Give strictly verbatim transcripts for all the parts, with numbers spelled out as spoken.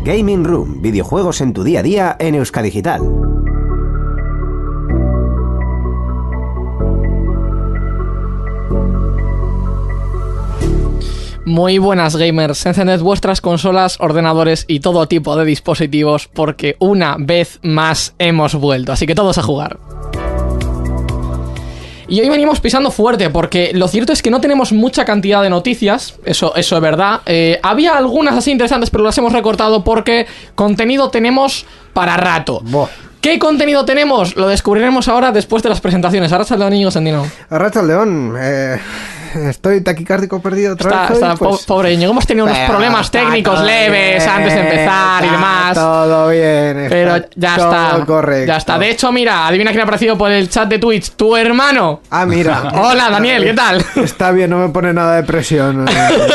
Gaming Room, videojuegos en tu día a día en Euskadigital. Muy buenas, gamers. Encended vuestras consolas, ordenadores y todo tipo de dispositivos porque una vez más hemos vuelto, así que todos a jugar. Y hoy venimos pisando fuerte porque lo cierto es que no tenemos mucha cantidad de noticias, eso, eso es verdad. Eh, había algunas así interesantes, pero las hemos recortado porque contenido tenemos para rato. Boh. ¿Qué contenido tenemos? Lo descubriremos ahora después de las presentaciones. Arratsaldeon, Íñigo Sendino. Arratsaldeon, eh... estoy taquicardíaco perdido otra está, vez. Está, hoy, pues... Pobre Íñigo, hemos tenido unos problemas técnicos leves bien, antes de empezar y demás. Todo bien. Pero ya todo está. Correcto. Ya está. De hecho, mira, adivina quién ha aparecido por el chat de Twitch. Tu hermano. Ah, mira. Hola, Daniel, ¿qué tal? Está bien, no me pone nada de presión.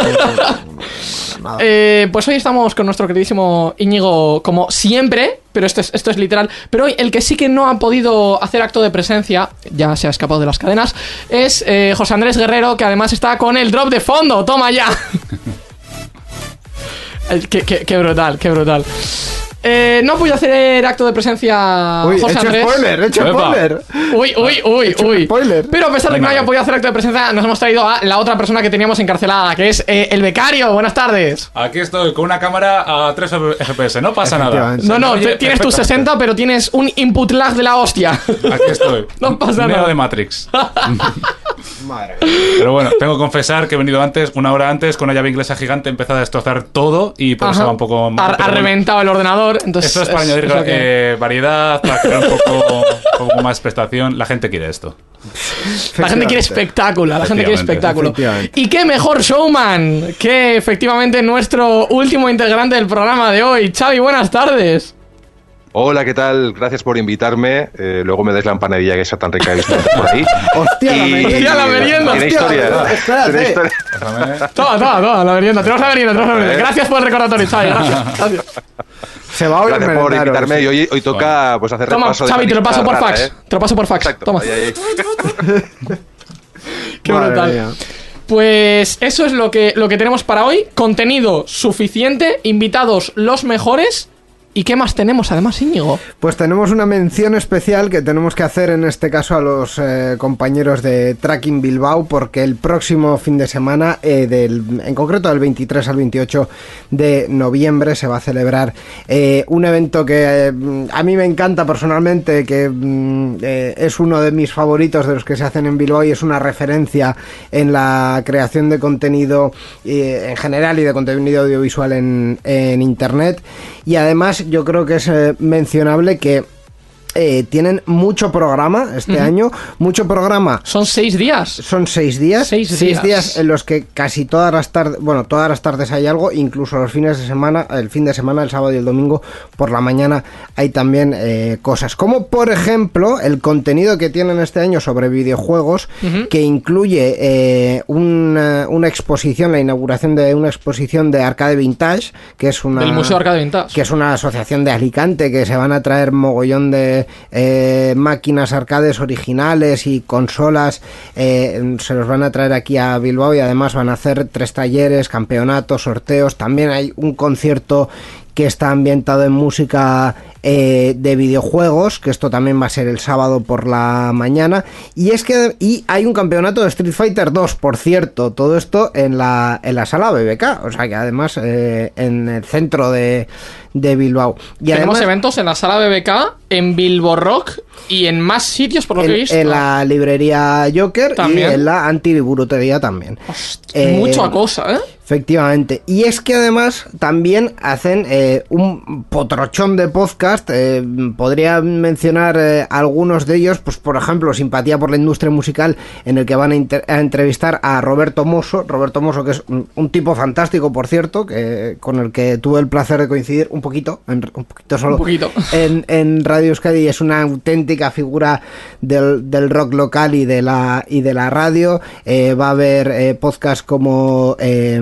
eh, pues hoy estamos con nuestro queridísimo Íñigo, como siempre. Pero esto es, esto es literal. Pero hoy el que sí que no ha podido hacer acto de presencia, ya se ha escapado de las cadenas, es eh, José Andrés Guerrero, que además está con el drop de fondo. ¡Toma ya! qué, qué, qué brutal, qué brutal. Eh, no pude hacer acto de presencia. Uy, José he hecho Andrés. spoiler, he hecho Epa. spoiler. Uy, uy, uy, uy. Spoiler. Pero a pesar de que no haya podido hacer acto de presencia, nos hemos traído a la otra persona que teníamos encarcelada, que es eh, el becario. Buenas tardes. Aquí estoy con una cámara a tres F P S, no pasa nada. No, no, Oye, tienes tus sesenta, pero tienes un input lag de la hostia. Aquí estoy. No pasa Neo nada. de Matrix. Madre. Pero bueno, tengo que confesar que he venido antes, una hora antes, con una llave inglesa gigante, he empezado a destrozar todo y por eso Ajá. va un poco mal. Ha, ha reventado el ordenador. Entonces Esto es para es, añadir es lo que... eh, variedad, para crear un poco, un poco más prestación. La gente quiere esto. La gente quiere espectáculo, la gente quiere espectáculo. Efectivamente. Y qué mejor showman que efectivamente nuestro último integrante del programa de hoy. Xavi, buenas tardes. Hola, ¿qué tal? Gracias por invitarme. Eh, luego me dais la empanadilla que está tan rica que he visto por ahí. Hostia, la Y- merienda. Hostia, la merienda, Tiene hostia. historia. Espérate. Tiene historia. Toma, toma, toma, la merienda. Tenemos la merienda, tenemos la merienda. Eh. Gracias por el recordatorio, Xavi. Gracias. Gracias. Se va hoy Gracias por invitarme. Y hoy, hoy toca pues hacer Toma, repaso de Xavi, te lo paso por películas fax. raras, ¿eh? Te lo paso por fax. Exacto. Toma. Ahí, ahí. Qué Madre brutal. mía. Pues eso es lo que, lo que tenemos para hoy. Contenido suficiente, invitados los mejores. ¿Y qué más tenemos además, Íñigo? Pues tenemos una mención especial que tenemos que hacer en este caso a los eh, compañeros de Tracking Bilbao, porque el próximo fin de semana, eh, del, en concreto del veintitrés al veintiocho de noviembre, se va a celebrar eh, un evento que eh, a mí me encanta personalmente, que mm, eh, es uno de mis favoritos de los que se hacen en Bilbao y es una referencia en la creación de contenido eh, en general y de contenido audiovisual en, en internet. Y además yo creo que es eh, mencionable que eh, tienen mucho programa este Ujú. año, mucho programa. Son seis días. Son seis días, Seis días. días en los que casi todas las tardes, bueno, todas las tardes hay algo, incluso los fines de semana, el fin de semana, el sábado y el domingo por la mañana hay también eh, cosas, como por ejemplo el contenido que tienen este año sobre videojuegos, Ujú. que incluye eh, una, una exposición, la inauguración de una exposición de Arcade Vintage, que es una... Del Museo Arcade Vintage. que es una asociación de Alicante, que se van a traer mogollón de eh, máquinas arcades originales y consolas, eh, se los van a traer aquí a Bilbao y además van a hacer tres talleres, campeonatos, sorteos. También hay un concierto que está ambientado en música eh, de videojuegos, que esto también va a ser el sábado por la mañana, y es que y hay un campeonato de Street Fighter dos, por cierto, todo esto en la, en la sala B B K, o sea que además eh, en el centro de, de Bilbao. Y Tenemos además, eventos en la sala B B K, en Bilbo Rock y en más sitios por lo que he en, visto. en la librería Joker También. y en la antiburutería también. Hostia, Eh, mucha cosa, ¿eh? Efectivamente. Y es que además también hacen eh, un potrochón de podcast. Eh, podría mencionar eh, algunos de ellos, pues por ejemplo, Simpatía por la Industria Musical, en el que van a, inter- a entrevistar a Roberto Mosso. Roberto Mosso, que es un, un tipo fantástico, por cierto, que con el que tuve el placer de coincidir un poquito, en- un poquito solo, Un poquito. En, en Radio Euskadi. Es una auténtica figura del, del rock local y de la, y de la radio. Eh, va a haber eh, podcasts como... Eh,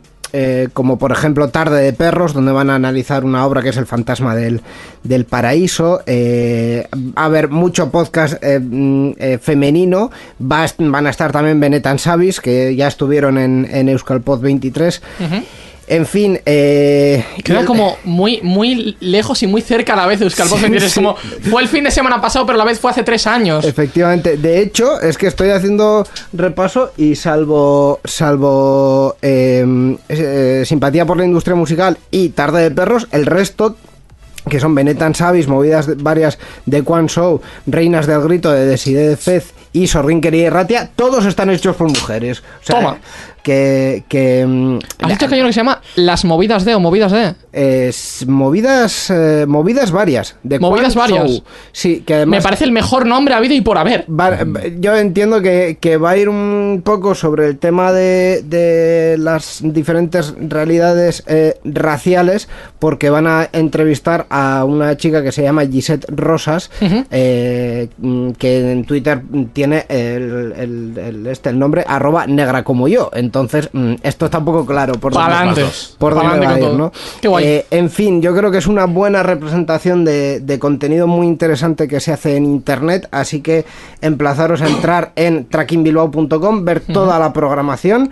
Eh, como por ejemplo Tarde de Perros, donde van a analizar una obra que es El Fantasma del, del Paraíso. Eh, va a haber mucho podcast eh, eh, femenino. Va a, van a estar también Benetan Savis, que ya estuvieron en, en Euskalpod veintitrés. Ujú. En fin, eh, Queda como muy, muy lejos y muy cerca a la vez, Euskal Box. Sí, Es sí. como, fue el fin de semana pasado, pero a la vez fue hace tres años. Efectivamente, de hecho, es que estoy haciendo repaso y salvo salvo eh, eh, Simpatía por la Industria Musical y Tarde de Perros, el resto, que son Benetan Savis, movidas de- varias de Quan Show, Reinas del Grito de Deside de Fez y Sorrinquería y Ratia, todos están hechos por mujeres. O sea, Toma. que... que mm, ¿Has dicho que hay uno que se llama Las Movidas de o Movidas de? eh, s- movidas eh, movidas varias de Movidas Quan varias. Show. Sí, que además Me parece el mejor nombre habido y por haber. Va- yo entiendo que, que va a ir un poco sobre el tema de, de las diferentes realidades eh, raciales, porque van a entrevistar a una chica que se llama Gisette Rosas, Ujú. eh, mm, que en Twitter tiene el, el- el- este, el nombre arroba negra como yo. Entonces, mm, esto está un poco claro por dónde, Pa'lante. por dónde Pa'lante va a con ir, todo. ¿no? Qué guay. Eh, en fin, yo creo que es una buena representación de, de contenido muy interesante que se hace en internet, así que emplazaros a entrar en tracking bilbao punto com, ver toda la programación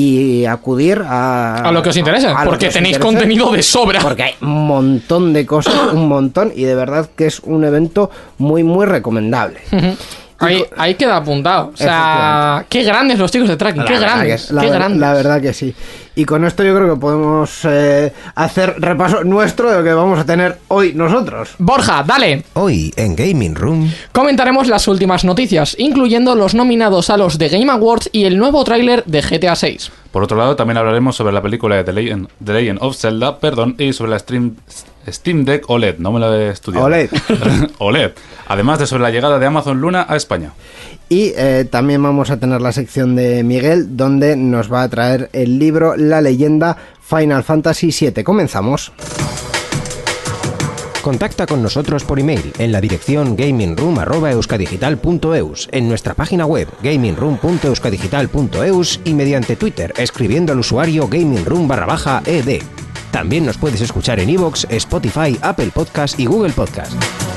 y acudir a... A lo que os interesa, a lo porque que os tenéis interese, contenido de sobra. porque hay un montón de cosas, un montón, y de verdad que es un evento muy, muy recomendable. Ujú. Ahí, ahí queda apuntado. O sea, qué grandes los chicos de tracking, qué La verdad grandes, que- la, qué ver- grandes. la verdad que sí. Y con esto yo creo que podemos eh, hacer repaso nuestro de lo que vamos a tener hoy nosotros. Borja, dale. Hoy en Gaming Room. Comentaremos las últimas noticias, incluyendo los nominados a los The Game Awards y el nuevo tráiler de G T A seis. Por otro lado, también hablaremos sobre la película de The Legend, The Legend of Zelda, perdón, y sobre la Stream, Steam Deck O L E D, no me lo he estudiado. O L E D. O L E D. Además de sobre la llegada de Amazon Luna a España. Y eh, también vamos a tener la sección de Miguel, donde nos va a traer el libro La leyenda Final Fantasy siete. Comenzamos. Contacta con nosotros por email en la dirección gamingroom arroba euskadigital punto eus, en nuestra página web gamingroom punto euskadigital punto eus y mediante Twitter escribiendo al usuario gamingroom barra baja ed. También nos puedes escuchar en iVoox, Spotify, Apple Podcast y Google Podcast.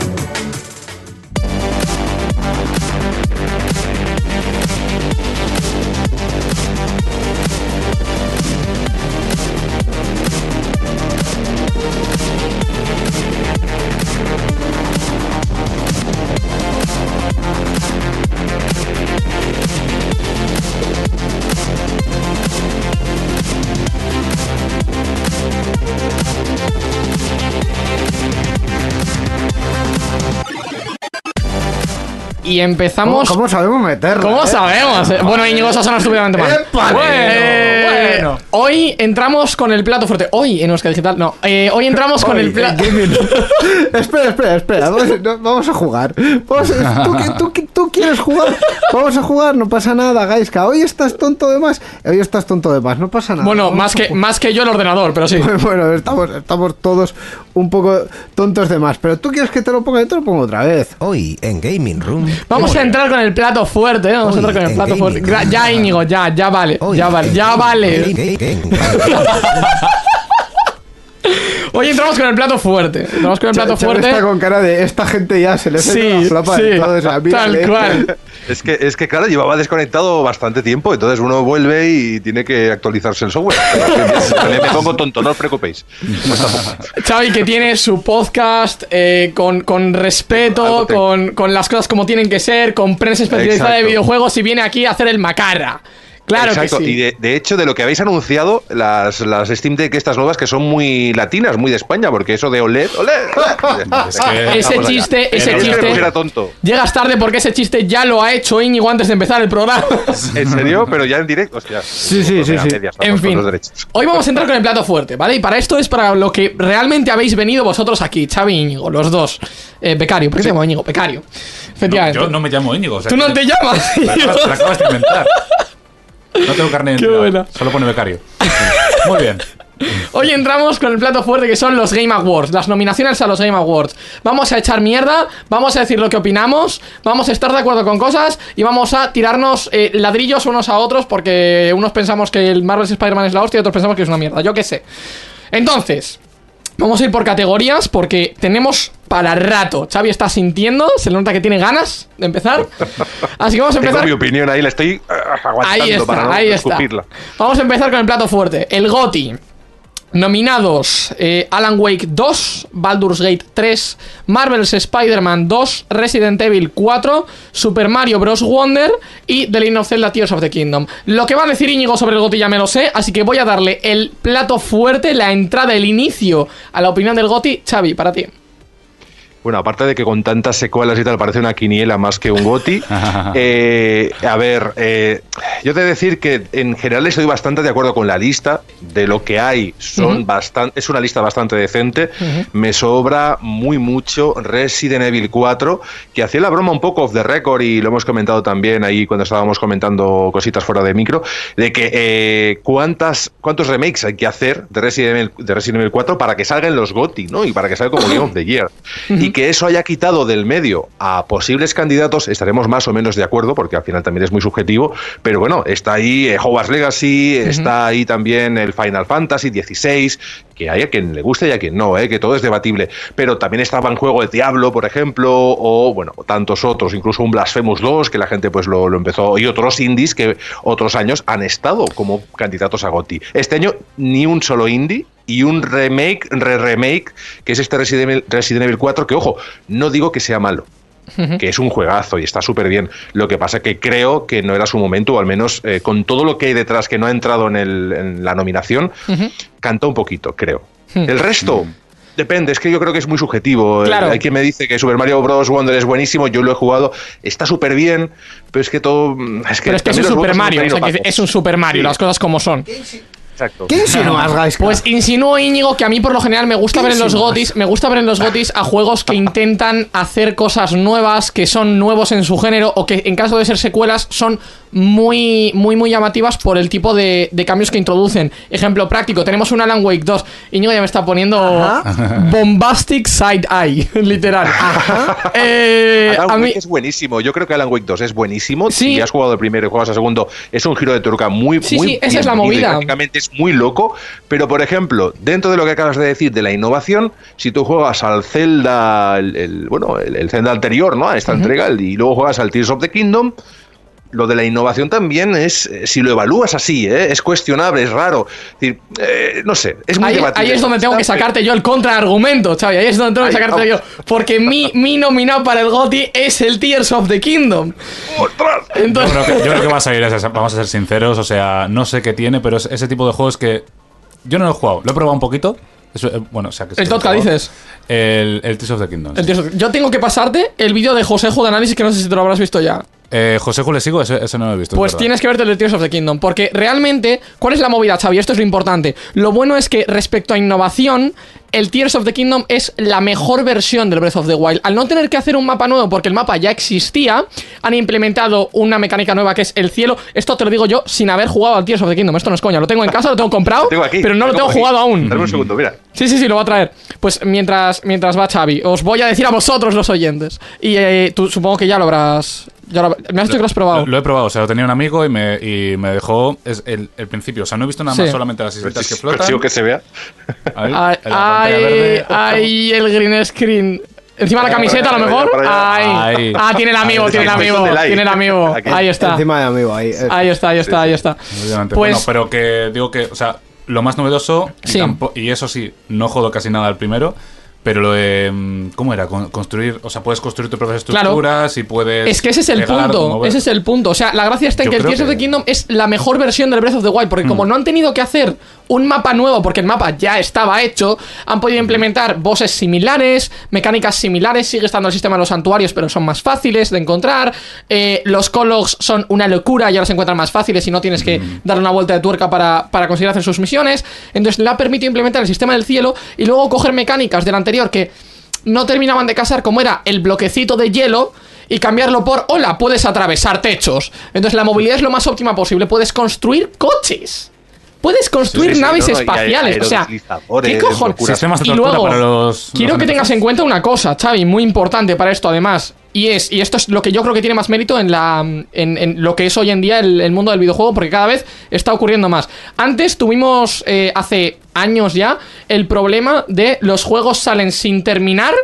Y empezamos... ¿Cómo, cómo sabemos meterla? ¿Cómo eh? sabemos? Eh, Bueno, Íñigo, eso suena estúpidamente mal. ¡Épale! Eh, Bueno. Hoy entramos con el plato fuerte. Hoy en Euskadi Digital, no. eh, hoy entramos con Hoy, el plato... en Gaming Room. espera, espera, espera. Vamos, no, vamos a jugar. Vamos a- ¿tú, qui- tú, qui- ¿Tú quieres jugar? Vamos a jugar, no pasa nada, Gaiska. Hoy estás tonto de más. Hoy estás tonto de más, no pasa nada. Bueno, Vamos más a que, jugar. más que yo el ordenador, pero sí. Bueno, estamos, estamos todos un poco tontos de más. Pero tú quieres que te lo ponga, yo te lo pongo otra vez. Hoy en Gaming Room. Vamos a entrar con el plato fuerte, ¿eh? Vamos a Hoy, entrar con el en plato gaming. fuerte. Gra- Ya, Íñigo, ya, ya vale. Hoy Ya vale, en ya Gaming- vale. Game- Game- Hoy entramos con el plato fuerte. Entramos con el plato Xavi fuerte. está con cara de esta gente ya se le Sí, sale la flapa sí, de todo. O sea, mírale. tal cual. Es que, es que, claro, llevaba desconectado bastante tiempo, entonces uno vuelve y tiene que actualizarse el software. Me, me pongo tonto, no os preocupéis. Xavi, que tiene su podcast eh, con, con respeto, Algo te- con, con las cosas como tienen que ser, con prensa especializada de Exacto. videojuegos y viene aquí a hacer el macarra. Claro Exacto, que sí. y de, de hecho, de lo que habéis anunciado, las, las Steam Deck estas nuevas que son muy latinas, muy de España, porque eso de O L E D, O L E D. Ese Vamos allá. chiste, ese No es que me chiste. pusiera tonto. Llegas tarde porque ese chiste ya lo ha hecho Íñigo antes de empezar el programa. ¿En serio? Pero ya en directo, hostia. Sí, sí, sí, Venga, sí. medias, En vamos con fin, los derechos. hoy vamos a entrar con el plato fuerte, ¿vale? Y para esto es para lo que realmente habéis venido vosotros aquí, Xavi y Íñigo, los dos. Eh, becario, ¿por qué se llama Íñigo? Becario. No, Efectivamente. yo no me llamo Íñigo. O sea, Tú no que- te llamas. La acabas, la acabas de inventar. No tengo carne de Qué identidad, buena. solo pone becario. Muy bien. Hoy entramos con el plato fuerte que son los Game Awards, las nominaciones a los Game Awards. Vamos a echar mierda, vamos a decir lo que opinamos, vamos a estar de acuerdo con cosas y vamos a tirarnos eh, ladrillos unos a otros porque unos pensamos que el Marvel's Spider-Man es la hostia y otros pensamos que es una mierda, yo qué sé. Entonces, vamos a ir por categorías porque tenemos para rato. Xavi está sintiendo, se le nota que tiene ganas de empezar. Así que vamos a Tengo empezar. mi opinión ahí, la estoy ah, aguantando Ahí para está, no ahí está. escupirla. Vamos a empezar con el plato fuerte, el GOTY. Nominados: eh, Alan Wake dos, Baldur's Gate tres, Marvel's Spider-Man dos, Resident Evil cuatro, Super Mario Bros. Wonder y The Legend of Zelda Tears of the Kingdom. Lo que va a decir Íñigo sobre el GOTY ya me lo sé, así que voy a darle el plato fuerte, la entrada, el inicio a la opinión del GOTY. Xavi, para ti. Bueno, aparte de que con tantas secuelas y tal parece una quiniela más que un GOTY, eh, a ver, eh, yo te he de decir que en general estoy bastante de acuerdo con la lista, de lo que hay son uh-huh. bastante, es una lista bastante decente, uh-huh. me sobra muy mucho Resident Evil cuatro, que hacía la broma un poco off the record y lo hemos comentado también ahí cuando estábamos comentando cositas fuera de micro, de que eh, cuántas cuántos remakes hay que hacer de Resident Evil, de Resident Evil cuatro para que salgan los GOTY, ¿no? Y para que salga como Game of the Year. Uh-huh. Y que eso haya quitado del medio a posibles candidatos, estaremos más o menos de acuerdo, porque al final también es muy subjetivo, pero bueno, está ahí eh, Hogwarts Legacy, uh-huh. está ahí también el Final Fantasy dieciséis, que hay a quien le guste y a quien no, eh, que todo es debatible, pero también estaba en juego el Diablo, por ejemplo, o bueno, tantos otros, incluso un Blasphemous dos, que la gente pues lo, lo empezó, y otros indies que otros años han estado como candidatos a GOTY. Este año ni un solo indie, y un remake, re-remake, que es este Resident Evil, Resident Evil cuatro, que ojo, no digo que sea malo, uh-huh. que es un juegazo y está súper bien. Lo que pasa es que creo que no era su momento, o al menos eh, con todo lo que hay detrás que no ha entrado en, el, en la nominación, uh-huh. canta un poquito, creo. Uh-huh. El resto... Uh-huh. Depende, es que yo creo que es muy subjetivo. Claro. Hay quien me dice que Super Mario Bros. Wonder es buenísimo, yo lo he jugado, está súper bien, pero es que todo... Es que pero es que es un Super Mario, o sea, que es un Super Mario, sí. Las cosas como son. Exacto. ¿Qué insinúas, Gaisca? Pues insinúo, Íñigo, que a mí por lo general me gusta ver en los GOTYs, me gusta ver en los GOTYs a juegos que intentan hacer cosas nuevas, que son nuevos en su género, o que en caso de ser secuelas son muy, muy, muy llamativas por el tipo de, de cambios que introducen. Ejemplo práctico, tenemos un Alan Wake dos. Íñigo ya me está poniendo Ajá. bombastic side eye, literal. Ajá. Eh, Alan a Wake mí... es buenísimo. Yo creo que Alan Wake dos es buenísimo. Sí. Si has jugado el primero y juegas el segundo, es un giro de tuerca muy, sí, muy sí, esa es la movida. Prácticamente es muy loco. Pero, por ejemplo, dentro de lo que acabas de decir de la innovación, si tú juegas al Zelda, el, el, bueno, el, el Zelda anterior, ¿no? A esta uh-huh. entrega, y luego juegas al Tears of the Kingdom, lo de la innovación también es, si lo evalúas así, ¿eh? Es cuestionable, es raro. Es decir, eh, no sé, es muy ahí, debatible. Ahí es donde tengo que sacarte yo el contraargumento, Xavi. Ahí es donde tengo que ahí, sacarte vamos. yo. Porque mi, mi nominado para el GOTY es el Tears of the Kingdom. ¡Ostras! Entonces... Yo, creo que, yo creo que va a salir ese, vamos a ser sinceros. O sea, no sé qué tiene, pero es ese tipo de juegos que yo no lo he jugado. Lo he probado un poquito. Eso, eh, bueno, o sea, que ¿El Totka dices? El, el Tears of the Kingdom. El sí. of... Yo tengo que pasarte el vídeo de Josejo de análisis, que no sé si te lo habrás visto ya. Eh, José Ju le sigo, ese, ese no lo he visto. Pues tienes que verte el de Tears of the Kingdom, porque realmente, ¿cuál es la movida, Xavi? Esto es lo importante. Lo bueno es que respecto a innovación, el Tears of the Kingdom es la mejor versión del Breath of the Wild. Al no tener que hacer un mapa nuevo, porque el mapa ya existía, han implementado una mecánica nueva que es el cielo. Esto te lo digo yo sin haber jugado al Tears of the Kingdom. Esto no es coña, lo tengo en casa, lo tengo comprado, lo tengo aquí, pero no lo tengo aquí. jugado aún. Dame un segundo, mira. Sí, sí, sí, lo va a traer. Pues mientras, mientras va Xavi, os voy a decir a vosotros los oyentes. Y eh, tú supongo que ya lo habrás... Ya lo, me has dicho que lo has probado. Lo, lo he probado, o sea, lo tenía un amigo y me, y me dejó es el, el principio. O sea, no he visto nada más, sí. solamente las islitas que flotan. Pero que se vea. Ahí, ay, ay, ay, el green screen. Encima de la camiseta, a lo mejor. Ahí. Ahí. Ah, tiene el amigo, tiene el amigo. Tiene el amigo. Ahí está. Encima del amigo, ahí. Ahí está, ahí está, ahí está. Obviamente. Pues, bueno, pero que digo que, o sea, lo más novedoso, sí. y, tampo, y eso sí, no jodo casi nada al primero. Pero lo de... ¿Cómo era? Construir... O sea, puedes construir tus propias estructuras, claro. y puedes... Es que ese es el pegar, punto. mover. Ese es el punto. O sea, la gracia está en Yo que el Tears que... of the Kingdom es la mejor versión del Breath of the Wild. Porque mm. como no han tenido que hacer un mapa nuevo, porque el mapa ya estaba hecho, han podido implementar bosses similares, mecánicas similares. Sigue estando el sistema de los santuarios, pero son más fáciles de encontrar. Eh, los Cologs son una locura y ahora se encuentran más fáciles y no tienes que mm. darle una vuelta de tuerca para, para conseguir hacer sus misiones. Entonces le ha permitido implementar el sistema del cielo y luego coger mecánicas del anterior que... no terminaban de casar, como era el bloquecito de hielo, y cambiarlo por, hola, puedes atravesar techos. Entonces la movilidad es lo más óptima posible. Puedes construir coches, puedes construir sí, sí, naves no, no, espaciales. O sea, ¿qué cojones? Sistemas de y luego, para los, quiero los que tengas en cuenta una cosa, Xavi, muy importante para esto además. Y es, y esto es lo que yo creo que tiene más mérito en la en, en lo que es hoy en día el, el mundo del videojuego, porque cada vez está ocurriendo más. Antes tuvimos, eh, hace años ya, el problema de los juegos salen sin terminar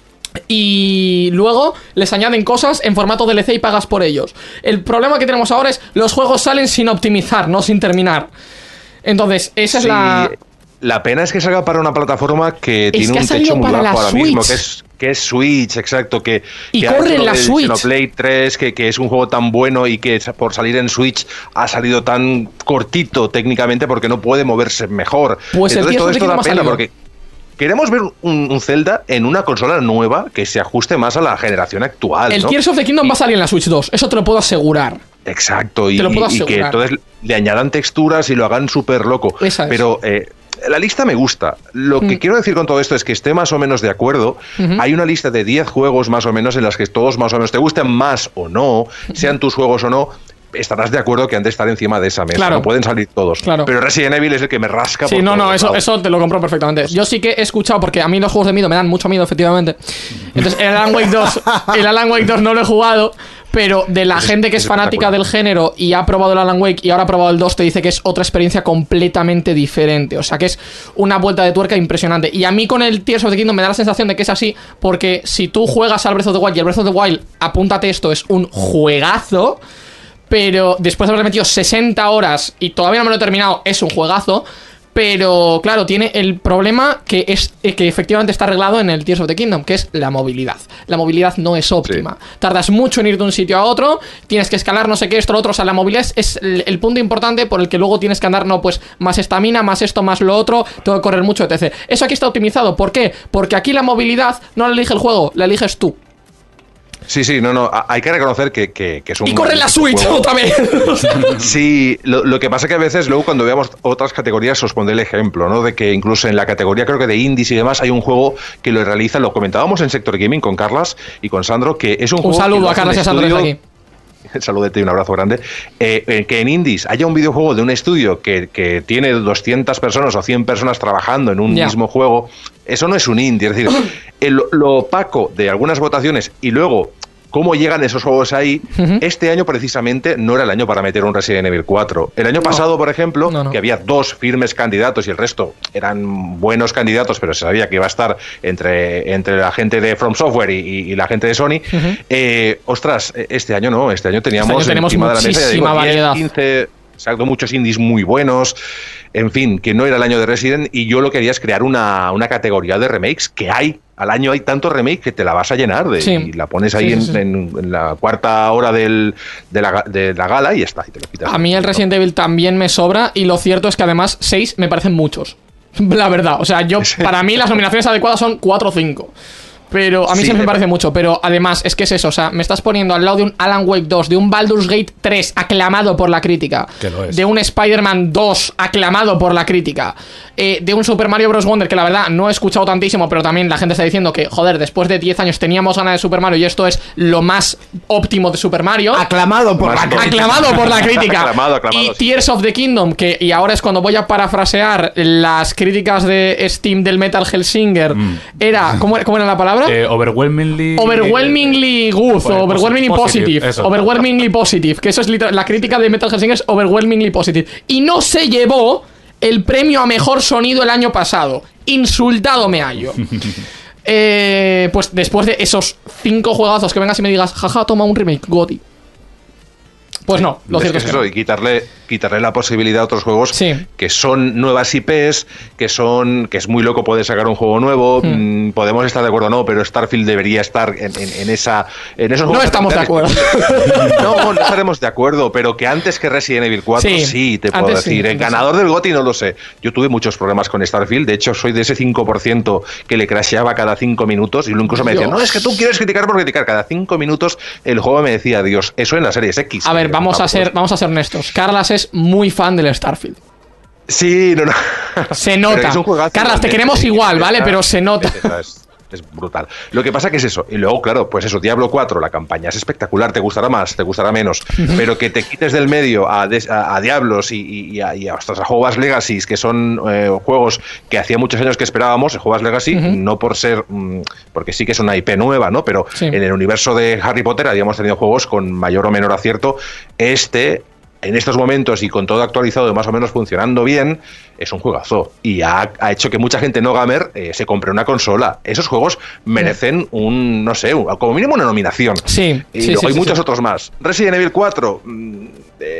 y luego les añaden cosas en formato D L C y pagas por ellos. El problema que tenemos ahora es los juegos salen sin optimizar, no sin terminar. Entonces, esa es sí. la... La pena es que salga para una plataforma que Es tiene que ha un salido techo muy para bajo la ahora mismo, Switch. que es, que es Switch, exacto. Que, Y que corre hace en lo la del Switch. Xenoblade tres, que, que es un juego tan bueno y que por salir en Switch ha salido tan cortito técnicamente porque no puede moverse mejor. Pues el Entonces Tears todo of the esto da Kingdom ha pena salido. porque queremos ver un, un Zelda en una consola nueva que se ajuste más a la generación actual, El ¿no? Tears of the Kingdom va a salir en la Switch dos, eso te lo puedo asegurar. Exacto, y, Te lo puedo y que asegurar. entonces le añadan texturas y lo hagan súper loco. Esa es. Pero eh, la lista me gusta. Lo que Mm. quiero decir con todo esto es que esté más o menos de acuerdo. Ujú. Hay una lista de diez juegos más o menos en las que todos más o menos te gusten más o no, sean tus juegos o no. Estarás de acuerdo que han de estar encima de esa mesa. Claro. No pueden salir todos. Claro. Pero Resident Evil es el que me rasca. Sí, por no, no, todos eso, lados. eso te lo compro perfectamente. Yo sí que he escuchado, porque a mí los juegos de miedo me dan mucho miedo, efectivamente. Entonces, el Alan Wake dos, el Alan Wake dos no lo he jugado, pero de la Es- gente que es es fanática espectacular. del género y ha probado el Alan Wake y ahora ha probado el dos, te dice que es otra experiencia completamente diferente. O sea, que es una vuelta de tuerca impresionante. Y a mí con el Tears of the Kingdom me da la sensación de que es así, porque si tú juegas al Breath of the Wild y el Breath of the Wild, apúntate esto, es un juegazo. Pero después de haber metido sesenta horas y todavía no me lo he terminado, es un juegazo. Pero claro, tiene el problema que es eh, que efectivamente está arreglado en el Tears of the Kingdom, que es la movilidad. La movilidad no es óptima. Tardas mucho en ir de un sitio a otro, tienes que escalar no sé qué, esto, lo otro. O sea, la movilidad es, es el, el punto importante por el que luego tienes que andar, no, pues más estamina, más esto, más lo otro, tengo que correr mucho, etcétera. Eso aquí está optimizado. ¿Por qué? Porque aquí la movilidad no la elige el juego, la eliges tú. Sí, sí, no, no. a- Hay que reconocer que, que, que es un. Y corre en la magnífico Switch juego. otra vez. Sí, lo, lo que pasa que a veces luego cuando veamos otras categorías os pondré el ejemplo, ¿no? De que incluso en la categoría creo que de indies y demás hay un juego que lo realiza, lo comentábamos en Sector Gaming con Carlas y con Sandro, que es un, Un juego que saludo lo a hace Carlos un y a Sandro desde estudio- aquí. Saludete y un abrazo grande. Eh, eh, que en indies haya un videojuego de un estudio que, que tiene doscientas personas o cien personas trabajando en un Ya. mismo juego, eso no es un indie. Es decir, el- lo opaco de algunas votaciones y luego cómo llegan esos juegos ahí, Ujú. este año precisamente no era el año para meter un Resident Evil cuatro. El año pasado, por ejemplo, No, no. que había dos firmes candidatos y el resto eran buenos candidatos, pero se sabía que iba a estar entre, entre la gente de From Software y, y- y la gente de Sony. Ujú. Eh, ostras, este año no, este año teníamos, Este año tenemos encima de la mesa, ya digo, muchísima diez, variedad. quince, exacto, muchos indies muy buenos. En fin, que no era el año de Resident y yo lo que quería es crear una, una categoría de remakes que hay. Al año hay tantos remakes que te la vas a llenar de, Sí. y la pones ahí Sí, en, sí, sí. en- en la cuarta hora del, de, la, ga- de la gala y ya está. Y te lo quitas. A mí el Resident Evil también me sobra y lo cierto es que además seis me parecen muchos. La verdad, o sea, yo para mí las nominaciones adecuadas son cuatro o cinco. Pero a mí Sí, siempre me de- parece mucho. Pero además, es que es eso. O sea, me estás poniendo al lado de un Alan Wake dos, de un Baldur's Gate tres, aclamado por la crítica. Que lo es. De un Spider-Man dos, aclamado por la crítica. eh, de un Super Mario Bros. Wonder, que la verdad no he escuchado tantísimo, pero también la gente está diciendo que, joder, después de diez años teníamos ganas de Super Mario y esto es lo más óptimo de Super Mario. Aclamado por Más la top. crítica. Aclamado por la crítica. Aclamado, aclamado, Y sí. Tears of the Kingdom, que y ahora es cuando voy a parafrasear las críticas de Steam del Metal Hellsinger. Era, ¿cómo, era- ¿cómo era la palabra? Eh, overwhelmingly. Overwhelmingly good, Pues, o overwhelmingly positive, positive. eso. Overwhelmingly positive, que eso es literal- la crítica de Metal Hellsinger es overwhelmingly positive. Y no se llevó el premio a mejor sonido el año pasado. Insultado me hallo. Eh, pues después de esos cinco juegazos que vengas y me digas, jaja, toma un remake, Gotti. Pues no, lo Es cierto que es es que eso, no. y quitarle, quitarle la posibilidad a otros juegos Sí. que son nuevas I Pes, que son que es muy loco poder sacar un juego nuevo. Hmm. Mm, podemos estar de acuerdo o no, pero Starfield debería estar en, en- en esa en esos No juegos estamos de satelitales. acuerdo. No, no estaremos de acuerdo, pero que antes que Resident Evil cuatro sí, Sí, te puedo antes sí, decir. El antes ganador del GOTY no lo sé. Yo tuve muchos problemas con Starfield, de hecho soy de ese cinco por ciento que le crasheaba cada cinco minutos y incluso me decían, Dios. no, es que tú quieres criticar por criticar. Cada cinco minutos el juego me decía, Dios, eso en la Series X. A ver, Pero vamos a tampoco ser, es- vamos a ser honestos. Carlas es muy fan del Starfield. Sí, no, no. Se Pero nota. es un juegazo Carlas, te igualmente, queremos ¿eh? igual, ¿vale? Bethesda- Pero se nota. Bethesda Es, es brutal. Lo que pasa que es eso. Y luego, claro, pues eso, Diablo cuatro, la campaña es espectacular. Te gustará más, te gustará menos. Pero que te quites del medio a, des- a, a Diablos y, y, y a, y a, ostras, a Hogwarts Legacy, que son eh, juegos que hacía muchos años que esperábamos, el Hogwarts Legacy, Ujú. no por ser, mm, porque sí que es una I P nueva, ¿no? Pero Sí. en el universo de Harry Potter habíamos tenido juegos con mayor o menor acierto. Este, en estos momentos y con todo actualizado y más o menos funcionando bien, es un juegazo. Y ha, ha hecho que mucha gente no gamer eh, se compre una consola. Esos juegos merecen un, no sé, un- como mínimo una nominación. Sí, Y sí, luego sí, hay sí, muchos sí. otros más. Resident Evil cuatro, mm,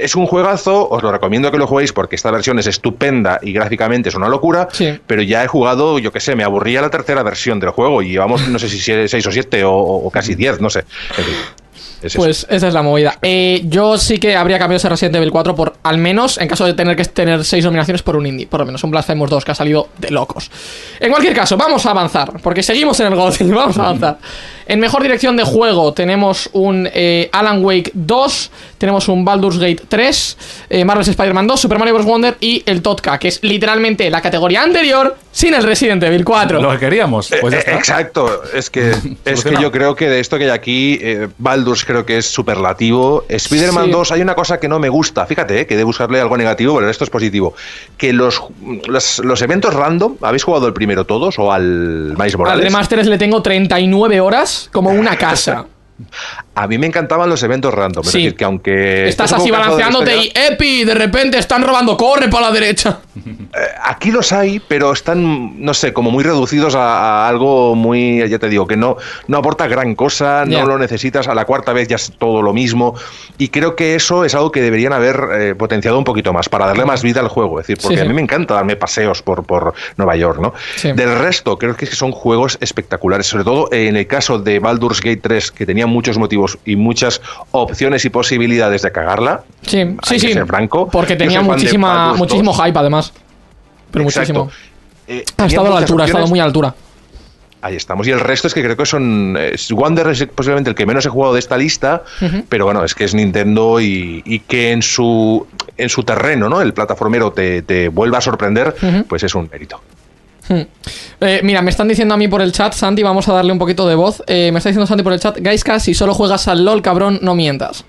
es un juegazo, os lo recomiendo que lo juguéis porque esta versión es estupenda y gráficamente es una locura, sí. pero ya he jugado, yo qué sé, me aburría la tercera versión del juego y llevamos, no sé si seis o siete o, o casi diez, no sé. En fin. Es pues esa es la movida. Eh, yo sí que habría cambiado ese Resident Evil cuatro por, al menos, en caso de tener que tener seis nominaciones, por un indie. Por lo menos un Blasphemous dos que ha salido de locos. En cualquier caso, vamos a avanzar, porque seguimos en el GOTY, vamos a avanzar. En mejor dirección de juego tenemos un eh, Alan Wake dos, tenemos un Baldur's Gate tres, eh, Marvel's Spider-Man dos, Super Mario bros. Wonder y el Totka, que es literalmente la categoría anterior sin el Resident Evil cuatro. Lo que queríamos. Pues ya eh, está. Exacto, es que, es que yo creo que de esto que hay aquí, eh, Baldur's creo que es superlativo. Spider-Man sí. dos, hay una cosa que no me gusta, fíjate, eh, que de buscarle algo negativo, pero esto es positivo. Que los, los, los eventos random, ¿habéis jugado el primero todos o al Miles Morales? Al Remastered le tengo treinta y nueve horas como una casa. A mí me encantaban los eventos random, es Sí. decir, que aunque... Estás es un así poco cansado de la balanceándote y historia, ¡epi! De repente están robando, corre para la derecha. eh, aquí los hay, pero están, no sé, como muy reducidos a, a algo muy, ya te digo, que no, no aporta gran cosa, no Ya. lo necesitas, a la cuarta vez ya es todo lo mismo, y creo que eso es algo que deberían haber eh, potenciado un poquito más, para darle más vida al juego, es decir, porque Sí, sí. a mí me encanta darme paseos por, por Nueva York, ¿no? Sí. Del resto, creo que son juegos espectaculares, sobre todo en el caso de Baldur's Gate tres, que tenía muchos motivos y muchas opciones y posibilidades de cagarla. Sí, Hay sí, que sí. ser franco. Porque Yo tenía soy fan de muchísima, Baldur's muchísimo dos. hype, además. Pero Exacto. muchísimo. Eh, Ha tenía estado a la muchas altura, ha estado opciones. muy a la altura. Ahí estamos. Y el resto es que creo que son... eh, Wonder es posiblemente el que menos he jugado de esta lista, Ujú. pero bueno, es que es Nintendo y, y que en su en su terreno, ¿no? El plataformero te, te vuelva a sorprender, Ujú. pues es un mérito. Hmm. Eh, mira, me están diciendo a mí por el chat, Santi, vamos a darle un poquito de voz. Eh, me está diciendo Santi por el chat, Gaiska, si solo juegas al LOL, cabrón, no mientas.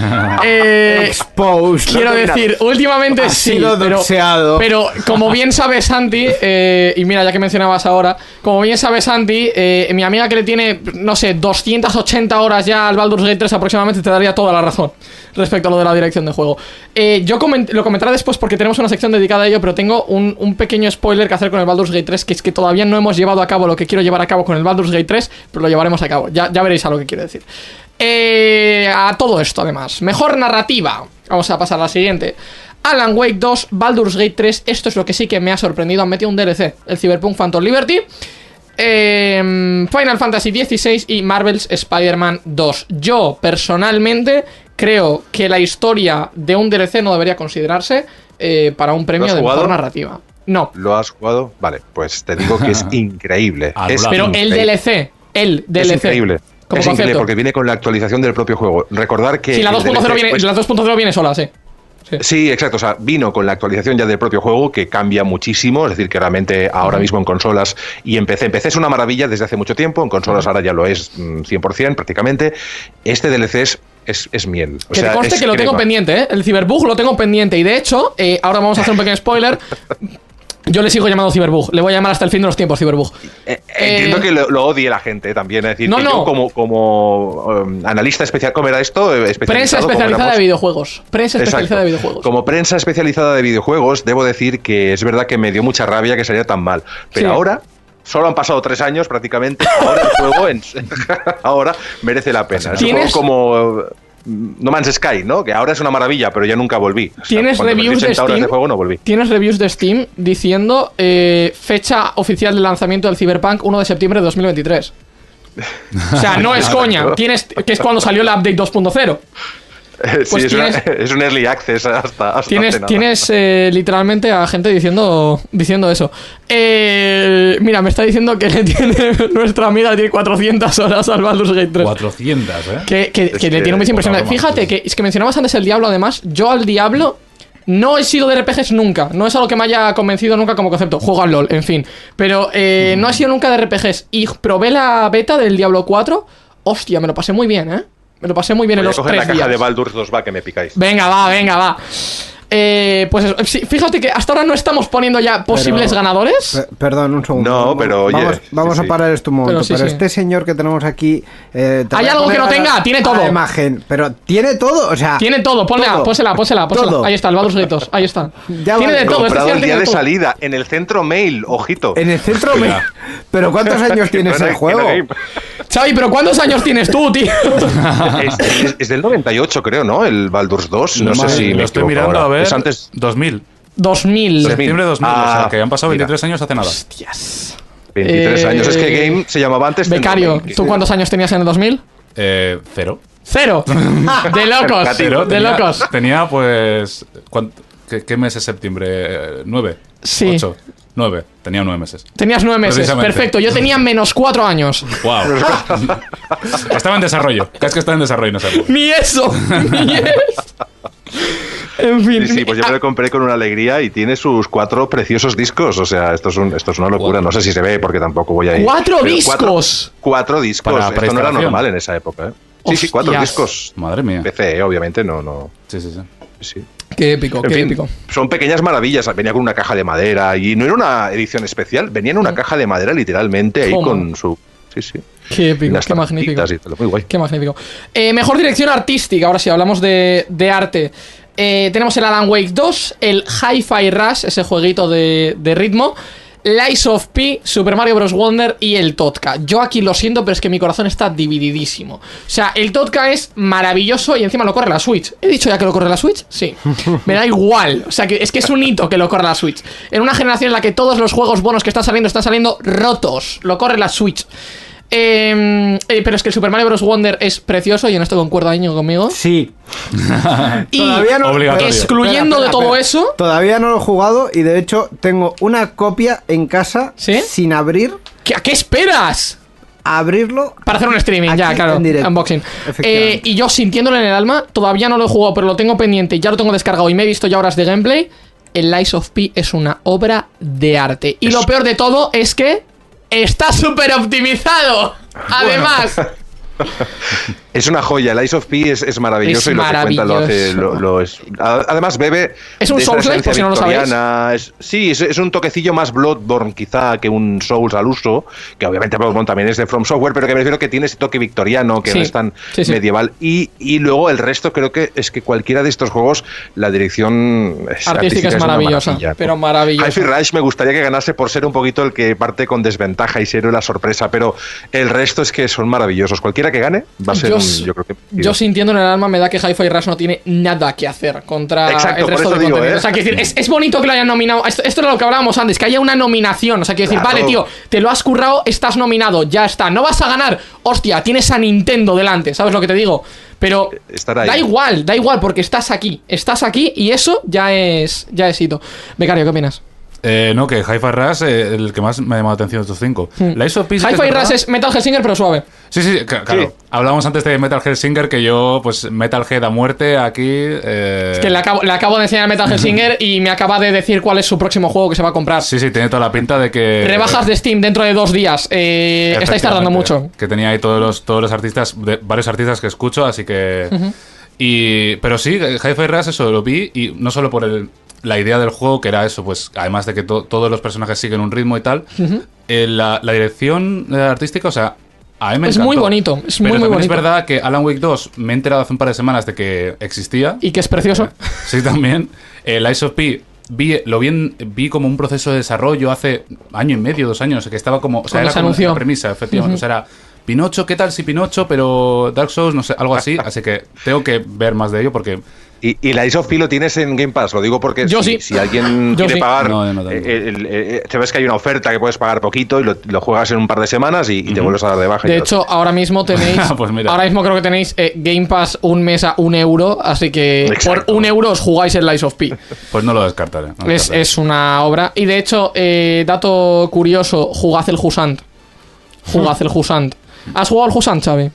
eh, Exposed. quiero No, decir, últimamente Ha sí, sido pero, doxeado. pero como bien sabe Santi, eh, y mira, ya que mencionabas ahora, como bien sabe Santi, eh, mi amiga que le tiene, no sé, doscientas ochenta horas ya al Baldur's Gate tres aproximadamente, te daría toda la razón respecto a lo de la dirección de juego. Eh, yo coment- lo comentaré después porque tenemos una sección dedicada a ello, pero tengo un, un pequeño spoiler que hacer con el Baldur's Gate tres, que es que todavía no hemos llevado a cabo lo que quiero llevar a cabo con el Baldur's Gate tres, pero lo llevaremos a cabo. Ya, ya veréis a lo que quiero decir. Eh, a todo esto, además. Mejor narrativa. Vamos a pasar a la siguiente. Alan Wake dos, Baldur's Gate tres. Esto es lo que sí que me ha sorprendido. Han metido un D L C, el Cyberpunk Phantom Liberty, eh, Final Fantasy dieciséis y Marvel's Spider-Man dos. Yo, personalmente, creo que la historia de un D L C no debería considerarse eh, para un premio has de jugado? mejor narrativa. No, ¿Lo has jugado? Vale, pues te digo que es increíble. Ah, Es claro. pero el increíble. D L C, el D L C. Es increíble. Como Es increíble concepto. porque viene con la actualización del propio juego. Recordar que... Sí, la el dos punto cero D L C viene, pues- la dos punto cero viene sola, sí. Sí. Sí, exacto. O sea, vino con la actualización ya del propio juego que cambia muchísimo. Es decir, que realmente ahora mismo en consolas y en P C. En P C es una maravilla desde hace mucho tiempo. En consolas ahora ya lo es mm, cien por ciento prácticamente. Este D L C es, es, es miel. O Que sea, te conste es que lo tengo crema. pendiente, ¿eh? El Cyberbug lo tengo pendiente. Y de hecho, eh, ahora vamos a hacer un pequeño spoiler. Yo le sigo llamando Cyberbug. Le voy a llamar hasta el fin de los tiempos Cyberbug. Eh, entiendo Eh, que lo, lo odie la gente también. Es decir, No, que no. yo como, como um, analista especial, ¿cómo era esto? Eh, Prensa especializado, como especializada éramos- de videojuegos. Prensa Exacto. especializada de videojuegos. Como prensa especializada de videojuegos, debo decir que es verdad que me dio mucha rabia que saliera tan mal. Pero Sí. ahora, solo han pasado tres años prácticamente, ahora el juego en- ahora merece la pena. Es un ¿Tienes- juego como eh, No Man's Sky, ¿no? Que ahora es una maravilla, pero ya nunca volví. O sea, ¿Tienes cuando perdí reviews de ochenta horas Steam? de juego no volví. Tienes reviews de Steam diciendo eh, fecha oficial de lanzamiento del Cyberpunk uno de septiembre de dos mil veintitrés. O sea, no es coña. Tienes, que es cuando salió el update dos punto cero. sí, Pues es, una- tienes- es un early access hasta, hasta hace Tienes, nada. tienes eh, literalmente a gente diciendo diciendo eso. Eh, mira, me está diciendo que le tiene nuestra amiga le tiene cuatrocientas horas al Baldur's Gate tres. cuatrocientas, ¿eh? Que, que- Es que le que- tiene muy impresionante. poca broma, Fíjate sí. que es que mencionabas antes el Diablo, además. Yo al Diablo no he sido de R P Gs nunca. No es algo que me haya convencido nunca como concepto. Juego al LOL, en fin. Pero eh, no he sido nunca de R P Gs. Y probé la beta del Diablo cuatro. Hostia, me lo pasé muy bien, ¿eh? Me lo pasé muy bien Voy en a los coger tres la caja días. de Baldur's dos, va, que me picáis. Venga, va, venga, va. Eh, pues eso, sí, fíjate que hasta ahora no estamos poniendo ya posibles Pero, ganadores. Per- perdón, un segundo. No, pero oye, Vamos, vamos sí, a sí. parar esto un momento. Pero Pero, sí, sí. este señor que tenemos aquí. eh, te ¿Hay voy a algo poner que no a la- tenga? Tiene a todo. la imagen, pero tiene todo, o sea. Tiene todo, ponla, todo. pónsela, pónsela, pónsela. Todo. Ahí está, el Baldur's Gate dos, ahí está. Ya tiene vale. de todo, este Comprado señor el tiene día de de todo. salida en el centro mail, ojito. En el centro. me... Pero ¿cuántos años tiene No ese era- juego? no era- Xavi, pero ¿cuántos años tienes tú, tío? Es, es- es del noventa y ocho, creo, ¿no? El Baldur's dos. No sé Madre, si lo me estoy equivoco mirando ahora. a ver. Es antes. dos mil. dos mil. Septiembre de dos mil. Ah, o sea, que han pasado mira. veintitrés años hace nada. Hostias. veintitrés Eh, años. Es que Game se llamaba antes. Becario, Centro Mail. ¿tú cuántos años tenías en el dos mil? Eh, cero. Cero. De locos. Cero, De tenía, locos. Tenía, pues. ¿cuán- ¿Qué, qué mes es septiembre? Eh, ¿Nueve? Sí. ¿Ocho? Nueve. Tenía nueve meses. Tenías nueve meses. Precisamente. Perfecto. Yo tenía menos cuatro años. ¡Wow! Estaba en desarrollo. Es que estaba en desarrollo, no sé. Ni eso. Ni eso. En fin. Sí, sí, pues yo me lo compré con una alegría y tiene sus cuatro preciosos discos. O sea, esto es, un, esto es una locura. No sé si se ve porque tampoco voy a ir. ¡Cuatro Pero discos! Cuatro, cuatro discos. Para Esto no era preinstalación. normal en esa época. ¿eh? Sí, sí, cuatro Hostias. discos. Madre mía. P C, ¿eh? Obviamente, no, no. Sí, sí, sí. Sí. Qué épico, En qué fin, épico. son pequeñas maravillas. Venía con una caja de madera y no era una edición especial. Venía en una caja de madera, literalmente, ahí ¿Cómo? con su. Sí, sí. Qué épico, Unas qué magnífico. tarjetitas y tal, muy guay. Qué magnífico. Eh, mejor dirección artística, ahora sí, hablamos de, de arte. Eh, tenemos el Alan Wake dos, el Hi-Fi Rush, ese jueguito de, de ritmo, Lies of P, Super Mario Bros. Wonder y el Totka. Yo aquí lo siento, pero es que mi corazón está divididísimo. O sea, el Totka es maravilloso y encima lo corre la Switch. ¿He dicho ya que lo corre la Switch? Sí. Me da igual. O sea, que es que es un hito que lo corre la Switch. En una generación en la que todos los juegos buenos que están saliendo están saliendo rotos. Lo corre la Switch. Eh, eh, pero es que el Super Mario Bros. Wonder es precioso y en esto concuerda Año conmigo. Sí. Y Todavía no- Obligatorio. excluyendo Espera, de todo espera, eso, Todavía no lo he jugado y de hecho tengo una copia en casa ¿Sí? sin abrir. ¿qué, ¿a qué esperas? A abrirlo. Para hacer un streaming, ya, Aquí claro, en directo. unboxing. Efectivamente. Eh, y yo sintiéndolo en el alma, todavía no lo he jugado, pero lo tengo pendiente, ya lo tengo descargado y me he visto ya horas de gameplay. El Lies of P es una obra de arte. Y lo peor de todo es que está súper optimizado. Además, Es una joya, el Ice of P es, es maravilloso Es y lo que cuenta lo hace. Lo, lo es. Además, bebe. Es un de esa Souls-like, esencia por si no lo sabéis. victoriana, es- sí, es, es un toquecillo más Bloodborne, quizá, que un Souls al uso. Que obviamente Bloodborne también es de From Software, pero que me refiero que tiene ese toque victoriano, que Sí, no es tan sí, sí. medieval. Y, y luego el resto, creo que es que cualquiera de estos juegos, la dirección es- artística es una maravillosa, maravilla, ¿no? pero maravillosa. Hi-Fi Rush me gustaría que ganase por ser un poquito el que parte con desventaja y ser la sorpresa, pero el resto es que son maravillosos. Cualquiera que gane va a ser Yo, un, s- yo creo que yo sintiendo en el alma me da que Hi-Fi Rush no tiene nada que hacer contra Exacto, el por resto eso de digo, contenido. ¿eh? O sea, quiero decir, es, es bonito que lo hayan nominado. Esto, esto era lo que hablábamos antes, que haya una nominación. O sea, quiero decir, Claro. vale, tío, te lo has currado, estás nominado, ya está. No vas a ganar, hostia, tienes a Nintendo delante, ¿sabes lo que te digo? Pero Estar ahí. da igual, da igual, porque estás aquí. Estás aquí y eso ya es, ya es hito. Becario, ¿qué opinas? Eh, no, que Hi-Fi Rush, eh, el que más me ha llamado la atención de estos cinco. Hmm. La Ice of P sí que Hi-Fi verdad- Rush es Metal Hellsinger, pero suave. Sí, sí, ca- claro. Sí. Hablábamos antes de Metal Hellsinger, que yo, pues, Metalhead a muerte aquí. Eh... Es que le acabo, le acabo de enseñar Metal Hellsinger y me acaba de decir cuál es su próximo juego que se va a comprar. Sí, sí, tiene toda la pinta de que. Rebajas de Steam dentro de dos días. Eh, estáis tardando mucho. Que tenía ahí todos los, todos los artistas, de- varios artistas que escucho, así que. y Pero sí, Hi-Fi Rush, eso lo vi, y no solo por el, la idea del juego, que era eso, pues, además de que to- todos los personajes siguen un ritmo y tal, eh, la, la dirección eh, artística, o sea. A mí me Es encantó. muy bonito, es Pero muy, muy también bonito. es verdad que Alan Wake dos me he enterado hace un par de semanas de que existía. Y que es precioso. Sí, también. El Ice of P vi, lo vi, en- vi como un proceso de desarrollo hace año y medio, dos años, que estaba como. O sea, Cuando era se como anunció. una premisa, efectivamente. O sea, era Pinocho, ¿qué tal si Pinocho? Pero Dark Souls, no sé, algo así. Así que tengo que ver más de ello porque. Y, y la Ice of P lo tienes en Game Pass, lo digo porque Yo si, sí. si alguien Yo quiere sí. pagar, No, yo no tengo. eh, el- eh, te ves que hay una oferta que puedes pagar poquito y lo, lo juegas en un par de semanas y, y te vuelves a dar de baja. y De tal. hecho, ahora mismo tenéis. Pues mira. Ahora mismo creo que tenéis eh, Game Pass un mes a un euro. Así que Exacto. por un euro os jugáis el Lies of P. Pues no lo descartaré. no lo Es, descartaré. es una obra. Y de hecho, eh, dato curioso: jugad el Jusant. Jugad el Jusant. ¿Has jugado al Jusant, Xavi?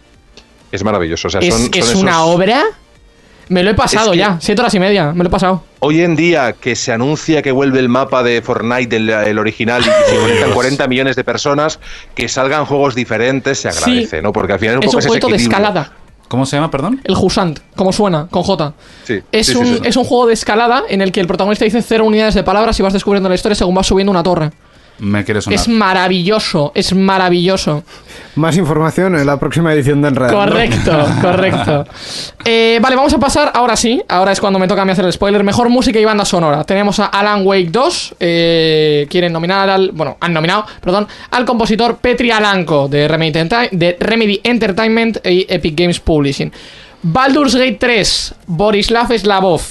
es maravilloso. O sea, Es, son, es son una esos- obra. Me lo he pasado Es que- ya. Siete horas y media. Me lo he pasado. Hoy en día que se anuncia que vuelve el mapa de Fortnite, el, el original, y se conectan cuarenta millones de personas, que salgan juegos diferentes se agradece, Sí. ¿no? Porque al final un Es poco un es ese juego de equilibrio. escalada. ¿Cómo se llama, perdón? El Jusant, como suena, con J. Sí, es, sí, un, sí, sí. es un juego de escalada en el que el protagonista dice cero unidades de palabras y vas descubriendo la historia según vas subiendo una torre. Me quiere sonar. Es maravilloso, es maravilloso. Más información en la próxima edición de Enredando. Correcto, correcto. Eh, vale, vamos a pasar, ahora sí, ahora es cuando me toca a mí hacer el spoiler. Mejor música y banda sonora. Tenemos a Alan Wake dos, eh, quieren nominar al, bueno, han nominado, perdón, al compositor Petri Alanko de Remedy, Enti- de Remedy Entertainment y Epic Games Publishing. Baldur's Gate tres, Borislav Slavov.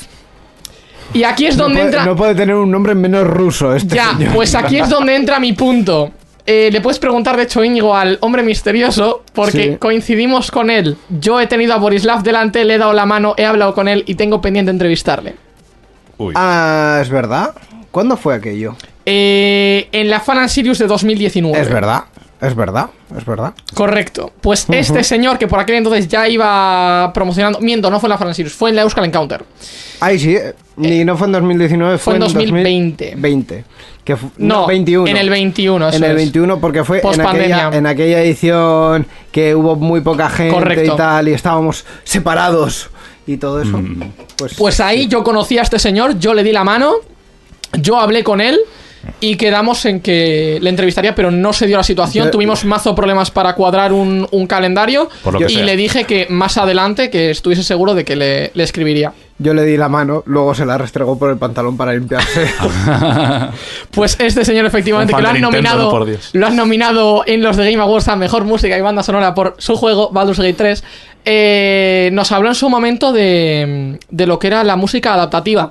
Y aquí es No donde puede, entra... no puede tener un nombre menos ruso este Ya, señor. pues aquí es donde entra mi punto. Eh, le puedes preguntar, de hecho, Íñigo, al hombre misterioso, porque Sí. coincidimos con él. Yo he tenido a Borislav delante, le he dado la mano, he hablado con él y tengo pendiente entrevistarle. Uy. Ah, ¿es verdad? ¿Cuándo fue aquello? Eh, en la Fan and Sirius de dos mil diecinueve. Es verdad, es verdad, es verdad. Correcto. Pues este señor, que por aquel entonces ya iba promocionando... Miento, no fue en la Fan and Sirius, fue en la Euskal Encounter. Ay, sí, eh, ni no fue en dos mil diecinueve, fue fue, en dos mil veinte. dos mil veinte. Que fu- No, veintiuno. en el veintiuno, eso En el es. veintiuno, porque fue en Pospandemia. aquella, en aquella edición que hubo muy poca gente Correcto. y tal, y estábamos separados y todo eso. Pues, Pues ahí yo conocí a este señor, yo le di la mano, yo hablé con él y quedamos en que le entrevistaría, pero no se dio la situación. Yo- Tuvimos mazo problemas para cuadrar un, un calendario Por lo que y sea. le dije que más adelante que estuviese seguro de que le, le escribiría. yo le di la mano, luego se la restregó por el pantalón para limpiarse. Pues este señor efectivamente, Un que lo fan han de Nintendo, nominado, no, por Dios. lo han nominado en los de Game Awards a Mejor Música y Banda Sonora por su juego, Baldur's Gate tres, eh, nos habló en su momento de, de lo que era la música adaptativa.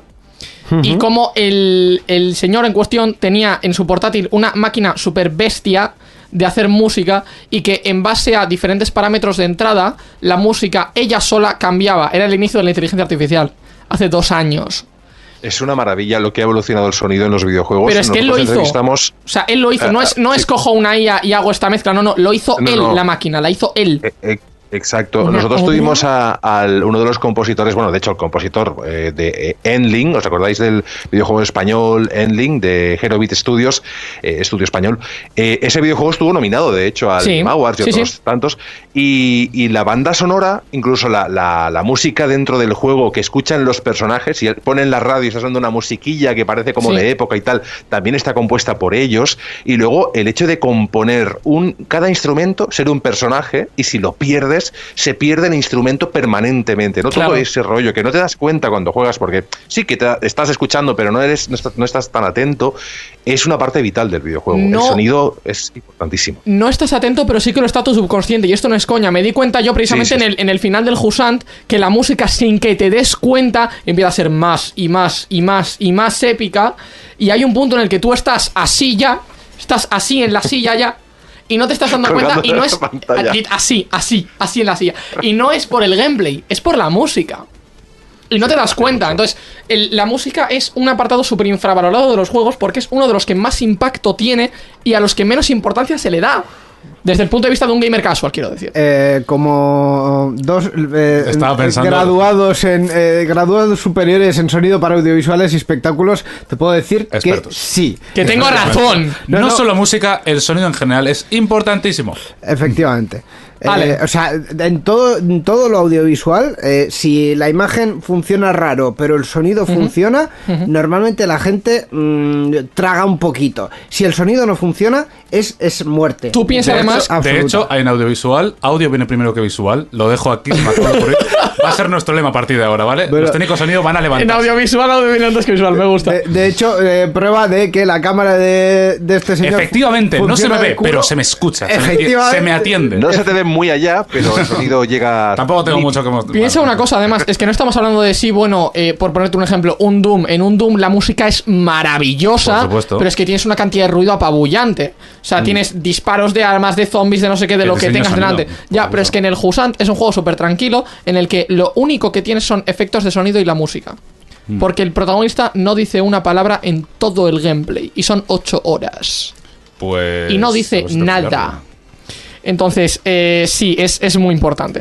Y cómo el, el señor en cuestión tenía en su portátil una máquina super bestia de hacer música y que en base a diferentes parámetros de entrada, la música ella sola cambiaba. Era el inicio de la inteligencia artificial, hace dos años. Es una maravilla lo que ha evolucionado el sonido en los videojuegos. Pero es que él lo Nosotros hizo. entrevistamos- O sea, él lo hizo. No Ah, es, no sí. es cojo una I A y hago esta mezcla. No, no. Lo hizo No, él, no. la máquina. La hizo él. Eh, eh, Exacto. Una Nosotros obra. tuvimos a, al- uno de los compositores, bueno, de hecho el compositor eh, de eh, Endling, ¿os acordáis del videojuego español Endling de Hero Beat Studios, eh, estudio español? Eh, ese videojuego estuvo nominado, de hecho, al Sí, Game Awards y sí, otros sí. tantos. Y, y la banda sonora, incluso la, la- la música dentro del juego que escuchan los personajes, y ponen la radio y está sonando una musiquilla que parece como Sí. de época y tal, también está compuesta por ellos. Y luego el hecho de componer un cada instrumento, ser un personaje, y si lo pierdes, se pierde el instrumento permanentemente, ¿no? Claro. Todo ese rollo que no te das cuenta cuando juegas, porque sí que te, estás escuchando, pero no eres no estás, no estás tan atento, es una parte vital del videojuego. No. El sonido es importantísimo. No estás atento, pero sí que lo está tu subconsciente. Y esto no es coña. Me di cuenta yo precisamente Sí, sí, en, el, en el final del Jusant que la música, sin que te des cuenta, empieza a ser más y más y más y más épica. Y hay un punto en el que tú estás así ya, estás así en la silla ya, y no te estás dando cuenta. Y no es Colgando de la pantalla. así, así, así en la silla. Y no es por el gameplay, es por la música. Y no te das cuenta. Entonces, el- la música es un apartado súper infravalorado de los juegos porque es uno de los que más impacto tiene y a los que menos importancia se le da. Desde el punto de vista de un gamer casual, quiero decir. Eh, como dos eh, Estaba pensando- graduados en eh, graduados superiores en sonido para audiovisuales y espectáculos, te puedo decir Expertos. que sí. Que tengo razón. No, No, no. solo música, el sonido en general es importantísimo. Efectivamente. Vale. Eh, o sea, en todo, en todo lo audiovisual, eh, si la imagen funciona raro, pero el sonido funciona, normalmente la gente mm, traga un poquito. Si el sonido no funciona, es, es muerte. Tú piensas De además... hecho, absoluta. de hecho, en audiovisual, audio viene primero que visual. Lo dejo aquí, se me acaba de ocurrir. Va a ser nuestro lema a partir de ahora, ¿vale? Pero- Los técnicos de sonido van a En levantar. audiovisual, audio viene antes que visual, me gusta. De, de hecho, eh, prueba de que la cámara de, de este señor. Efectivamente, no se funciona me de ve, culo. pero se me escucha. Se me, Efectivamente. se me atiende. No se te ve muy allá, pero el sonido llega... Tampoco tengo mucho que mostrar. Piensa una cosa, además, es que no estamos hablando de sí, bueno, eh, por ponerte un ejemplo, un Doom. En un Doom la música es maravillosa, Por supuesto. pero es que tienes una cantidad de ruido apabullante. O sea, tienes disparos de armas, de zombies, de no sé qué, de El lo que diseño tengas sonido, delante. por Ya, supuesto. pero es que en el Jusant es un juego súper tranquilo, en el que lo único que tienes son efectos de sonido y la música. Porque el protagonista no dice una palabra en todo el gameplay, y son ocho horas. Pues. Y no dice pues esto nada. explicarlo. Entonces, eh, sí, es, es muy importante.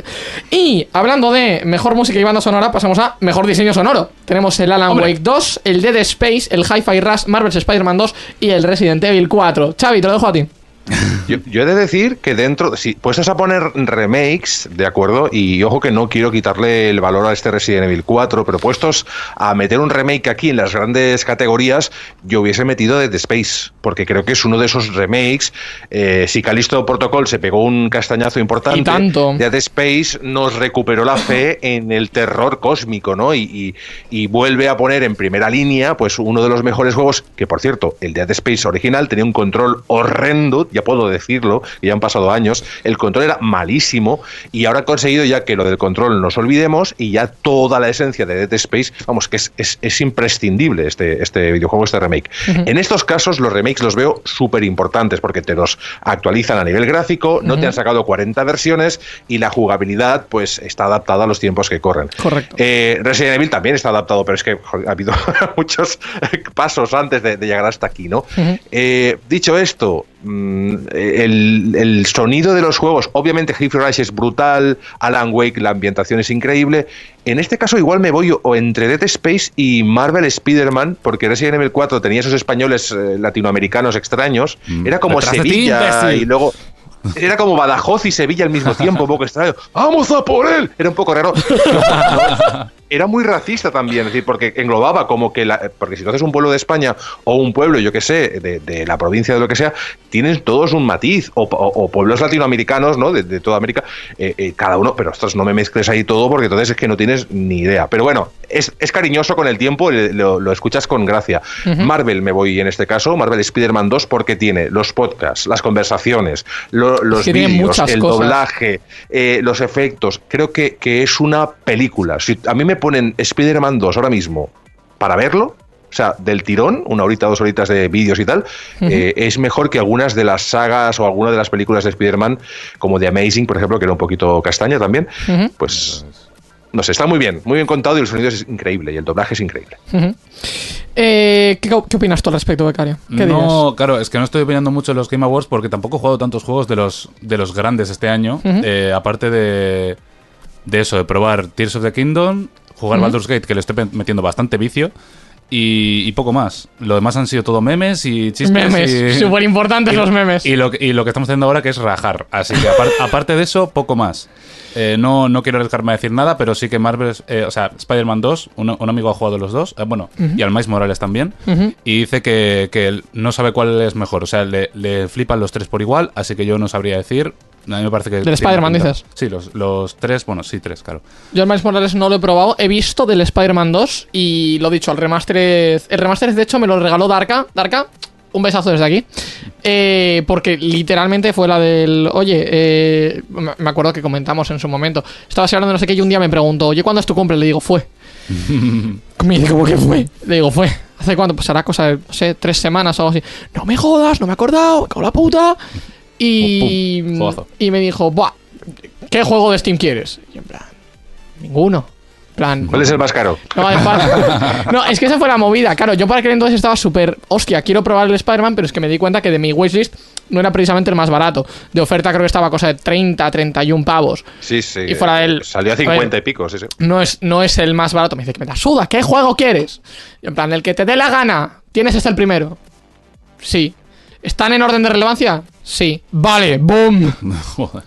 Y hablando de mejor música y banda sonora, pasamos a mejor diseño sonoro. Tenemos el Alan ¡Hombre! Wake dos, el Dead Space, el Hi-Fi Rush, Marvel's Spider-Man dos y el Resident Evil cuatro. Xavi, te lo dejo a ti. Yo, yo he de decir que dentro, si puestos a poner remakes, ¿de acuerdo? Y ojo que no quiero quitarle el valor a este Resident Evil cuatro, pero puestos a meter un remake aquí en las grandes categorías, yo hubiese metido Dead Space, porque creo que es uno de esos remakes. Eh, si Callisto Protocol se pegó un castañazo importante, y tanto. Dead Space nos recuperó la fe en el terror cósmico, ¿no? Y, y, y vuelve a poner en primera línea, pues uno de los mejores juegos, que por cierto, el Dead Space original tenía un control horrendo, ya puedo decirlo, que ya han pasado años, el control era malísimo y ahora han conseguido ya que lo del control nos olvidemos y ya toda la esencia de Dead Space, vamos, que es, es, es imprescindible este, este videojuego, este remake. Uh-huh. En estos casos los remakes los veo súper importantes porque te los actualizan a nivel gráfico, no uh-huh. te han sacado cuarenta versiones y la jugabilidad pues está adaptada a los tiempos que corren. Correcto. Eh, Resident Evil también está adaptado, pero es que joder, ha habido muchos pasos antes de, de llegar hasta aquí, ¿no? Uh-huh. Eh, dicho esto, El, el sonido de los juegos, obviamente Hi-Fi Rush es brutal, Alan Wake, la ambientación es increíble. En este caso igual me voy o entre Dead Space y Marvel Spider-Man, porque Resident Evil cuatro tenía esos españoles eh, latinoamericanos extraños, era como Sevilla y luego... Era como Badajoz y Sevilla al mismo tiempo, un poco extraño. ¡Vamos a por él! Era un poco raro. No, era muy racista también, es decir, porque englobaba como que... La, porque si tú haces un pueblo de España o un pueblo, yo qué sé, de, de la provincia, de lo que sea, tienen todos un matiz. O, o, o pueblos latinoamericanos, ¿no? De, de toda América, eh, eh, cada uno... Pero ostras, no me mezcles ahí todo porque entonces es que no tienes ni idea. Pero bueno, es, es cariñoso con el tiempo, lo, lo escuchas con gracia. Uh-huh. Marvel me voy en este caso, Marvel Spider-Man dos, porque tiene los podcasts, las conversaciones, lo, los vídeos, el cosas. doblaje, eh, los efectos. Creo que, que es una película. Si a mí me ponen Spider-Man dos ahora mismo para verlo, o sea, del tirón, una horita, dos horitas de vídeos y tal, uh-huh. eh, es mejor que algunas de las sagas o algunas de las películas de Spider-Man, como The Amazing, por ejemplo, que era un poquito castaña también, uh-huh. pues... No sé, está muy bien, muy bien contado y el sonido es increíble y el doblaje es increíble. Uh-huh. eh, ¿qué, ¿Qué opinas tú al respecto, Becario? ¿Qué no, dirías? Claro, es que no estoy opinando mucho en los Game Awards porque tampoco he jugado tantos juegos de los, de los grandes este año, uh-huh. eh, aparte de, de eso, de probar Tears of the Kingdom, jugar uh-huh. Baldur's Gate, que le estoy metiendo bastante vicio. Y, y poco más. Lo demás han sido todo memes y chistes. Memes, y, súper importantes los memes. Y lo, y lo que estamos haciendo ahora que es rajar. Así que apart, aparte de eso, poco más. Eh, no, no quiero arriesgarme a decir nada, pero sí que Marvel, eh, o sea, Spider-Man dos, un, un amigo ha jugado los dos, eh, bueno, uh-huh. y al Miles Morales también, uh-huh. y dice que, que no sabe cuál es mejor. O sea, le, le flipan los tres por igual, así que yo no sabría decir. A mí me parece que... ¿Del Spider-Man dices? Sí, los, los tres, bueno, sí, tres, claro. Yo el Miles Morales no lo he probado, he visto del Spider-Man dos y lo dicho, el remaster... El remaster, de hecho, me lo regaló Darka. Darka, un besazo desde aquí. Eh, porque literalmente fue la del... Oye, eh, me acuerdo que comentamos en su momento. Estaba hablando de no sé qué y un día me preguntó, oye, ¿cuándo es tu cumple? Le digo, fue. Me dice, ¿cómo que fue? Le digo, fue. ¿Hace cuánto? Pues será cosa de, no sé, tres semanas o algo así. No me jodas, no me he acordado, me cago en la puta... Y, y me dijo, buah, ¿qué juego de Steam quieres? Y en plan, ninguno. En plan, ¿cuál es el más caro? No, no, es que esa fue la movida. Claro, yo para aquel entonces estaba súper, hostia, quiero probar el Spider-Man, pero es que me di cuenta que de mi wishlist no era precisamente el más barato. De oferta creo que estaba cosa de treinta, treinta y un pavos. Sí, sí. Y fuera del... Salió a cincuenta y pico, sí, sí. No es, no es el más barato. Me dice que me la suda, ¿qué juego quieres? Y en plan, el que te dé la gana. ¿Tienes este el primero? Sí. ¿Están en orden de relevancia? Sí. Vale, boom. Joder.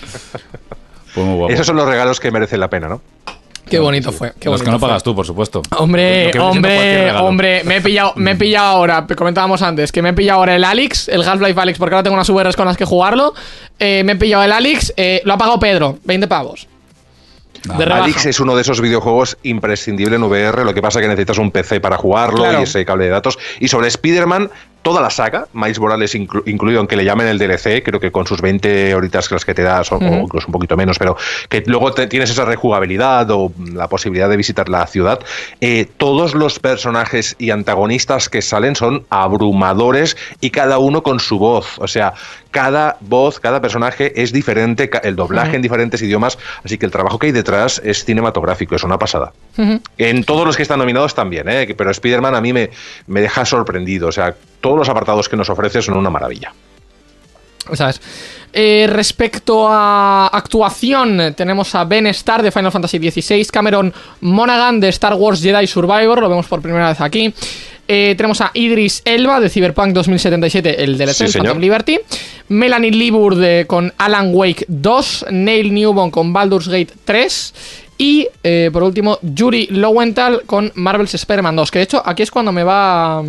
Pues muy guapo. Esos son los regalos que merecen la pena, ¿no? Qué bonito fue. Qué los bonito que no fue. pagas tú, por supuesto. Hombre, hombre, hombre, me he pillado, me he pillado ahora, comentábamos antes, que me he pillado ahora el Alyx, el Half-Life Alyx, porque ahora tengo unas V Rs con las que jugarlo. Eh, me he pillado el Alyx, eh, lo ha pagado Pedro, veinte pavos. De Alyx es uno de esos videojuegos imprescindible en V R, lo que pasa es que necesitas un P C para jugarlo, claro, y ese cable de datos. Y sobre Spider-Man, toda la saga, Miles Morales inclu incluido, aunque le llamen el D L C, creo que con sus veinte horitas que las que te das, o, uh-huh. o incluso un poquito menos, pero que luego te, tienes esa rejugabilidad o la posibilidad de visitar la ciudad. Eh, todos los personajes y antagonistas que salen son abrumadores y cada uno con su voz. O sea, cada voz, cada personaje es diferente, el doblaje uh-huh. en diferentes idiomas, así que el trabajo que hay detrás es cinematográfico, es una pasada. Uh-huh. En todos los que están nominados también, ¿eh? Pero Spider-Man a mí me, me deja sorprendido, o sea, todos los apartados que nos ofrece son una maravilla. ¿Sabes? Eh, respecto a actuación, tenemos a Ben Starr de Final Fantasy dieciséis, Cameron Monaghan de Star Wars Jedi Survivor, lo vemos por primera vez aquí. Eh, tenemos a Idris Elba de Cyberpunk dos mil setenta y siete, el D L C, Sí, el Phantom señor. Liberty. Melanie Liburd de- con Alan Wake dos. Neil Newbon con Baldur's Gate tres. Y eh, por último, Yuri Lowenthal con Marvel's Spider-Man dos. Que de hecho, aquí es cuando me va.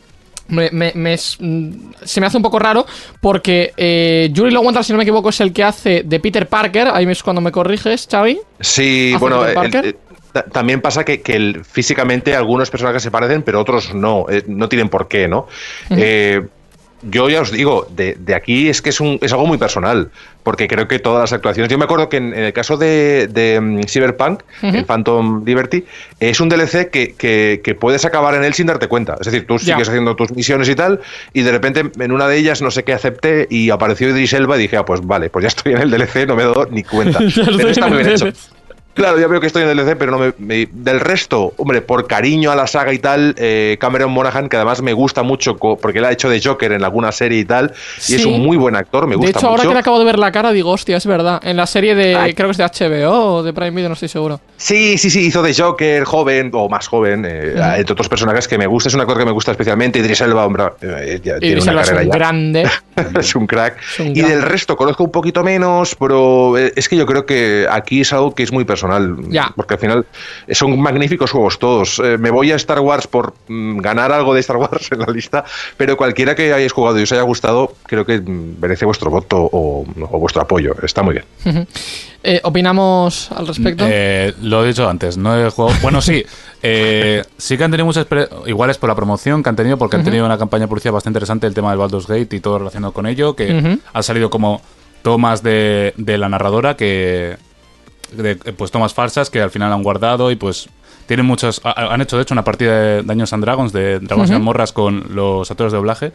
Me, me- me es- mm, se me hace un poco raro porque eh, Yuri Lowenthal, si no me equivoco, es el que hace de Peter Parker. Ahí es cuando me corriges, Xavi. Sí, ¿Hace bueno, Peter el- Parker? el- ta- también pasa que, que el- físicamente algunos personajes se parecen, pero otros no, eh, no tienen por qué, ¿no? Eh, yo ya os digo, de, de aquí es que es, un, es algo muy personal, porque creo que todas las actuaciones... Yo me acuerdo que en, en el caso de, de um, Cyberpunk, Ujú. el Phantom Liberty, es un D L C que, que- que puedes acabar en él sin darte cuenta. Es decir, tú Ya. sigues haciendo tus misiones y tal, y de repente en una de ellas no sé qué acepté y apareció Idris Elba y dije, ah, pues vale, pues ya estoy en el D L C, no me doy ni cuenta. Ya estoy Pero está en muy el bien D L hecho. C. Claro, ya veo que estoy en el D L C, pero no me, me- del resto, hombre, por cariño a la saga y tal, eh, Cameron Monaghan, que además me gusta mucho co- porque él ha hecho de Joker en alguna serie y tal, y es Sí. un muy buen actor, me De gusta hecho, ahora mucho. que le acabo de ver la cara, digo, hostia, es verdad. En la serie de. Ay. Creo que es de H B O o de Prime Video, no estoy seguro. Sí, sí, sí, hizo de Joker, joven o más joven, eh, Ujú. entre otros personajes que me gusta, es un actor que me gusta especialmente, Idris Elba, hombre, eh, ya tiene Idris una Elba es carrera un ya. grande. Es un crack. Es un y grande. del resto conozco un poquito menos, pero eh, es que yo creo que aquí es algo que es muy personal. Ya. Porque al final son magníficos juegos todos. Eh, me voy a Star Wars por mm, ganar algo de Star Wars en la lista, pero cualquiera que hayáis jugado y os haya gustado, creo que mm, merece vuestro voto o, o vuestro apoyo. Está muy bien. Eh, ¿Opinamos al respecto? Eh, lo he dicho antes, no he jugado. Bueno, sí, eh, sí que han tenido muchas. pre- Igual es por la promoción que han tenido, porque han tenido una campaña de publicidad bastante interesante, el tema del Baldur's Gate y todo relacionado con ello, que Ujú. han salido como tomas de, de la narradora, que. De, pues tomas falsas que al final han guardado y pues. Tienen muchos. ha- Han hecho, de hecho, una partida de Dungeons and Dragons, de Dragones y Ujú. Mazmorras con los actores de doblaje.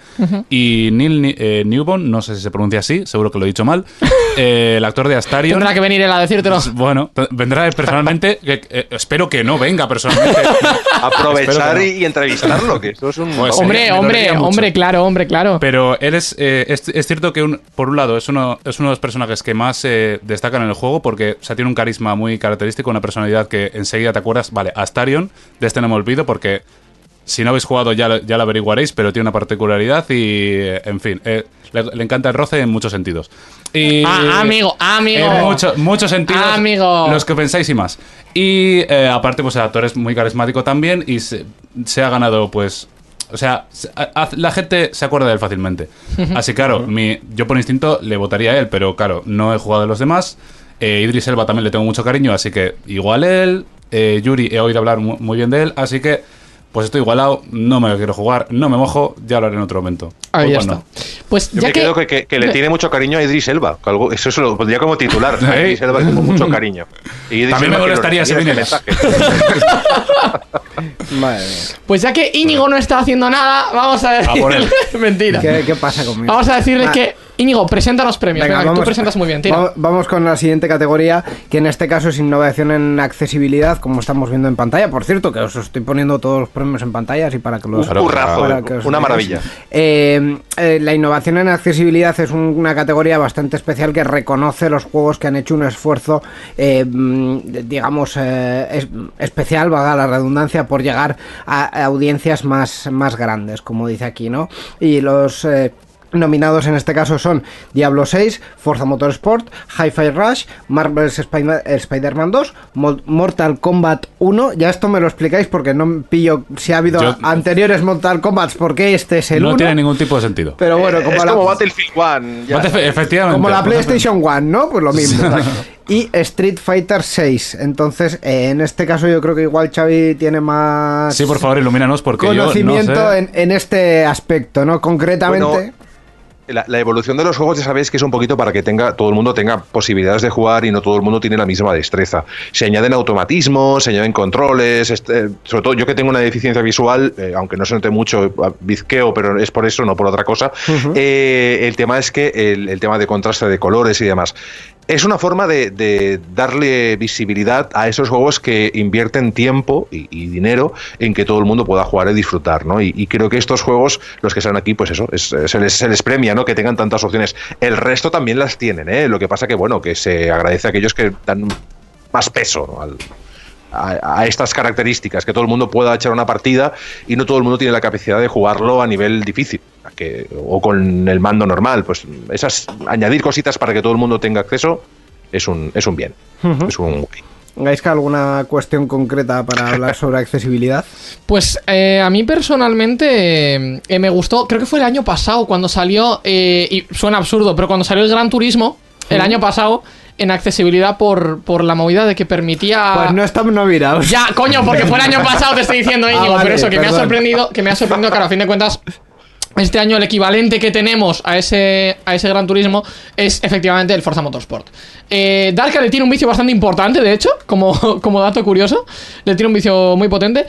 Y Neil Ni- eh, Newbon, no sé si se pronuncia así, seguro que lo he dicho mal. eh, el actor de Astarion. Tendrá que venir él a decírtelo. Pues, bueno, t- vendrá él personalmente. que, eh, espero que no venga personalmente. Aprovechar Espero que y, y entrevistarlo, que eso es un... Pues, Hombre, me hombre, dolería mucho. hombre, claro, hombre, claro. Pero él es, eh, es, es cierto que, un- por un lado, es uno, es uno de los personajes que más eh, destacan en el juego porque o sea, tiene un carisma muy característico, una personalidad que enseguida te acuerdas. Vale, Astarion, de este no me olvido porque si no habéis jugado ya, lo- ya lo averiguaréis, pero tiene una particularidad y, eh, en fin, eh, le, le encanta el roce en muchos sentidos. Y, Ah, amigo, amigo. En mucho- muchos sentidos. Amigo. Los que pensáis y más. Y eh, aparte, pues el actor es muy carismático también y se, se ha ganado, pues. O sea, se- a- a- la gente se acuerda de él fácilmente. Así, claro, mi, yo por instinto le votaría a él, pero claro, no he jugado a los demás. Eh, Idris Elba también le tengo mucho cariño, así que igual él. Eh, Yuri he oído hablar mu- muy bien de él, así que pues estoy igualado, no me lo quiero jugar, no me mojo, ya lo haré en otro momento. Ahí Pues está. bueno. Pues Yo ya me que. quedo que, que- que le tiene mucho cariño a Idris Elba. que algo- eso se lo pondría como titular. A ¿Eh? Idris Elba le tengo mucho cariño. Y Idris También me Elba, que molestaría nos si envíe vinieras. este mensaje. Madre mía. Pues ya que Íñigo no está haciendo nada, vamos a A por él. decirle. Mentira. ¿Qué, qué pasa conmigo? Vamos a decirle Ah. que. Íñigo, presenta los premios. Venga, que tú presentas muy bien, tira. vamos- Vamos con la siguiente categoría, que en este caso es innovación en accesibilidad, como estamos viendo en pantalla. Por cierto, que os estoy poniendo todos los premios en pantalla, así para que los... Un currazo, para eh, que os una veáis. maravilla. Eh, eh, la innovación en accesibilidad es un- una categoría bastante especial que reconoce los juegos que han hecho un esfuerzo, eh, mm, digamos, eh, es- especial, valga la redundancia, por llegar a, a audiencias más, más grandes, como dice aquí, ¿no? Y los... eh, nominados en este caso son Diablo seis, Forza Motorsport, Hi-Fi Rush, Marvel's Spider- Spider-Man dos, Mol- Mortal Kombat uno. Ya esto me lo explicáis porque no pillo si ha habido Yo- anteriores Mortal Kombat, porque este es el No uno. tiene ningún tipo de sentido. Pero bueno, como es la, como Battlefield One. ya. Bate- Efectivamente. como la PlayStation One, ¿no? Pues lo mismo. Y Street Fighter seis. Entonces, eh, en este caso yo creo que igual Xavi tiene más Sí, por favor, ilumínanos porque conocimiento yo no sé. en, en este aspecto, ¿no? Concretamente... Bueno, La, la evolución de los juegos ya sabéis que es un poquito para que tenga todo el mundo tenga posibilidades de jugar y no todo el mundo tiene la misma destreza. Se añaden automatismos, se añaden controles, este, sobre todo yo que tengo una deficiencia visual, eh, aunque no se note mucho, bizqueo, pero es por eso, no por otra cosa. Uh-huh. eh, el tema es que el, el tema de contraste de colores y demás. Es una forma de, de darle visibilidad a esos juegos que invierten tiempo y, y dinero en que todo el mundo pueda jugar y disfrutar, ¿no? Y, y creo que estos juegos, los que salen aquí, pues eso, es, se, les, se les premia, ¿no? Que tengan tantas opciones. El resto también las tienen, ¿eh? Lo que pasa que, bueno, que se agradece a aquellos que dan más peso, ¿no? al, a, a estas características, que todo el mundo pueda echar una partida y no todo el mundo tiene la capacidad de jugarlo a nivel difícil que, o con el mando normal. Pues esas añadir cositas para que todo el mundo tenga acceso es un, es un bien, uh-huh. es un Gaizka, ¿alguna cuestión concreta para hablar sobre accesibilidad? Pues eh, a mí personalmente eh, me gustó, creo que fue el año pasado cuando salió, eh, y suena absurdo, pero cuando salió el Gran Turismo, el uh-huh. año pasado, en accesibilidad por, por la movida de que permitía... Pues no estamos no mirados. Ya, coño, porque fue el año pasado, te estoy diciendo, Íñigo, ah, vale, pero eso, que perdón. me ha sorprendido, que me ha sorprendido, claro, a fin de cuentas... Este año el equivalente que tenemos a ese, a ese Gran Turismo es efectivamente el Forza Motorsport. eh, Darka le tiene un vicio bastante importante, de hecho, como, como dato curioso. Le tiene un vicio muy potente.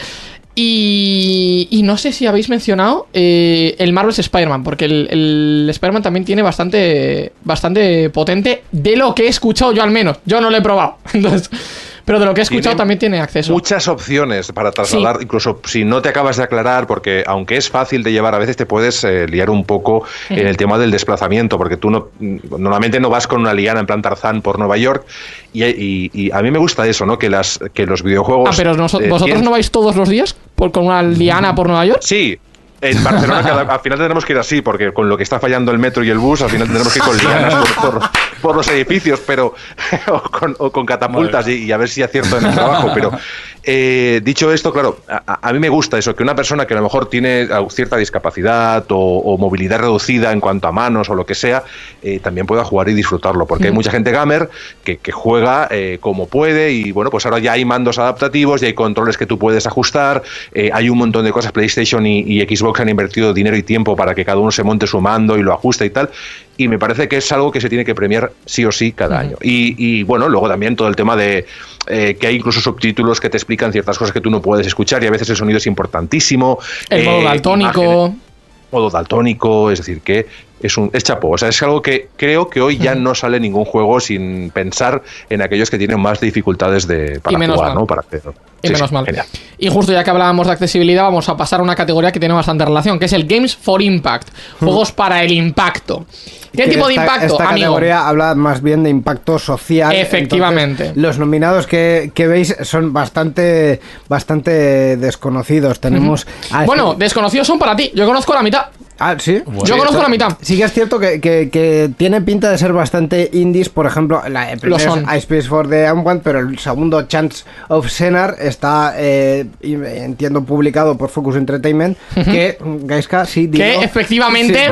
Y, y no sé si habéis mencionado eh, el Marvel's Spider-Man, porque el, el Spider-Man también tiene bastante, bastante potente, de lo que he escuchado yo al menos. Yo no lo he probado, entonces... Pero de lo que he escuchado tiene también tiene acceso. Muchas opciones para trasladar, sí. Incluso si no te acabas de aclarar, porque aunque es fácil de llevar, a veces te puedes eh, liar un poco sí. en el tema del desplazamiento, porque tú no, normalmente no vas con una liana en plan Tarzán por Nueva York, y, y, y a mí me gusta eso, ¿no? Que, las, que los videojuegos... Ah, pero nos, eh, ¿vosotros tienen... no vais todos los días por, con una liana por Nueva York? Sí. En Barcelona cada, al final tendremos que ir así, porque con lo que está fallando el metro y el bus, al final tendremos que ir con lianas por, por, por los edificios, pero o con, o con catapultas y, y a ver si acierto en el trabajo. Pero eh, dicho esto, claro, a, a mí me gusta eso, que una persona que a lo mejor tiene cierta discapacidad o, o movilidad reducida en cuanto a manos o lo que sea, eh, también pueda jugar y disfrutarlo, porque mm. hay mucha gente gamer que, que juega eh, como puede y bueno, pues ahora ya hay mandos adaptativos y hay controles que tú puedes ajustar, eh, hay un montón de cosas, PlayStation y, y Xbox han invertido dinero y tiempo para que cada uno se monte su mando y lo ajuste y tal, y me parece que es algo que se tiene que premiar sí o sí cada uh-huh. año. Y, y bueno, luego también todo el tema de eh, que hay incluso subtítulos que te explican ciertas cosas que tú no puedes escuchar y a veces el sonido es importantísimo. El eh, modo daltónico. Imágenes, modo daltónico, es decir, que es un es chapo, o sea, es algo que creo que hoy ya no sale ningún juego sin pensar en aquellos que tienen más dificultades de para jugar, mal. ¿no? Para hacerlo. Y sí, menos sí, mal. Genial. Y justo ya que hablábamos de accesibilidad, vamos a pasar a una categoría que tiene bastante relación, que es el Games for Impact, juegos para el impacto. ¿Qué tipo de impacto, esta amigo? categoría habla más bien de impacto social. Efectivamente. Entonces, los nominados que, que veis son bastante bastante desconocidos. Tenemos... Uh-huh. a bueno, este... desconocidos son para ti. Yo conozco la mitad. Ah, ¿sí? Bueno, yo conozco la mitad. Sí que es cierto que, que, que tiene pinta de ser bastante indies. Por ejemplo, la, el primero es I Space for the Unwanted, pero el segundo, Chants of Senar, está, eh, entiendo, publicado por Focus Entertainment. Uh-huh. Que, Gaizka, sí, digo... Que efectivamente...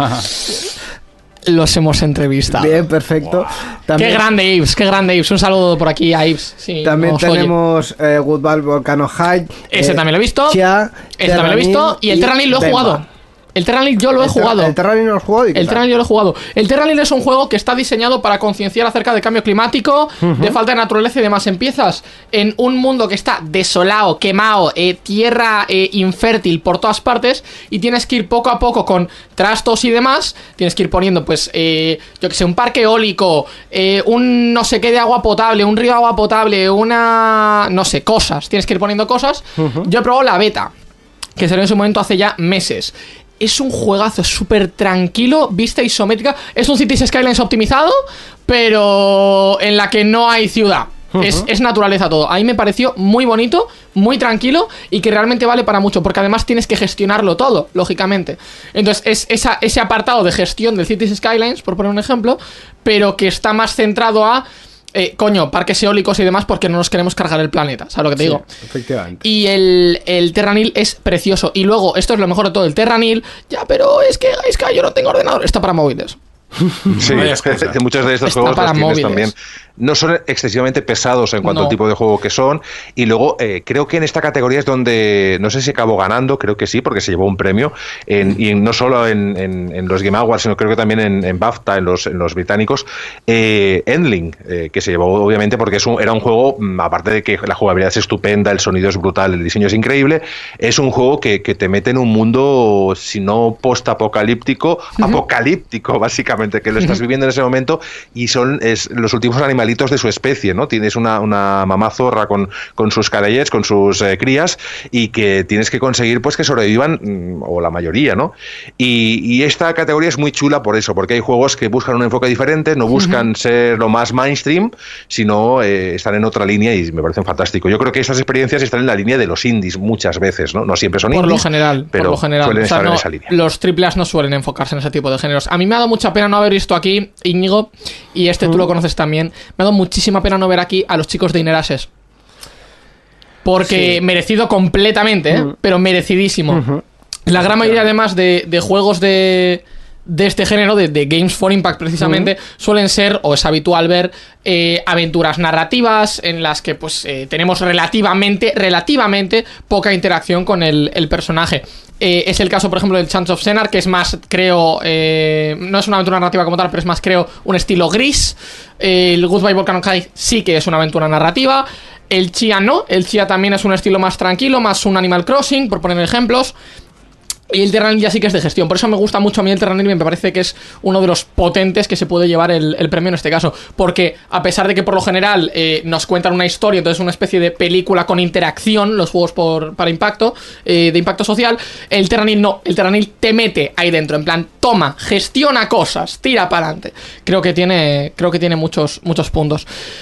Sí, los hemos entrevistado. Bien, perfecto. También, qué grande Ives, qué grande Ives. Un saludo por aquí a Ives. Sí, también tenemos eh, Woodball Volcano High. Ese eh, también lo he visto. Chia, Ese también lo he visto. Y el Terranil lo he Bemba. jugado. El Terranil yo lo he el jugado. El Terranil no lo he jugado. El Terranil yo lo he jugado. El Terranil es un juego que está diseñado para concienciar acerca del cambio climático, uh-huh. de falta de naturaleza y demás. Empiezas en un mundo que está desolado, quemado, eh, tierra eh, infértil por todas partes, y tienes que ir poco a poco con trastos y demás. Tienes que ir poniendo, pues, eh, yo que sé, un parque eólico, eh, un no sé qué de agua potable, un río de agua potable, una... no sé, cosas. Tienes que ir poniendo cosas. Uh-huh. Yo he probado la beta, que salió en su momento hace ya meses. Es un juegazo súper tranquilo, vista isométrica. Es un Cities Skylines optimizado, pero en la que no hay ciudad. Uh-huh. Es, es naturaleza todo. A mí me pareció muy bonito, muy tranquilo y que realmente vale para mucho, porque además tienes que gestionarlo todo, lógicamente. Entonces es esa, ese apartado de gestión del Cities Skylines, por poner un ejemplo, pero que está más centrado a... Eh, coño, parques eólicos y demás, porque no nos queremos cargar el planeta, ¿sabes lo que te sí, digo? Efectivamente. Y el, el Terranil es precioso. Y luego, esto es lo mejor de todo, el Terranil, ya, pero es que, es que yo no tengo ordenador, está para móviles. Sí, es que muchos de estos está juegos para los tienes móviles. También. No son excesivamente pesados en cuanto no. al tipo de juego que son. Y luego eh, creo que en esta categoría es donde, no sé si acabó ganando, creo que sí, porque se llevó un premio. En, y en, no solo en, en, en los Game Awards, sino creo que también en, en BAFTA, en los, en los británicos. Eh, Endling, eh, que se llevó obviamente porque es un, era un juego, aparte de que la jugabilidad es estupenda, el sonido es brutal, el diseño es increíble, es un juego que, que te mete en un mundo, si no post-apocalíptico, uh-huh. apocalíptico, básicamente. básicamente, que lo estás viviendo en ese momento y son es, los últimos animalitos de su especie, ¿no? Tienes una, una mamá zorra con, con sus carayets, con sus eh, crías, y que tienes que conseguir pues que sobrevivan, o la mayoría, ¿no? Y, y esta categoría es muy chula por eso, porque hay juegos que buscan un enfoque diferente, no buscan uh-huh. ser lo más mainstream, sino eh, están en otra línea y me parecen fantástico. Yo creo que esas experiencias están en la línea de los indies muchas veces, ¿no? No siempre son por indies, lo general, pero por lo general. suelen o sea, estar no, en esa línea. Los triple A no suelen enfocarse en ese tipo de géneros. A mí me ha dado mucha pena no haber visto aquí, Íñigo, y este uh-huh. tú lo conoces también, me ha dado muchísima pena no ver aquí a los chicos de Inner Ashes. Porque sí. merecido completamente, ¿eh? Uh-huh. Pero merecidísimo. Uh-huh. La gran mayoría, además, de, de juegos de, de este género, de, de Games for Impact precisamente, uh-huh. suelen ser, o es habitual ver, eh, aventuras narrativas en las que pues eh, tenemos relativamente, relativamente poca interacción con el, el personaje. Eh, es el caso, por ejemplo, del Chants of Sennaar, que es más, creo, eh, no es una aventura narrativa como tal, pero es más, creo, un estilo gris. Eh, el Goodbye Volcano High sí que es una aventura narrativa. El Chia no, el Chia también es un estilo más tranquilo, más un Animal Crossing, por poner ejemplos. Y el Terranil ya sí que es de gestión. Por eso me gusta mucho a mí el Terranil y me parece que es uno de los potentes que se puede llevar el, el premio en este caso. Porque a pesar de que por lo general eh, nos cuentan una historia, entonces una especie de película con interacción, los juegos por, para impacto, eh, de impacto social, el Terranil no. El Terranil te mete ahí dentro, en plan, toma, gestiona cosas, tira para adelante. Creo que tiene, creo que tiene muchos, muchos puntos.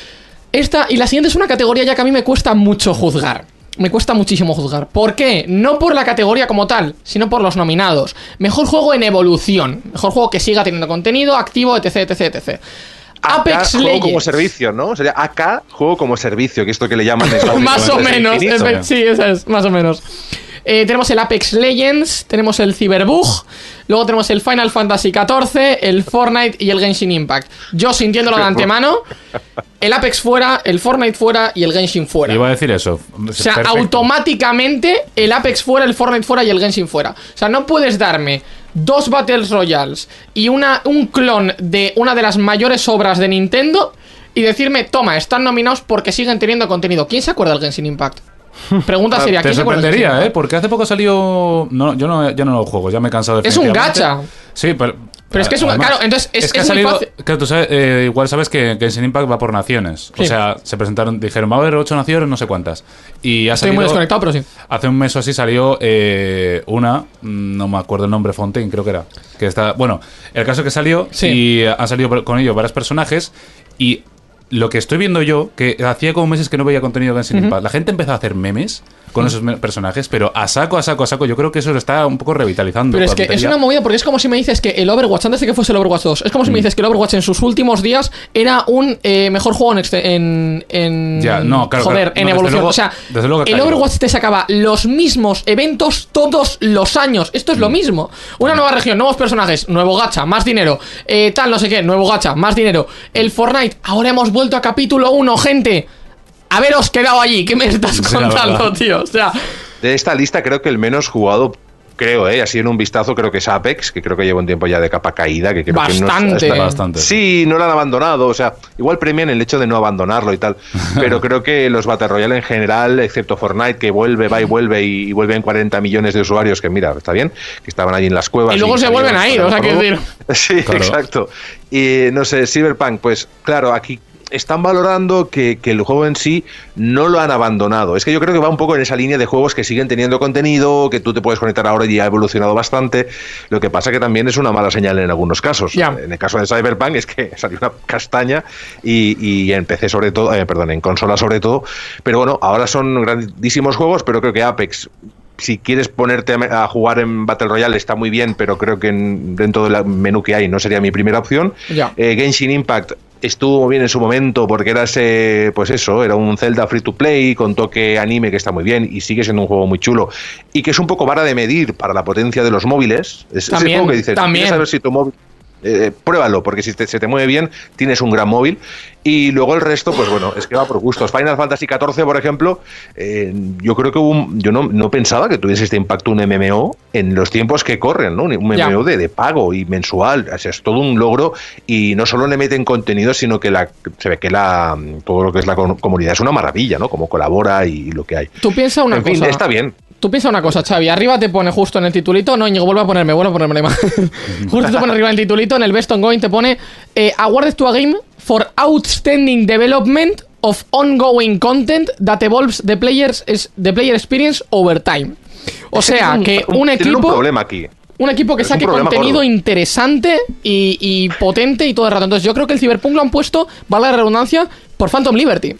Esta y la siguiente es una categoría ya que a mí me cuesta mucho juzgar. Me cuesta muchísimo juzgar. ¿Por qué? No por la categoría como tal, sino por los nominados. Mejor juego en evolución. Mejor juego que siga teniendo contenido, activo, etc, etc, etc. Apex Legends. Juego como servicio, ¿no? Sería A K, juego como servicio, que es esto que le llaman... más o menos. Es, sí, esa es, más o menos. Eh, tenemos el Apex Legends, tenemos el Cyberbug, luego tenemos el Final Fantasy catorce, el Fortnite y el Genshin Impact. Yo sintiéndolo de antemano, el Apex fuera, el Fortnite fuera y el Genshin fuera. Iba a decir eso. O sea, perfecto. Automáticamente el Apex fuera, el Fortnite fuera y el Genshin fuera. O sea, no puedes darme dos Battle Royales y una, un clon de una de las mayores obras de Nintendo y decirme, toma, están nominados porque siguen teniendo contenido. ¿Quién se acuerda del Genshin Impact? Pregunta seria. Te sorprendería, ¿eh? Porque hace poco salió... No, yo no, ya no lo juego, ya me he cansado de... Es un gacha. Sí, pero... Pero es que es un... Además, claro, entonces es, es que es ha salido... fácil. Claro, tú sabes, eh, igual sabes que Genshin Impact va por naciones. Sí. O sea, se presentaron, dijeron, va a haber ocho naciones, no sé cuántas. Y ha Estoy salido... muy desconectado, pero sí. Hace un mes o así salió eh, una... No me acuerdo el nombre, Fontaine, creo que era. Que está... Bueno, el caso es que salió sí. y han salido con ello varios personajes y... Lo que estoy viendo yo, que hacía como meses que no veía contenido de Genshin Impact, uh-huh. la gente empezó a hacer memes con uh-huh. esos me- personajes, pero a saco, a saco, a saco. Yo creo que eso lo está un poco revitalizando. Pero es que es una movida porque es como si me dices que el Overwatch, antes de que fuese el Overwatch dos, es como si mm. me dices que el Overwatch en sus últimos días era un eh, mejor juego en, este, en, en ya, no, claro, joder, claro, en no, evolución. Luego, o sea, el caído. Overwatch te sacaba los mismos eventos todos los años. Esto es mm. lo mismo. Una mm. nueva región, nuevos personajes, nuevo gacha, más dinero, eh, tal, no sé qué, nuevo gacha, más dinero. El Fortnite, ahora hemos vuelto a capítulo uno, gente. Haberos quedado allí. ¿Qué me estás contando, tío? O sea... De esta lista creo que el menos jugado, creo, eh, así en un vistazo, creo que es Apex, que creo que lleva un tiempo ya de capa caída, que creo bastante. que no está, bastante. Sí, no lo han abandonado, o sea, igual premian el hecho de no abandonarlo y tal, pero creo que los Battle Royale en general, excepto Fortnite, que vuelve, va y vuelve y, y vuelven cuarenta millones de usuarios, que mira, está bien, que estaban allí en las cuevas. Y luego y se vuelven a ir, o sea, que decir... Sí, claro. Exacto. Y no sé, Cyberpunk, pues claro, aquí están valorando que, que el juego en sí no lo han abandonado. Es que yo creo que va un poco en esa línea de juegos que siguen teniendo contenido, que tú te puedes conectar ahora y ha evolucionado bastante. Lo que pasa que también es una mala señal en algunos casos. Yeah. En el caso de Cyberpunk es que salió una castaña y, y en P C sobre todo, eh, perdón, en consola sobre todo. Pero bueno, ahora son grandísimos juegos, pero creo que Apex, si quieres ponerte a jugar en Battle Royale, está muy bien, pero creo que en, dentro del menú que hay no sería mi primera opción. Yeah. Eh, Genshin Impact estuvo bien en su momento porque era ese, pues eso, era un Zelda free to play con toque anime que está muy bien y sigue siendo un juego muy chulo y que es un poco vara de medir para la potencia de los móviles. Es también, ese juego que dices, también. ¿quieres saber si tu móvil... Eh, pruébalo, porque si te, se te mueve bien, tienes un gran móvil. Y luego el resto, pues bueno, es que va por gustos. Final Fantasy catorce, por ejemplo, eh, yo creo que hubo un, yo no, no pensaba que tuviese este impacto un M M O en los tiempos que corren, ¿no? Un M M O de, de pago y mensual. O sea, es todo un logro y no solo le meten contenido, sino que la, se ve que la, todo lo que es la comunidad es una maravilla, ¿no? Cómo colabora y lo que hay. Tú piensas una en fin, cosa. está bien. tú piensa una cosa, Xavi. Arriba te pone justo en el titulito. No, Íñigo, vuelve a ponerme, vuelve a ponerme la imagen. Justo te pone arriba en el titulito, en el Best Ongoing te pone eh, Awarded to a game for outstanding development of ongoing content that evolves the players the player experience over time. O sea, un, que un, un equipo... un problema aquí. Un equipo que es saque contenido gordo. interesante y, y potente y todo el rato. Entonces yo creo que el Cyberpunk lo han puesto, vale la redundancia, por Phantom Liberty.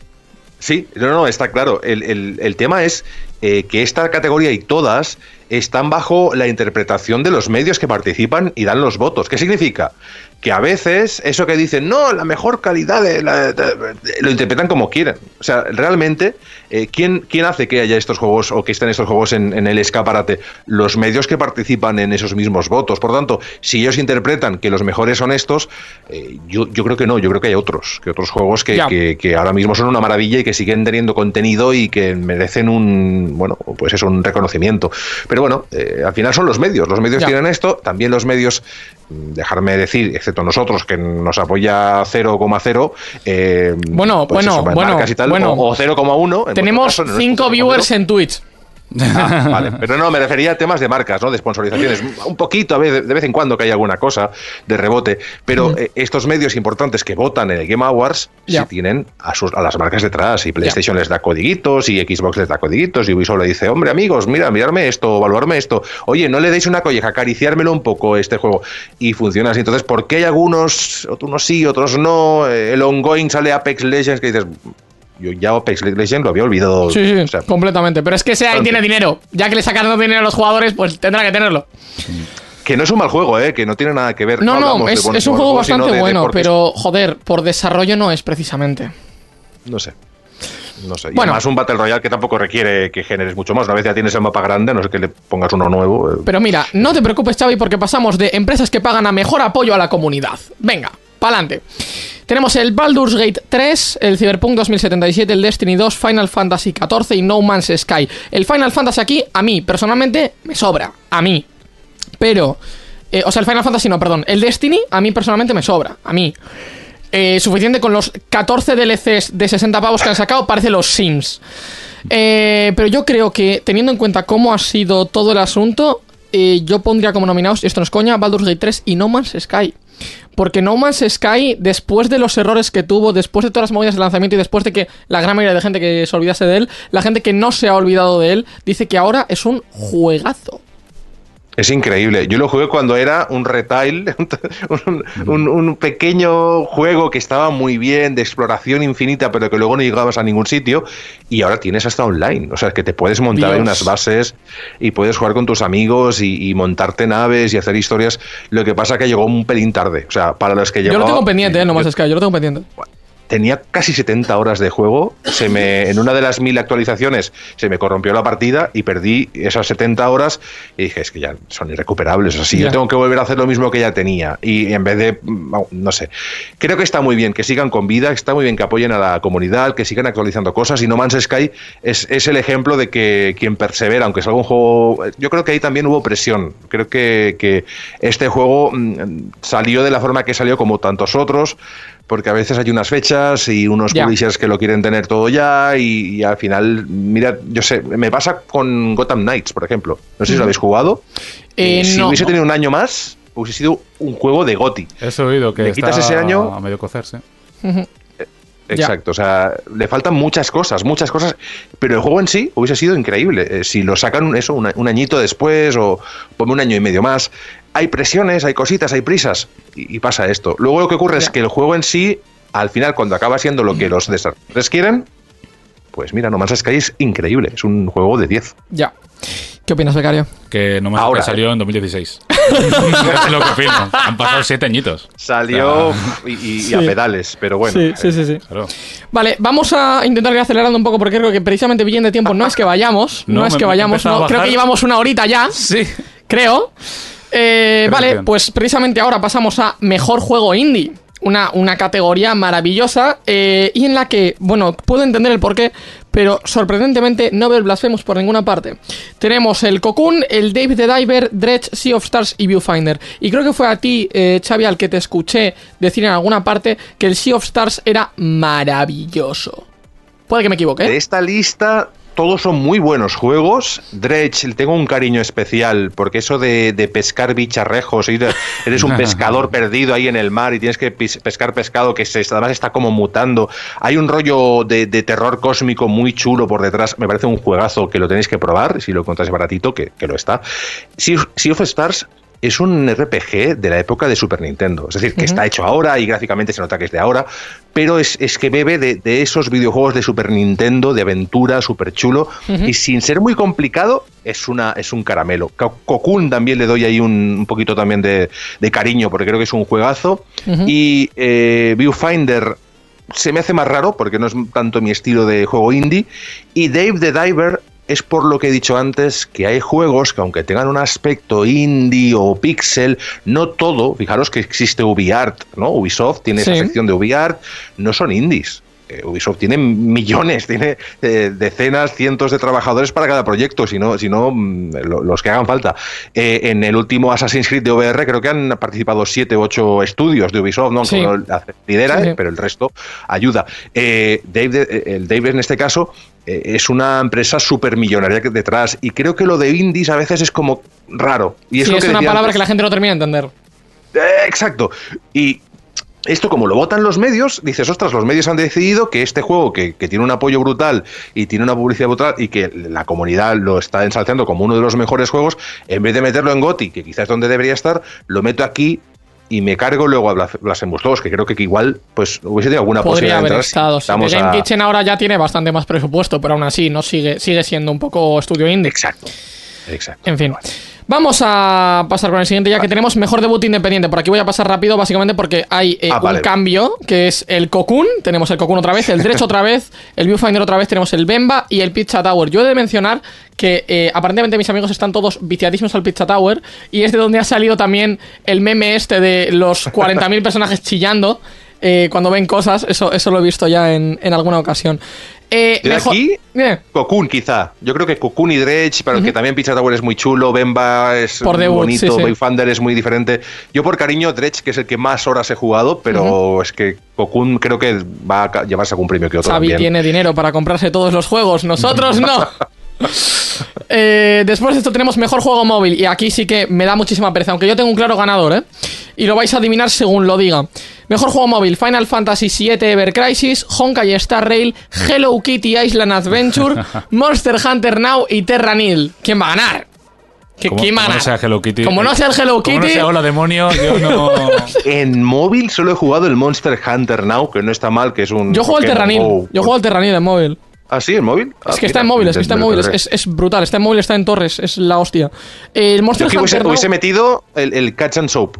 Sí, no, no, está claro. El, el, el tema es eh, que esta categoría y todas están bajo la interpretación de los medios que participan y dan los votos. ¿Qué significa? Que a veces eso que dicen, no, la mejor calidad, de la, de, de, lo interpretan como quieren. O sea, realmente, eh, ¿quién, ¿quién hace que haya estos juegos o que estén estos juegos en, en el escaparate? Los medios que participan en esos mismos votos. Por tanto, si ellos interpretan que los mejores son estos, eh, yo, yo creo que no, yo creo que hay otros, que otros juegos que, que, que ahora mismo son una maravilla y que siguen teniendo contenido y que merecen un, bueno, pues es un reconocimiento. Pero bueno, eh, al final son los medios, los medios ya. tienen esto, también los medios, dejarme decir, excepto nosotros, que nos apoya cero coma cero, eh, bueno, pues bueno, eso, bueno, y tal, bueno, o, o cero coma uno. Tenemos cinco viewers en Twitch. Ah, vale, pero no, me refería a temas de marcas, ¿no? De sponsorizaciones, un poquito a vez, de vez en cuando que hay alguna cosa de rebote, pero mm. eh, estos medios importantes que votan en el Game Awards yeah. sí tienen a, sus, a las marcas detrás, y PlayStation yeah. les da codiguitos, y Xbox les da codiguitos, y Ubisoft le dice, hombre, amigos, mira, mirarme esto, evaluarme esto, oye, no le deis una colleja, acariciármelo un poco este juego, y funciona así. Entonces, ¿por qué hay algunos, otros sí, otros no? El ongoing sale Apex Legends, que dices... Yo ya Apex Legends lo había olvidado. Sí, sí, o sea, completamente. Pero es que ese ahí tiene dinero. Ya que le sacaron dinero a los jugadores, pues tendrá que tenerlo. Que no es un mal juego, ¿eh? Que no tiene nada que ver. No, no, no es, es un juego bastante bueno, pero, joder, por desarrollo no es precisamente. No sé. No sé. Y bueno, además un Battle Royale que tampoco requiere que generes mucho más. Una vez ya tienes el mapa grande, no sé que le pongas uno nuevo. Eh. Pero mira, no te preocupes, Xavi, porque pasamos de empresas que pagan a mejor apoyo a la comunidad. Venga, pa'lante. Tenemos el Baldur's Gate tres, el Cyberpunk dos mil setenta y siete, el Destiny dos, Final Fantasy catorce y No Man's Sky. El Final Fantasy aquí, a mí, personalmente, me sobra. A mí. Pero, eh, o sea, el Final Fantasy no, perdón. El Destiny, a mí personalmente me sobra. A mí. Eh, suficiente con los catorce D L Cs de sesenta pavos que han sacado, parece los Sims. Eh, pero yo creo que, teniendo en cuenta cómo ha sido todo el asunto, eh, yo pondría como nominados, y esto no es coña, Baldur's Gate tres y No Man's Sky. Porque No Man's Sky, después de los errores que tuvo, después de todas las movidas de lanzamiento y después de que la gran mayoría de gente que se olvidase de él, la gente que no se ha olvidado de él, dice que ahora es un juegazo. Es increíble. Yo lo jugué cuando era un retail, un, un, un pequeño juego que estaba muy bien, de exploración infinita, pero que luego no llegabas a ningún sitio, y ahora tienes hasta online. O sea, que te puedes montar en unas bases y puedes jugar con tus amigos y, y montarte naves y hacer historias. Lo que pasa que llegó un pelín tarde. O sea, para los que llegó... Yo lo tengo pendiente, eh, No Man's Sky, yo lo tengo pendiente. Bueno, tenía casi setenta horas de juego, se me, en una de las mil actualizaciones se me corrompió la partida y perdí esas setenta horas y dije, es que ya son irrecuperables, así yeah. yo tengo que volver a hacer lo mismo que ya tenía y en vez de, no, no sé, creo que está muy bien que sigan con vida, está muy bien que apoyen a la comunidad, que sigan actualizando cosas y No Man's Sky es, es el ejemplo de que quien persevera, aunque salga un juego, yo creo que ahí también hubo presión, creo que, que este juego mmm, salió de la forma que salió como tantos otros, porque a veces hay unas fechas y unos yeah. publishers que lo quieren tener todo ya y, y al final, mira, yo sé, me pasa con Gotham Knights, por ejemplo. No sé si lo habéis jugado. Eh, eh, si no, hubiese no. tenido un año más, hubiese sido un juego de GOTY. Eso he oído, que le está quitas ese año a medio cocerse. Uh-huh. Exacto, ya. o sea, le faltan muchas cosas, muchas cosas, pero el juego en sí hubiese sido increíble. Eh, si lo sacan eso un, un añito después o ponme un año y medio más, hay presiones, hay cositas, hay prisas y, y pasa esto. Luego lo que ocurre ya. es que el juego en sí, al final, cuando acaba siendo lo que los desarrolladores quieren, pues mira, No Man's Sky es increíble, es un juego de diez. Ya. ¿Qué opinas, becario? Que No Man's Sky salió en dos mil dieciséis. Es lo que opino. Han pasado siete añitos. Salió o sea, y, y, sí. y a pedales, pero bueno. Sí, sí, sí. sí. Claro. Vale, vamos a intentar ir acelerando un poco porque creo que precisamente bien de tiempo no es que vayamos. No, no es que vayamos, no, creo que llevamos una horita ya. Sí. Creo. Eh, vale, pues precisamente ahora pasamos a Mejor Juego Indie. Una, una categoría maravillosa eh, y en la que, bueno, puedo entender el porqué, pero sorprendentemente no veo el Blasphemous por ninguna parte. Tenemos el Cocoon, el Dave the Diver, Dredge, Sea of Stars y Viewfinder. Y creo que fue a ti, eh, Xavi, al que te escuché decir en alguna parte que el Sea of Stars era maravilloso. Puede que me equivoque. De esta lista... todos son muy buenos juegos. Dredge, le tengo un cariño especial, porque eso de, de pescar bicharrejos, eres un pescador perdido ahí en el mar y tienes que pescar pescado que se, además está como mutando. Hay un rollo de, de terror cósmico muy chulo por detrás. Me parece un juegazo que lo tenéis que probar, si lo encontráis baratito, que, que lo está. Sea, sea of Stars es un R P G de la época de Super Nintendo. Es decir, que uh-huh. está hecho ahora y gráficamente se nota que es de ahora, pero es, es que bebe de, de esos videojuegos de Super Nintendo, de aventura, súper chulo, uh-huh. y sin ser muy complicado, es, una, es un caramelo. Cocoon también le doy ahí un, un poquito también de, de cariño, porque creo que es un juegazo. Uh-huh. Y eh, Viewfinder se me hace más raro, porque no es tanto mi estilo de juego indie. Y Dave the Diver es por lo que he dicho antes, que hay juegos que aunque tengan un aspecto indie o pixel, no todo, fijaros que existe UbiArt, ¿no? Ubisoft tiene sí. esa sección de UbiArt, no son indies. Eh, Ubisoft tiene millones, tiene eh, decenas, cientos de trabajadores para cada proyecto, si no, si no lo, los que hagan falta. Eh, en el último Assassin's Creed de V R creo que han participado siete u ocho estudios de Ubisoft, ¿no? Sí. Lidera, sí, sí. pero el resto ayuda. Eh, Dave, el Dave en este caso es una empresa súper millonaria detrás, y creo que lo de indies a veces es como raro. Y es, sí, lo es que una palabra antes. que la gente no termina de entender. Eh, exacto. Y esto, como lo votan los medios, dices, ostras, los medios han decidido que este juego, que, que tiene un apoyo brutal y tiene una publicidad brutal y que la comunidad lo está ensalzando como uno de los mejores juegos, en vez de meterlo en GOTY, que quizás es donde debería estar, lo meto aquí y me cargo luego a Blasphemous dos, que creo que igual pues hubiese tenido alguna Podría posibilidad haber de estado. Si sí. Game a... Kitchen ahora ya tiene bastante más presupuesto, pero aún así no sigue, sigue siendo un poco estudio indie. Exacto. Exacto. En fin. Vamos a pasar con el siguiente, ya que tenemos mejor debut independiente. Por aquí voy a pasar rápido, básicamente porque hay eh, ah, un vale. cambio, que es el Cocoon. Tenemos el Cocoon otra vez, el Dredge otra vez, el Viewfinder otra vez, tenemos el Bemba y el Pizza Tower. Yo he de mencionar que eh, aparentemente mis amigos están todos viciadísimos al Pizza Tower, y es de donde ha salido también el meme este de los cuarenta mil personajes chillando eh, cuando ven cosas. Eso, eso lo he visto ya en, en alguna ocasión. Eh, de mejor... aquí, yeah. Cocoon quizá. Yo creo que Cocoon y Dredge, pero uh-huh. que también Pizza Tower es muy chulo, Bemba es por muy debut, bonito, sí, sí. Viewfinder es muy diferente. Yo por cariño, Dredge, que es el que más horas he jugado, pero uh-huh. es que Cocoon creo que va a llevarse algún premio que otro. Xavi también. Tiene dinero para comprarse todos los juegos, nosotros no. eh, después de esto tenemos mejor juego móvil, y aquí sí que me da muchísima pereza, aunque yo tengo un claro ganador, ¿eh? Y lo vais a adivinar según lo diga. Mejor juego móvil: Final Fantasy siete Ever Crisis, Honkai Star Rail, Hello Kitty Island Adventure, Monster Hunter Now y Terranil. ¿Quién va a ganar? ¿Quién va a ganar? No sea Hello Kitty. Como no sea el Hello Kitty. Como no sea Hola Demonio, yo no. En móvil solo he jugado el Monster Hunter Now, que no está mal, que es un. Yo juego el Terranil. Oh, yo juego el Terranil en móvil. ¿Ah, sí? ¿En móvil? Ah, es que mira, está en móvil, es que está en móvil, es, es, es brutal. Está en móvil, está en torres, es la hostia. El Monster Hunter hubiese, Now... hubiese metido el, el Catch and Soap.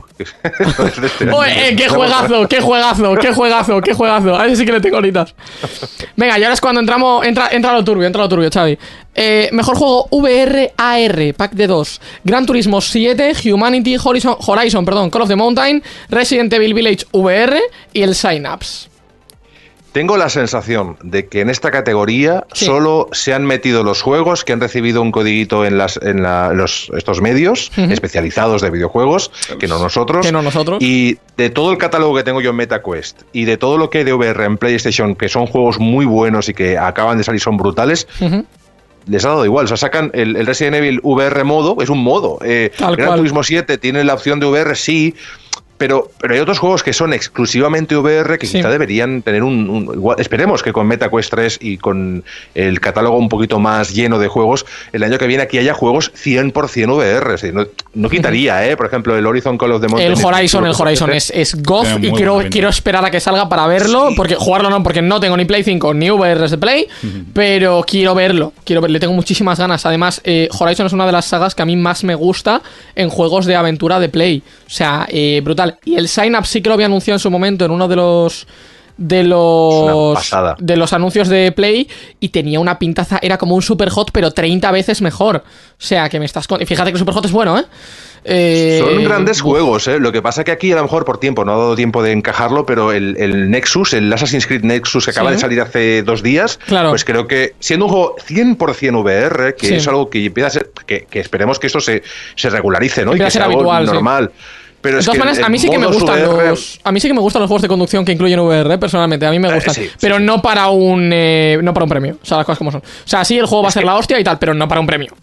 Oye, eh, qué juegazo, qué juegazo, qué juegazo, qué juegazo. A ese sí que le tengo horitas. Venga, y ahora es cuando entramos, entra, entra lo turbio, entra lo turbio, Xavi. Eh, mejor juego V R A R, pack de dos. Gran Turismo siete, Humanity, Horizon, Horizon, perdón, Call of the Mountain, Resident Evil Village V R y el Synapse. Tengo la sensación de que en esta categoría sí. solo se han metido los juegos que han recibido un codiguito en, las, en la, los, estos medios uh-huh. especializados de videojuegos, que no nosotros. Que no nosotros. Y de todo el catálogo que tengo yo en MetaQuest y de todo lo que hay de V R en PlayStation, que son juegos muy buenos y que acaban de salir, son brutales, uh-huh. les ha dado igual. O sea, sacan el, el Resident Evil V R modo, es un modo. Eh, Gran Turismo siete tiene la opción de V R, sí. Pero, pero hay otros juegos que son exclusivamente V R que sí. quizá deberían tener un, un igual, esperemos que con MetaQuest tres y con el catálogo un poquito más lleno de juegos, el año que viene aquí haya juegos cien por ciento V R. Es decir, no, no quitaría, ¿eh? Por ejemplo, el Horizon Call of the Mountain. El Horizon, el Horizon es, es goth sí, y quiero, quiero esperar a que salga para verlo, sí. porque jugarlo no, porque no tengo ni Play cinco ni V R de Play, uh-huh. pero quiero verlo, quiero ver, le tengo muchísimas ganas. Además, eh, Horizon es una de las sagas que a mí más me gusta en juegos de aventura de Play. O sea, eh, brutal. Y el Synapse sí que lo había anunciado en su momento en uno de los de los de los anuncios de Play, y tenía una pintaza, era como un Superhot pero treinta veces mejor. O sea, que me estás con... Fíjate que el Superhot es bueno, ¿eh? Eh, Son grandes uf. juegos, ¿eh? Lo que pasa que aquí a lo mejor por tiempo no ha dado tiempo de encajarlo, pero el, el Nexus, el Assassin's Creed Nexus que acaba sí. de salir hace dos días, claro. pues creo que siendo un juego cien por ciento V R, que sí. es algo que empieza a ser, que, que esperemos que esto se, se regularice, ¿no? Empieza y que sea algo habitual, normal. Sí. Pero de es todas que maneras, a mí sí que me gustan V R... los, a mí sí que me gustan los juegos de conducción que incluyen V R, personalmente, a mí me gustan, eh, sí, pero sí, no sí. para un eh, no para un premio, o sea, las cosas como son. O sea, sí, el juego va es a ser que... la hostia y tal, pero no para un premio.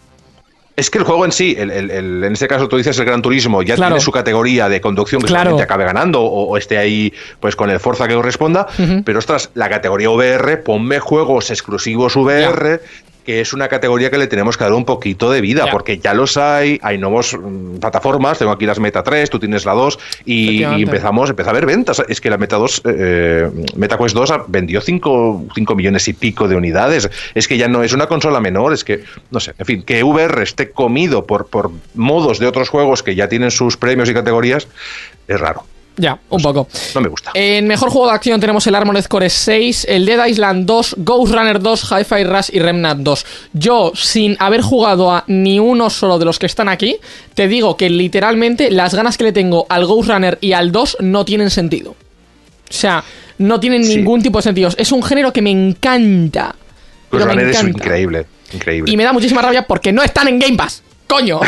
Es que el juego en sí, el, el, el, en este caso tú dices el Gran Turismo, ya claro. tiene su categoría de conducción que claro. solamente acabe ganando o, o esté ahí pues con el Forza que corresponda, uh-huh. pero ostras, la categoría V R, ponme juegos exclusivos V R, yeah. que es una categoría que le tenemos que dar un poquito de vida, yeah. porque ya los hay, hay nuevas mm, plataformas, tengo aquí las Meta tres, tú tienes la dos, y, y empezamos, empieza a haber ventas. Es que la Meta dos, eh, MetaQuest dos vendió cinco millones y pico de unidades. Es que ya no es una consola menor, es que, no sé, en fin, que V R esté comido por, por modos de otros juegos que ya tienen sus premios y categorías, es raro. Ya, un poco. No me gusta. En mejor juego de acción tenemos el Armored Core seis, el Dead Island dos, Ghost Runner dos, Hi-Fi Rush y Remnant dos. Yo, sin haber jugado a ni uno solo de los que están aquí, te digo que literalmente las ganas que le tengo al Ghost Runner y al dos no tienen sentido. O sea, no tienen sí. ningún tipo de sentido. Es un género que me encanta. Ghost Runner es increíble, increíble. Y me da muchísima rabia porque no están en Game Pass. ¡Coño!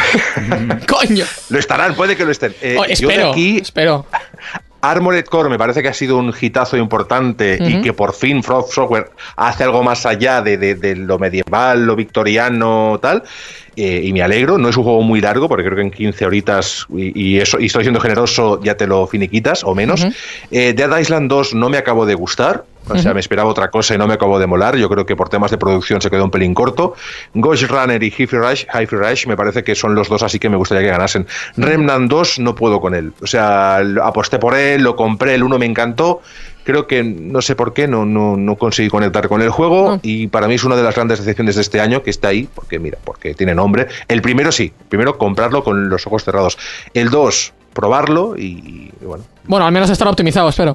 ¡Coño! Lo estarán, puede que lo estén. Eh, oh, espero, yo de aquí, espero. Armored Core me parece que ha sido un hitazo importante uh-huh. y que por fin From Software hace algo más allá de, de, de lo medieval, lo victoriano, tal. Eh, y me alegro, no es un juego muy largo, porque creo que en quince horitas, y, y, eso, y estoy siendo generoso, ya te lo finiquitas, o menos. Uh-huh. eh, Dead Island dos no me acabó de gustar. O sea, uh-huh. me esperaba otra cosa y no me acabó de molar. Yo creo que por temas de producción se quedó un pelín corto. Ghost Runner y Hi-Fi Rush, Hi-Fi Rush me parece que son los dos así que me gustaría que ganasen. Uh-huh. Remnant dos no puedo con él. O sea, aposté por él, lo compré, el uno me encantó. Creo que no sé por qué no, no, no conseguí conectar con el juego no. y para mí es una de las grandes decepciones de este año que está ahí, porque mira, porque tiene nombre. El primero sí, el primero comprarlo con los ojos cerrados. El dos, probarlo y, y bueno. Bueno, al menos estará optimizado, espero.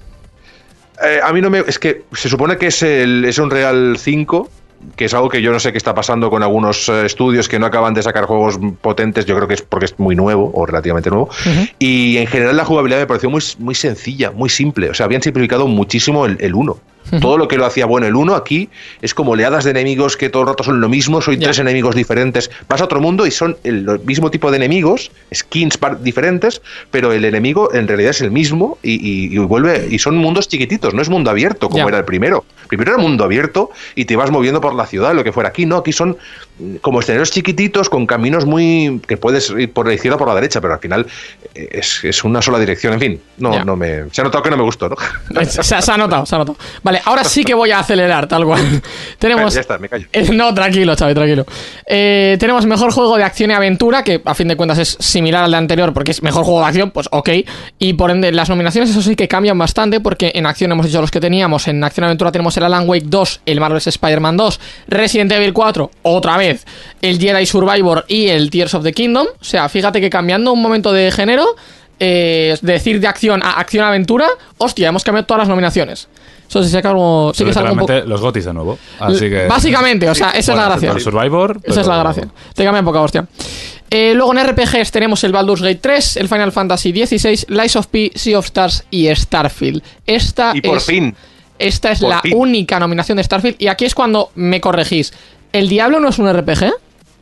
Eh, a mí no me... Es que se supone que es, el, es un Real cinco, que es algo que yo no sé qué está pasando con algunos eh, estudios que no acaban de sacar juegos potentes. Yo creo que es porque es muy nuevo o relativamente nuevo. Uh-huh. Y en general la jugabilidad me pareció muy, muy sencilla, muy simple. O sea, habían simplificado muchísimo el, el uno. Uh-huh. Todo lo que lo hacía bueno el uno, aquí es como oleadas de enemigos que todo el rato son lo mismo. Soy yeah. tres enemigos diferentes. Vas a otro mundo y son el, el mismo tipo de enemigos, skins par- diferentes, pero el enemigo en realidad es el mismo y, y, y vuelve y son mundos chiquititos. No es mundo abierto como yeah. era el primero. El primero era mundo abierto y te vas moviendo por la ciudad, lo que fuera. Aquí no, aquí son como escenarios chiquititos con caminos muy... que puedes ir por la izquierda o por la derecha, pero al final es, es una sola dirección. En fin, no, yeah. no me... Se ha notado que no me gustó, ¿no? Se, se ha notado, se ha notado. Vale, ahora sí que voy a acelerar, tal cual. Tenemos... Ya está, me callo. Eh, no, tranquilo, Xavi, tranquilo. Eh, tenemos mejor juego de acción y aventura, que a fin de cuentas es similar al de anterior, porque es mejor juego de acción, pues ok. Y por ende, las nominaciones, eso sí que cambian bastante, porque en acción hemos dicho los que teníamos. En acción y aventura tenemos el Alan Wake dos, el Marvel's Spider-Man dos, Resident Evil cuatro, otra vez, el Jedi Survivor y el Tears of the Kingdom. O sea, fíjate que cambiando un momento de género, eh, decir de acción a acción-aventura, hostia, hemos cambiado todas las nominaciones. Eso sí, sí, algo, sí que es algo un poco... los gotis de nuevo. Así que... Básicamente, o sea, esa bueno, es la gracia. El Survivor, esa es la gracia. Te cambian poca hostia. Eh, luego en R P Gs tenemos el Baldur's Gate tres, el Final Fantasy dieciséis, Lies of P, Sea of Stars y Starfield. Esta y por es, fin. Esta es por la fin. única nominación de Starfield. Y aquí es cuando me corregís. ¿El Diablo no es un R P G?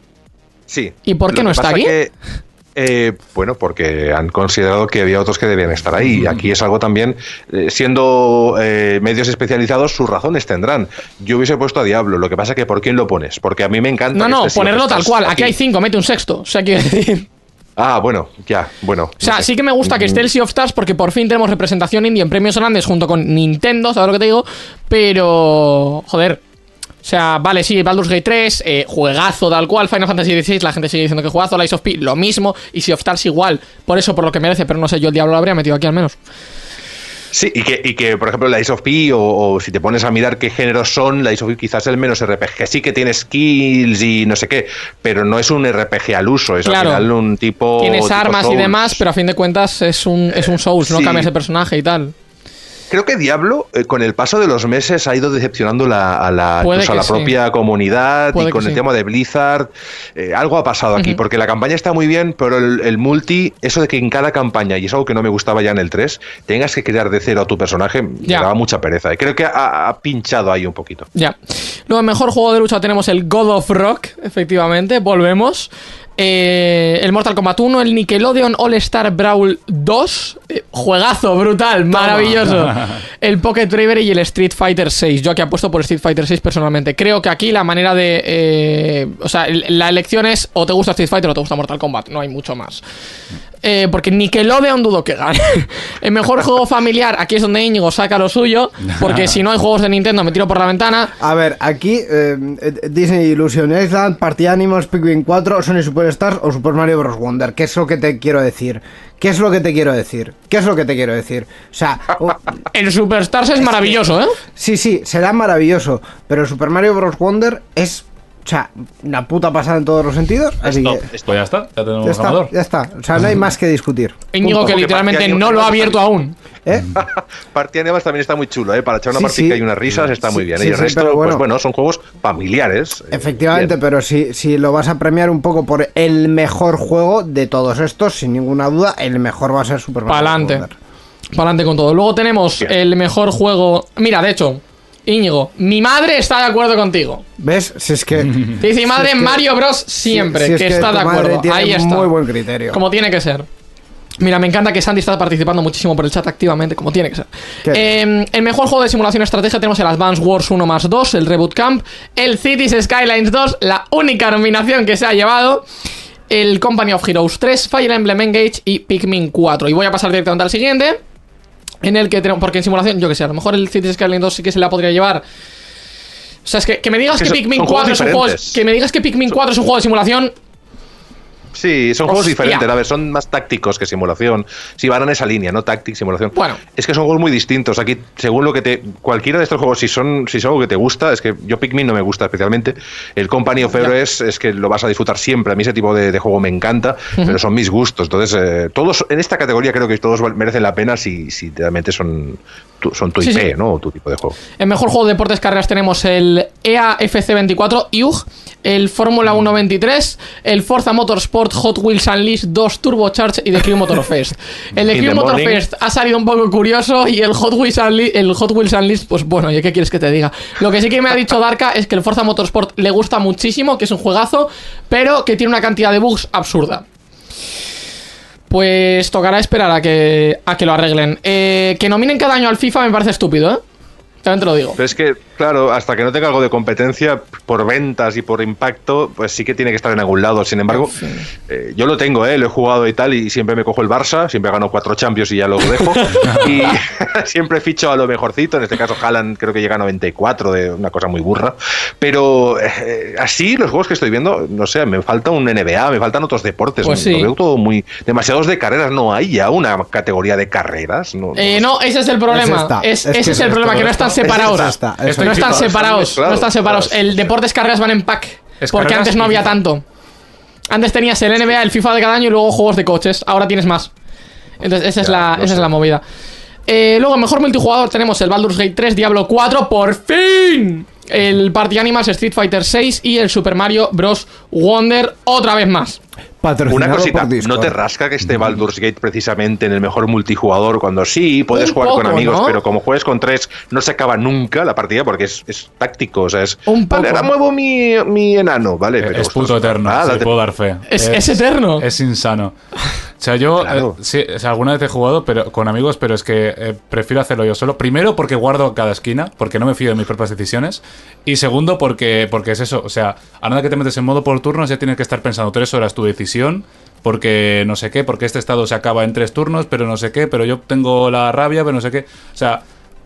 Sí. ¿Y por qué no está aquí? Que... Eh, bueno, porque han considerado que había otros que debían estar ahí. Y aquí es algo también, eh, siendo eh, medios especializados, sus razones tendrán. Yo hubiese puesto a Diablo, lo que pasa es que ¿por quién lo pones? Porque a mí me encanta. No, no, este ponerlo tal cual. Aquí. aquí hay cinco, mete un sexto. O sea, quiero decir. Ah, bueno, ya, bueno. O sea, no sé. Sí que me gusta que esté el Sea of Stars porque por fin tenemos representación indie en premios grandes junto con Nintendo, ¿sabes lo que te digo? Pero, joder. O sea, vale, sí, Baldur's Gate tres, eh, juegazo tal cual, Final Fantasy dieciséis, la gente sigue diciendo que juegazo, Lies of P, lo mismo, y Sea of Stars igual, por eso, por lo que merece, pero no sé, yo el Diablo lo habría metido aquí al menos. Sí, y que, y que por ejemplo, Lies of P, o, o si te pones a mirar qué géneros son, Lies of P quizás el menos R P G, sí que tiene skills y no sé qué, pero no es un R P G al uso, es claro. al final un tipo... Tienes tipo armas Souls. Y demás, pero a fin de cuentas es un, es un Souls, no sí. cambias de personaje y tal. Creo que Diablo, eh, con el paso de los meses, ha ido decepcionando la, a la, pues a la sí. propia comunidad. Puede y con el sí. tema de Blizzard. Eh, algo ha pasado aquí, uh-huh. porque la campaña está muy bien, pero el, el multi, eso de que en cada campaña, y es algo que no me gustaba ya en el tres, tengas que crear de cero a tu personaje, ya. me daba mucha pereza. Y creo que ha, ha pinchado ahí un poquito. Ya. Luego, en mejor juego de lucha tenemos el God of Rock, efectivamente, volvemos. Eh, el Mortal Kombat uno, el Nickelodeon All Star Brawl dos, eh, juegazo, brutal, maravilloso. El Pocket Bravery y el Street Fighter seis. Yo aquí apuesto por Street Fighter seis personalmente. Creo que aquí la manera de... Eh, o sea, la elección es o te gusta Street Fighter o te gusta Mortal Kombat. No hay mucho más. Eh, porque Nickelodeon dudo que gane. El mejor juego familiar, aquí es donde Íñigo saca lo suyo. Porque si no hay juegos de Nintendo me tiro por la ventana. A ver, aquí eh, Disney Illusion Island, Party Animals, Pikmin cuatro, Sonic Superstars o Super Mario Bros. Wonder. ¿Qué es lo que te quiero decir? ¿Qué es lo que te quiero decir? ¿Qué es lo que te quiero decir? O sea... Oh, el Superstars es, es maravilloso, ¿eh? Sí, sí, será maravilloso. Pero el Super Mario Bros. Wonder es... O sea, una puta pasada en todos los sentidos. Así Stop, que... Pues ya está, ya tenemos ya está, ganador. Ya está, o sea, no hay más que discutir. Íñigo, que literalmente no lo ha abierto aún. ¿Eh? Party Animals también está muy chulo, ¿eh? Para echar una Sí, partida sí. y unas risas está muy bien. Sí, y el sí, resto, pero bueno. pues bueno, son juegos familiares. eh, Efectivamente, bien. pero si, si lo vas a premiar un poco por el mejor juego de todos estos, sin ninguna duda, el mejor va a ser Super Mario Pa'lante. Wonder. Pa'lante con todo. Luego tenemos Bien. el mejor juego... Mira, de hecho, Íñigo, mi madre está de acuerdo contigo. ¿Ves? Si es que... Te dice mi madre, si es que- Mario Bros. Siempre, si- si es que, que está tu de madre acuerdo. tiene Ahí está. muy buen criterio. Como tiene que ser. Mira, me encanta que Sandy está participando muchísimo por el chat activamente, como tiene que ser. ¿Qué? Eh, el mejor juego de simulación estrategia tenemos el Advance Wars uno más dos, el Reboot Camp, el Cities Skylines dos, la única nominación que se ha llevado, el Company of Heroes tres, Fire Emblem Engage y Pikmin cuatro. Y voy a pasar directamente al siguiente, en el que tenemos, porque en simulación, yo que sé, a lo mejor el Cities Skylines dos sí que se la podría llevar. O sea, es que, que me digas Es que que, son- Pikmin son juegos cuatro es un juego, diferentes. que me digas que Pikmin cuatro es un juego de simulación. Sí, son juegos Hostia. diferentes. A ver, son más tácticos que simulación. Sí, van en esa línea, ¿no? Táctic, simulación. Bueno. Es que son juegos muy distintos. Aquí, según lo que te. Cualquiera de estos juegos, si son si son algo que te gusta, es que yo Pikmin no me gusta especialmente. El Company of Heroes es que lo vas a disfrutar siempre. A mí ese tipo de, de juego me encanta, uh-huh. pero son mis gustos. Entonces, eh, todos en esta categoría creo que todos merecen la pena si, si realmente son tu, son tu sí, I P, sí. ¿no? O tu tipo de juego. En mejor juego de deportes carreras tenemos el E A F C veinticuatro I U G, el Fórmula uno veintitrés, el Forza Motorsport Hot Wheels Unleashed dos Turbocharged y The Crew Motorfest. El The In Crew the morning. Motorfest ha salido un poco curioso y el Hot Wheels Unleashed, el Hot Wheels Unleashed, pues bueno, ¿y qué quieres que te diga? Lo que sí que me ha dicho Darka es que el Forza Motorsport le gusta muchísimo, que es un juegazo, pero que tiene una cantidad de bugs absurda. Pues tocará esperar a que, a que lo arreglen. Eh, que nominen cada año al FIFA me parece estúpido, ¿eh? También te lo digo. Pero es que, claro, hasta que no tenga algo de competencia por ventas y por impacto, pues sí que tiene que estar en algún lado. Sin embargo, Sí. eh, yo lo tengo, ¿eh? Lo he jugado y tal, y siempre me cojo el Barça, siempre gano cuatro Champions y ya lo dejo. Y siempre ficho a lo mejorcito. En este caso, Haaland creo que llega a noventa y cuatro, de una cosa muy burra. Pero eh, así, los juegos que estoy viendo, no sé, me falta un N B A, me faltan otros deportes. Pues sí. Lo veo todo muy. Demasiados de carreras, no hay ya una categoría de carreras. No, Eh, no, ese es el problema. Es esta. Es, Es que ese es es el esto, problema, que no esto. están separados. Es esta, es no esta. están Estoy separados. mezclado, No están separados. claro. El deportes carreras van en pack. Es Porque carreras antes no y había FIFA. tanto. Antes tenías el N B A, el FIFA de cada año y luego juegos de coches. Ahora tienes más. Entonces, esa es Ya, la, lo esa sé. es la movida. Eh, luego, mejor multijugador tenemos el Baldur's Gate tres, Diablo cuatro, por fin. El Party Animals, Street Fighter seis y el Super Mario Bros. Wonder otra vez más. Patrocinado Una cosita, por Discord. ¿no te rasca que esté Baldur's Gate precisamente en el mejor multijugador cuando sí, puedes Un jugar con poco, amigos, ¿no? pero como juegues con tres no se acaba nunca la partida porque es, es táctico, o sea, es... Un Vale, poco. ahora muevo mi, mi enano, ¿vale? Pero, Es puto ostras, eterno, ah, sí, date- puedo dar fe. Es- es eterno. Es insano. O sea, yo Claro. eh, sí, o sea, alguna vez he jugado pero con amigos, pero es que eh, prefiero hacerlo yo solo. Primero, porque guardo cada esquina, porque no me fío de mis propias decisiones. Y segundo, porque, porque es eso. O sea, a nada que te metes en modo por turnos, ya tienes que estar pensando tres horas tu decisión. Porque no sé qué, porque este estado se acaba en tres turnos, pero no sé qué, pero yo tengo la rabia, pero no sé qué. O sea,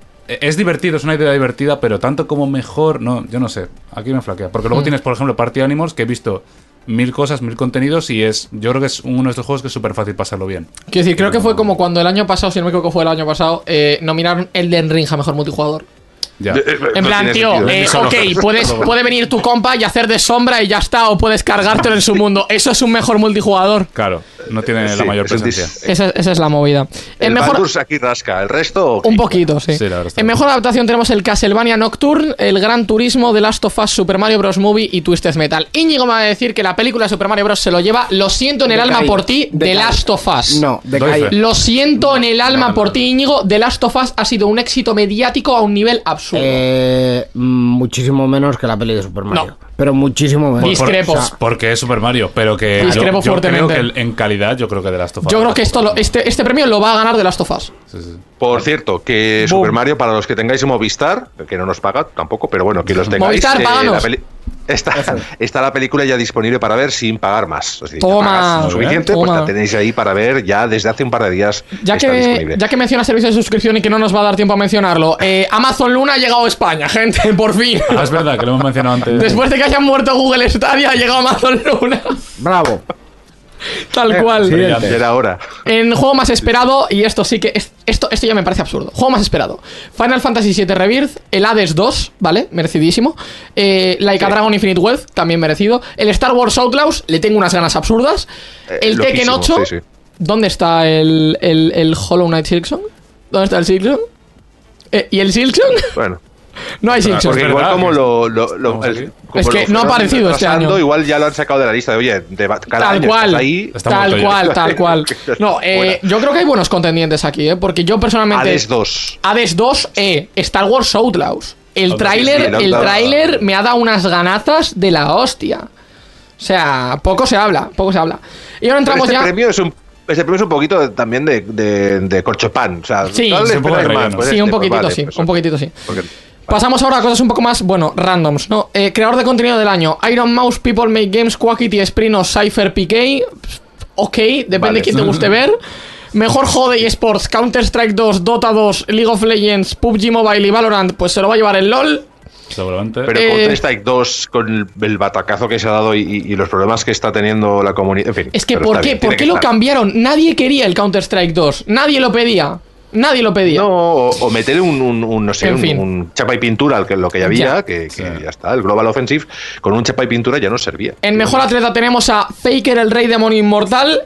es divertido, es una idea divertida, pero tanto como mejor, no, yo no sé. Aquí me flaquea. Porque luego Mm. tienes, por ejemplo, Party Animals, que he visto mil cosas, mil contenidos, y es, yo creo que es uno de estos juegos que es súper fácil pasarlo bien. Quiero decir, creo que fue como cuando el año pasado, si no me equivoco, fue el año pasado, eh, nominaron Elden Ring a mejor multijugador. Ya. Eh, eh, En no plan, tiene tío, sentido, ¿eh? eh, Solo- ok, puedes, puede venir tu compa y hacer de sombra y ya está, o puedes cargártelo en su mundo. Eso es un mejor multijugador. Claro, no tiene Sí, la mayor es un presencia. dis- Esa, esa es la movida. El En mejor, Baldur's aquí rasca, el resto... ok. un poquito, sí. Sí, la verdad está En bien. mejor adaptación tenemos el Castlevania Nocturne, el Gran Turismo, The Last of Us, Super Mario Bros. Movie y Twisted Metal. Íñigo me va a decir que la película de Super Mario Bros. Se lo lleva. Lo siento en el alma Decaído, por ti, The decaído. Last of Us. No, de Doy calle. fe. Lo siento en el alma No, no, por no. ti, Íñigo. The Last of Us ha sido un éxito mediático a un nivel absurdo. Eh, muchísimo menos que la peli de Super Mario. No. pero muchísimo menos. Discrepo. O sea, Porque es Super Mario, pero que Discrepo yo, yo creo fuertemente. que el- en calidad yo creo que de Last of Us. Yo creo que esto lo- este, este premio lo va a ganar The Last of Us. Sí, sí. Por cierto, que Boom. Super Mario, para los que tengáis Movistar, que no nos paga tampoco, pero bueno, que los tengáis. Movistar, páganos. la peli- está, está la película ya disponible para ver sin pagar más. O sea, Toma. ya pagas lo suficiente, Toma. pues la tenéis ahí para ver ya desde hace un par de días. Ya está que, disponible. ya que menciona servicios de suscripción y que no nos va a dar tiempo a mencionarlo, eh, Amazon Luna ha llegado a España, gente, por fin. Ah, es verdad que lo hemos mencionado antes. Después de que hayan muerto Google Stadia, ha llegado Amazon Luna. bravo. Tal Eh, cual. sí. Ya era hora. En juego más esperado, y esto sí que es, esto, esto ya me parece absurdo. Juego más esperado: Final Fantasy siete Rebirth, el Hades dos, ¿vale? Merecidísimo. Eh, Laika Sí. Dragon Infinite Wealth, también merecido. El Star Wars Outlaws, le tengo unas ganas absurdas. Eh, el Tekken loquísimo, ocho, sí, sí. ¿dónde está el, el, el Hollow Knight Silksong? ¿Dónde está el Silksong? Eh, ¿Y el Silksong? Bueno. No hay Silksong. Porque Es igual verdad como que- lo, lo- lo- Vamos el- aquí. como Es que lo no ha fueron aparecido este retrasando, año. Igual ya lo han sacado de la lista de, oye, de, cada Tal año cual, estás ahí. Está tal muerto ya. cual, tal cual. No, eh, Fuera. yo creo que hay buenos contendientes aquí, ¿eh? Porque yo personalmente... Hades dos. Hades dos, eh, Star Wars Outlaws. El Outlaws, tráiler, sí, sí, el Outlaws. tráiler me ha dado unas ganazas de la hostia. O sea, poco se habla, poco se habla. Y ahora Pero entramos este ya... premio es un este premio es un poquito también de, de, de corchopán. O sea, Sí, no le sí, un poco de esperáis relleno. más, pues Sí, este, un pues poquitito vale, sí, pues un poquitito sí. porque- Pasamos ahora a cosas un poco más, bueno, randoms, ¿no? Eh, creador de contenido del año: Iron Mouse, People Make Games, Quackity, Sprint o Cypher P K. Ok, depende Vale. de quién te guste ver. Mejor juego de eSports: Counter-Strike dos, Dota dos, League of Legends, P U B G Mobile y Valorant. Pues se lo va a llevar el LoL. Seguramente. Pero Eh, Counter-Strike dos, con el, el batacazo que se ha dado y, y- y los problemas que está teniendo la comunidad. En fin. Es que, pero ¿por está qué, bien, ¿por tiene qué que lo estar. cambiaron? Nadie quería el Counter-Strike dos. Nadie lo pedía. Nadie lo pedía. No, o, o meterle un, un- un, no sé, En un, fin. un chapa y pintura al que lo que ya había, Ya. que, que ya está. El Global Offensive con un chapa y pintura ya no servía. En mejor atleta tenemos a Faker, el rey demonio inmortal,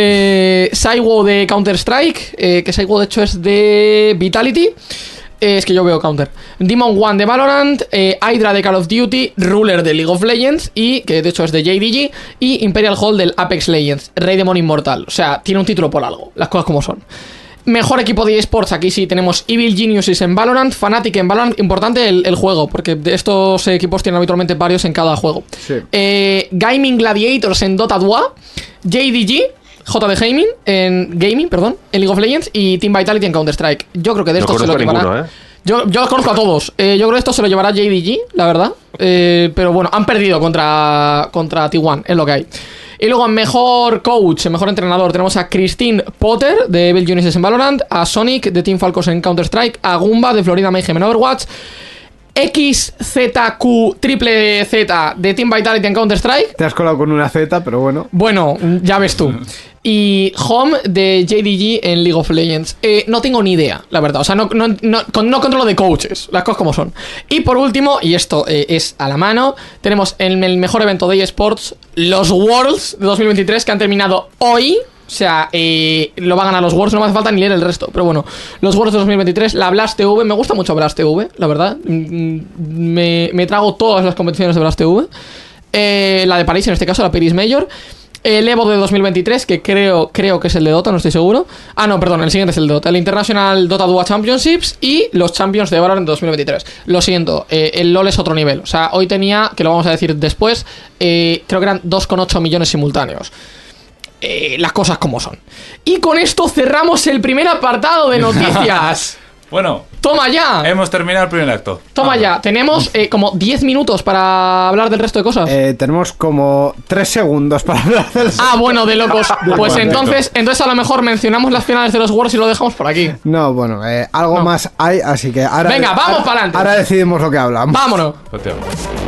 eh, Saiwo de Counter-Strike, eh, que Saiwo de hecho es de Vitality. Eh, es que yo veo Counter. Demon One de Valorant, eh, Hydra de Call of Duty, Ruler de League of Legends y, que de hecho es de J D G, y Imperial Hall del Apex Legends, rey demonio inmortal. O sea, tiene un título por algo, las cosas como son. Mejor equipo de eSports, aquí sí tenemos Evil Geniuses en Valorant, Fnatic en Valorant. Importante el, el juego, porque de estos equipos tienen habitualmente varios en cada juego. Sí. Eh, Gaming Gladiators en Dota dos, J D G, J D Gaming en Gaming, perdón, en League of Legends y Team Vitality en Counter-Strike. Yo creo que de No estos se lo conozco llevará. ninguno, ¿eh? Yo, yo los conozco a todos. Eh, yo creo que esto se lo llevará J D G, la verdad. Eh, pero bueno, han perdido contra, contra T uno, es lo que hay. Y luego en mejor coach, en mejor entrenador, tenemos a Christine Potter de Evil Geniuses en Valorant, a Sonic de Team Falcos en Counter-Strike, a Goomba de Florida Mayhem en Overwatch, X Z Q triple Z de Team Vitality en Counter-Strike. Te has colado con una Z, pero bueno. Bueno, ya ves tú. Y Home de J D G en League of Legends. Eh, no tengo ni idea, la verdad. O sea, no, no, no, con- no controlo de coaches, las cosas como son. Y por último, y esto eh, es a la mano, tenemos en el mejor evento de eSports, los Worlds de dos mil veintitrés, que han terminado hoy. O sea, eh, lo va a ganar los Worlds, no me hace falta ni leer el resto. Pero bueno, los Worlds de dos mil veintitrés, la Blast T V, me gusta mucho Blast T V, la verdad. Mm, Me, me trago todas las competiciones de Blast T V. Eh, la de París, en este caso, la Paris Major. El Evo de dos mil veintitrés, que creo, creo que es el de Dota, no estoy seguro. Ah, no, perdón, el siguiente es el de Dota. El International Dota dos Championships y los Champions de Valorant de dos mil veintitrés. Lo siento, eh, el LoL es otro nivel. O sea, hoy tenía, que lo vamos a decir después, eh, creo que eran dos coma ocho millones simultáneos. Eh, las cosas como son. Y con esto cerramos el primer apartado de noticias. Bueno, Toma ya. hemos terminado el primer acto. Toma Ah, ya. Tenemos eh, como diez minutos para hablar del resto de cosas. Eh, tenemos como tres segundos para hablar del... Ah, bueno, de locos. Pues Correcto. entonces, entonces a lo mejor mencionamos las finales de los Worlds y lo dejamos por aquí. No, bueno, eh, algo No. más hay, así que ahora... Venga, vamos ahora- pa'lante. Ahora decidimos lo que hablamos. Vámonos. efectivamente.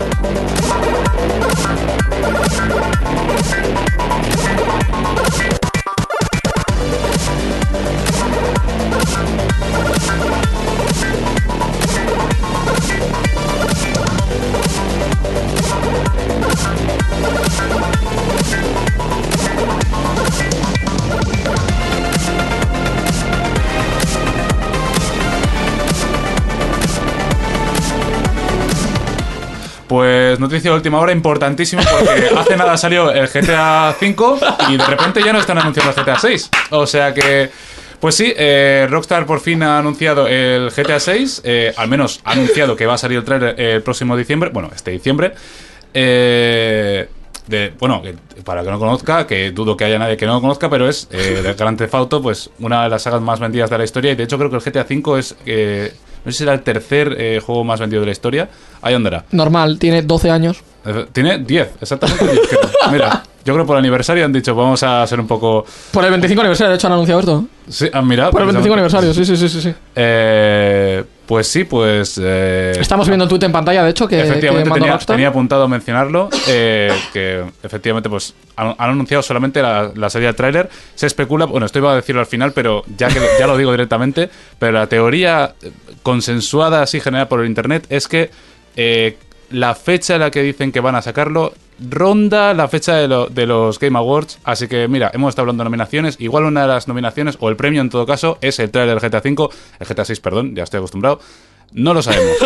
Pues noticia de última hora importantísima porque hace nada salió el G T A cinco y de repente ya no están anunciando el G T A seis. O sea que, pues sí, eh, Rockstar por fin ha anunciado el G T A seis, eh, al menos ha anunciado que va a salir el trailer el próximo diciembre, bueno, este diciembre. Eh, de, bueno, que, para que no conozca, que dudo que haya nadie que no lo conozca, pero es eh, de Grand Theft Auto, pues una de las sagas más vendidas de la historia. Y de hecho creo que el G T A cinco es... Eh, no sé si será el tercer eh, juego más vendido de la historia. Ahí andará. Normal, tiene doce años. Tiene diez, exactamente diez. Mira, yo creo que por el aniversario han dicho, vamos a ser un poco... Por el veinticinco aniversario, de hecho, han anunciado esto. Sí, han mirado. Por el veinticinco aniversario, sí, sí, sí, sí. sí. Eh, pues sí, pues... Eh, Estamos viendo el tweet en pantalla, de hecho, que, efectivamente, que mandó tenía, Rockstar. tenía apuntado mencionarlo, eh, que efectivamente pues han, han anunciado solamente la, la serie del tráiler. Se especula, bueno, esto iba a decirlo al final, pero ya que ya lo digo directamente, pero la teoría consensuada así generada por el internet es que eh, la fecha en la que dicen que van a sacarlo ronda la fecha de, lo, de los Game Awards. Así que mira, hemos estado hablando de nominaciones. Igual una de las nominaciones, o el premio en todo caso, es el trailer del G T A cinco. El G T A seis, perdón, ya estoy acostumbrado. No lo sabemos.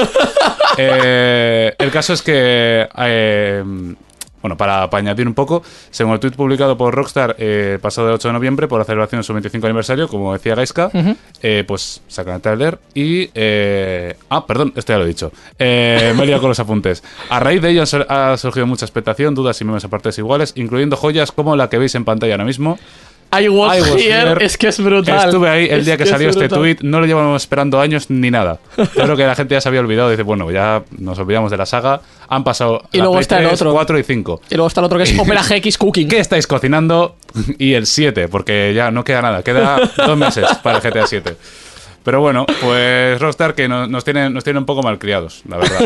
eh, el caso es que... Eh, bueno, para, para añadir un poco, según el tweet publicado por Rockstar eh, el pasado ocho de noviembre por la celebración de su veinticinco aniversario, como decía Gaiska, uh-huh. eh, pues sacan el trailer y... Eh, ah, perdón, esto ya lo he dicho. Eh, me he liado con los apuntes. A raíz de ello ha surgido mucha expectación, dudas y memes a partes iguales, incluyendo joyas como la que veis en pantalla ahora mismo. I was, I was here. here, es que es brutal. Estuve ahí el es día que, que salió este tweet, no lo llevamos esperando años ni nada. Yo creo que la gente ya se había olvidado, dice, bueno, ya nos olvidamos de la saga, han pasado y luego Play está tres, el otro. cuatro y cinco. Y luego está el otro que es Opera G X Cooking. ¿Qué estáis cocinando? Y el siete, porque ya no queda nada, queda dos meses para el G T A siete. Pero bueno, pues Rockstar que nos, nos, tiene, nos tiene un poco malcriados, la verdad.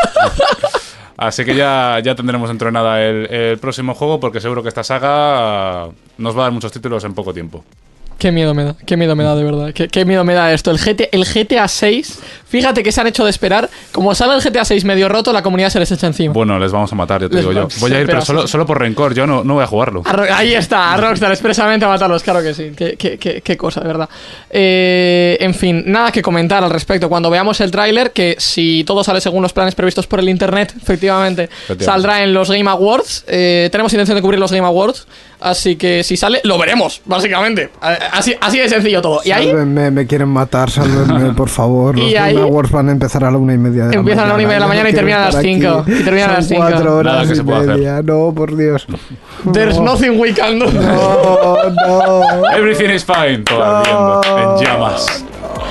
Así que ya, ya tendremos dentro de nada el, el próximo juego, porque seguro que esta saga nos va a dar muchos títulos en poco tiempo. Qué miedo me da, qué miedo me da de verdad, qué, qué miedo me da esto. El, G T, el G T A seis, fíjate que se han hecho de esperar. Como sale el G T A seis medio roto, la comunidad se les echa encima. Bueno, les vamos a matar, yo te les digo yo. Voy a ir, pero solo, solo por rencor, yo no, no voy a jugarlo. A ahí está, a Rockstar expresamente a matarlos, claro que sí. Qué, qué, qué, qué cosa, de verdad. Eh, en fin, nada que comentar al respecto. Cuando veamos el tráiler, que si todo sale según los planes previstos por el internet, efectivamente, efectivamente. saldrá en los Game Awards. Eh, tenemos intención de cubrir los Game Awards, así que si sale, lo veremos, básicamente. Así, así de sencillo todo. ¿Y ahí? Sálvenme, me quieren matar, sálvenme, por favor. Los Game Awards van a empezar a la una y media de la Empiezan mañana. a la una y media de la mañana y terminan a las cinco. Y terminan a las cinco. Cuatro horas y media. No, por Dios. There's no. nothing we can do. No, no. Everything is fine. Todo ardiendo no. en llamas.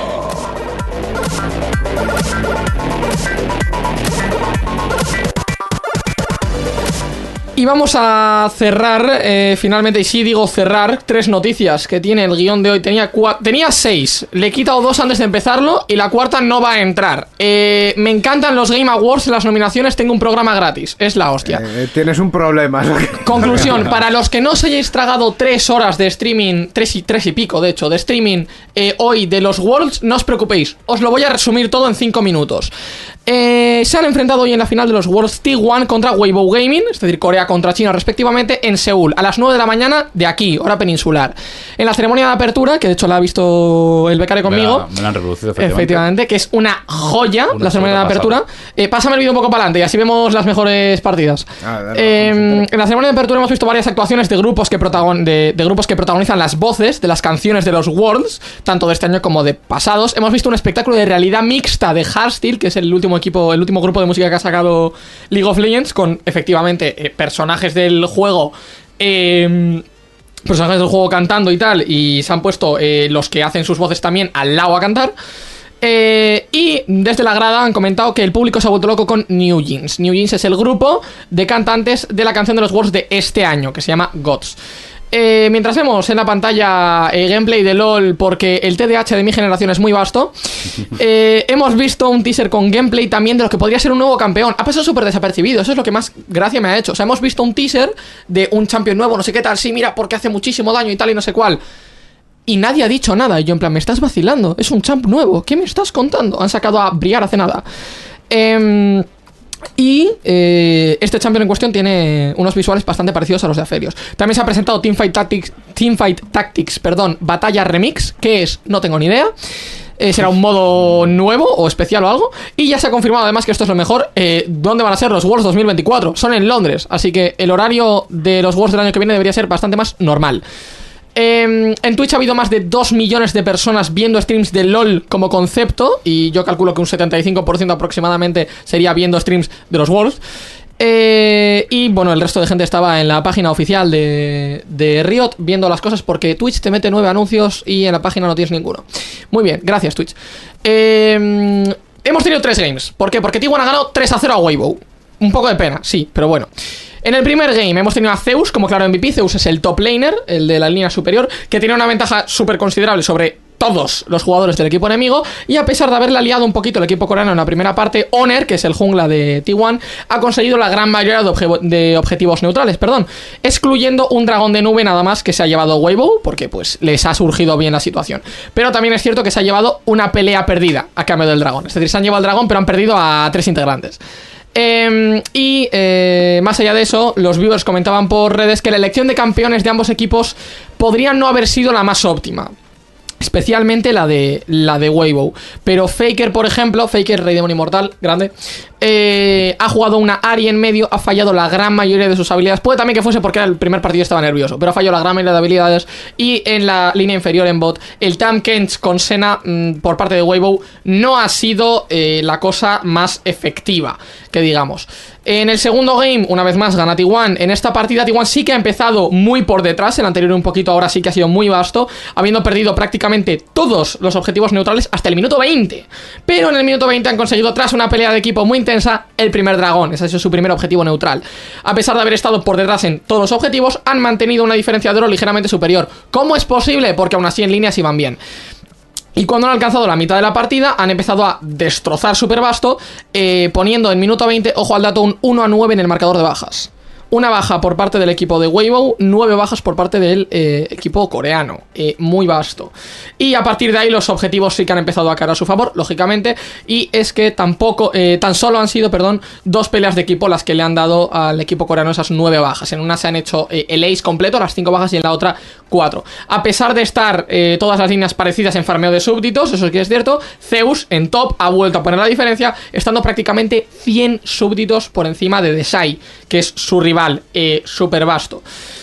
Y vamos a cerrar, eh, finalmente, y sí digo cerrar, tres noticias que tiene el guión de hoy. Tenía, tenía seis, le he quitado dos antes de empezarlo y la cuarta no va a entrar. Eh, me encantan los Game Awards, las nominaciones, tengo un programa gratis, es la hostia. Eh, tienes un problema. Conclusión, para los que no os hayáis tragado tres horas de streaming, tres y, tres y pico de hecho, de streaming eh, hoy de los Worlds, no os preocupéis, os lo voy a resumir todo en cinco minutos. Eh, se han enfrentado hoy en la final de los Worlds T uno contra Weibo Gaming, es decir, Corea contra China respectivamente, en Seúl, a las nueve de la mañana de aquí, hora peninsular. En la ceremonia de apertura, que de hecho la ha visto el becario conmigo, me la, me la han reproducido efectivamente. efectivamente, que es una joya, una la ceremonia de apertura. Eh, pásame el vídeo un poco para adelante y así vemos las mejores partidas. Ah, verdad, eh, en la ceremonia de apertura hemos visto varias actuaciones de grupos, que protagon de, de grupos que protagonizan las voces de las canciones de los Worlds, tanto de este año como de pasados. Hemos visto un espectáculo de realidad mixta de Hardstyle, que es el último equipo, el último grupo de música que ha sacado League of Legends, con efectivamente eh, personajes del juego, eh, personajes del juego cantando y tal, y se han puesto eh, los que hacen sus voces también al lado a cantar. Eh, y desde la grada han comentado que el público se ha vuelto loco con New Jeans. New Jeans es el grupo de cantantes de la canción de los Worlds de este año, que se llama Gods. Eh, mientras vemos en la pantalla eh, gameplay de LOL, porque el T D A H de mi generación es muy vasto, eh, hemos visto un teaser con gameplay también de lo que podría ser un nuevo campeón. Ha pasado súper desapercibido, eso es lo que más gracia me ha hecho. O sea, hemos visto un teaser de un champion nuevo, no sé qué tal, sí, mira, porque hace muchísimo daño y tal y no sé cuál. Y nadie ha dicho nada, y yo en plan, me estás vacilando, es un champ nuevo, ¿qué me estás contando? Han sacado a Briar hace nada. Eh... Y eh, este champion en cuestión tiene unos visuales bastante parecidos a los de Aphelios. También se ha presentado Teamfight Tactics, Teamfight Tactics, perdón, Batalla Remix. ¿Qué es? No tengo ni idea. Eh, será un modo nuevo o especial o algo. Y ya se ha confirmado además que esto es lo mejor. eh, ¿Dónde van a ser los Worlds dos mil veinticuatro? Son en Londres, así que el horario de los Worlds del año que viene debería ser bastante más normal. Eh, en Twitch ha habido más de dos millones de personas viendo streams de LOL como concepto, y yo calculo que un setenta y cinco por ciento aproximadamente sería viendo streams de los Worlds. Eh, y bueno, el resto de gente estaba en la página oficial de, de Riot viendo las cosas, porque Twitch te mete nueve anuncios y en la página no tienes ninguno. Muy bien, gracias Twitch. eh, Hemos tenido tres games. ¿Por qué? Porque T uno ha ganado tres a cero a Weibo. Un poco de pena, sí, pero bueno. En el primer game hemos tenido a Zeus como claro M V P. Zeus es el top laner, el de la línea superior, que tiene una ventaja súper considerable sobre todos los jugadores del equipo enemigo. Y a pesar de haberle aliado un poquito el equipo coreano en la primera parte, Honor, que es el jungla de T uno, ha conseguido la gran mayoría de, obje de objetivos neutrales, perdón, excluyendo un dragón de nube nada más, que se ha llevado Weibo, porque pues les ha surgido bien la situación. Pero también es cierto que se ha llevado una pelea perdida a cambio del dragón. Es decir, se han llevado el dragón pero han perdido a tres integrantes. Eh, y eh, más allá de eso, los viewers comentaban por redes que la elección de campeones de ambos equipos podría no haber sido la más óptima, especialmente la de la de Weibo. Pero Faker, por ejemplo, Faker, Rey Demonio Inmortal, grande, eh, ha jugado una Ahri en medio, ha fallado la gran mayoría de sus habilidades. Puede también que fuese porque era el primer partido y estaba nervioso, pero ha fallado la gran mayoría de habilidades. Y en la línea inferior en bot, el Tahm Kench con Senna mmm, por parte de Weibo no ha sido eh, la cosa más efectiva, que digamos. En el segundo game, una vez más, gana T uno. En esta partida T uno sí que ha empezado muy por detrás. El anterior un poquito, ahora sí que ha sido muy vasto, habiendo perdido prácticamente todos los objetivos neutrales hasta el minuto veinte. Pero en el minuto veinte han conseguido, tras una pelea de equipo muy intensa, el primer dragón. Ese ha sido su primer objetivo neutral. A pesar de haber estado por detrás en todos los objetivos, han mantenido una diferencia de oro ligeramente superior. ¿Cómo es posible? Porque aún así en líneas iban bien. Y cuando han alcanzado la mitad de la partida, han empezado a destrozar super vasto, eh, poniendo en minuto veinte, ojo al dato, un uno a nueve en el marcador de bajas. Una baja por parte del equipo de Weibo, nueve bajas por parte del eh, equipo coreano. Eh, muy vasto. Y a partir de ahí los objetivos sí que han empezado a caer a su favor, lógicamente. Y es que tampoco, eh, tan solo han sido, perdón, dos peleas de equipo las que le han dado al equipo coreano esas nueve bajas. En una se han hecho eh, el ace completo, las cinco bajas, y en la otra cuatro. A pesar de estar eh, todas las líneas parecidas en farmeo de súbditos, eso sí que es cierto, Zeus en top ha vuelto a poner la diferencia, estando prácticamente cien súbditos por encima de Desai, que es su rival. Eh, super vasto.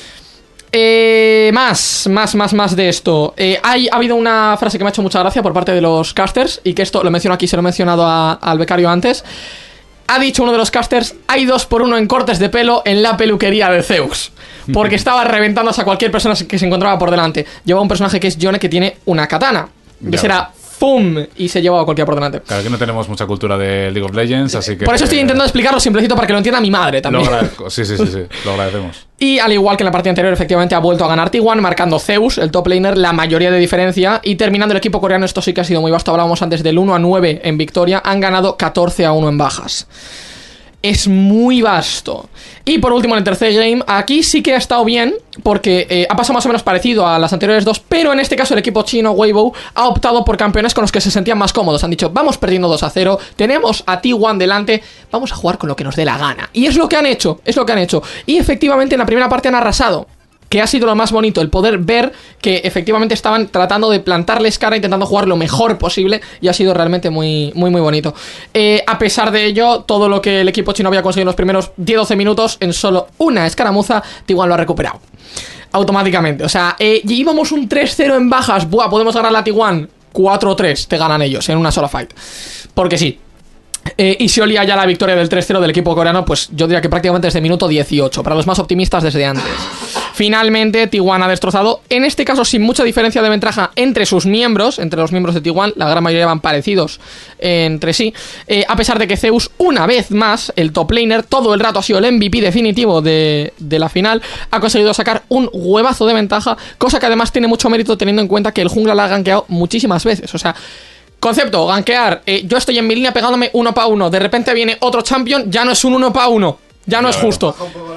Eh, más, más, más, más de esto. Eh, hay, ha habido una frase que me ha hecho mucha gracia por parte de los casters, y que esto lo menciono aquí, se lo he mencionado a, al becario antes. Ha dicho uno de los casters: hay dos por uno en cortes de pelo en la peluquería de Zeus, porque estaba reventándose a cualquier persona que se encontraba por delante. Lleva un personaje que es Yone, que tiene una katana. Y será ¡pum! Y se lleva a cualquiera por delante. Claro que no tenemos mucha cultura de League of Legends, así que... Por eso estoy intentando explicarlo simplecito para que lo entienda mi madre también. Lo agradezco, sí, sí, sí, sí, lo agradecemos. Y al igual que en la partida anterior, efectivamente ha vuelto a ganar T uno, marcando Zeus, el top laner, la mayoría de diferencia. Y terminando el equipo coreano, esto sí que ha sido muy vasto. Hablábamos antes del uno a nueve en victoria. Han ganado catorce a uno en bajas. Es muy vasto. Y por último, en el tercer game, aquí sí que ha estado bien, porque eh, ha pasado más o menos parecido a las anteriores dos, pero en este caso el equipo chino, Weibo, ha optado por campeones con los que se sentían más cómodos. Han dicho: vamos perdiendo dos a cero, tenemos a T uno delante, vamos a jugar con lo que nos dé la gana. Y es lo que han hecho, es lo que han hecho. Y efectivamente en la primera parte han arrasado, que ha sido lo más bonito, el poder ver que efectivamente estaban tratando de plantarles cara, intentando jugar lo mejor posible, y ha sido realmente muy, muy, muy bonito. Eh, a pesar de ello, todo lo que el equipo chino había conseguido en los primeros diez a doce minutos, en solo una escaramuza, T uno lo ha recuperado automáticamente. O sea, eh, íbamos un tres cero en bajas, buah, podemos ganar la T uno, cuatro tres te ganan ellos en una sola fight, porque sí. Eh, y se olía ya la victoria del tres cero del equipo coreano, pues yo diría que prácticamente desde minuto dieciocho, para los más optimistas desde antes. Finalmente T uno ha destrozado, en este caso sin mucha diferencia de ventaja entre sus miembros, entre los miembros de T uno, la gran mayoría van parecidos entre sí, eh, a pesar de que Zeus, una vez más, el top laner, todo el rato ha sido el M V P definitivo de, de la final, ha conseguido sacar un huevazo de ventaja, cosa que además tiene mucho mérito teniendo en cuenta que el jungla la ha gankeado muchísimas veces. O sea, concepto, gankear, eh, yo estoy en mi línea pegándome uno pa' uno, de repente viene otro champion, ya no es un uno pa' uno, ya no, no es justo.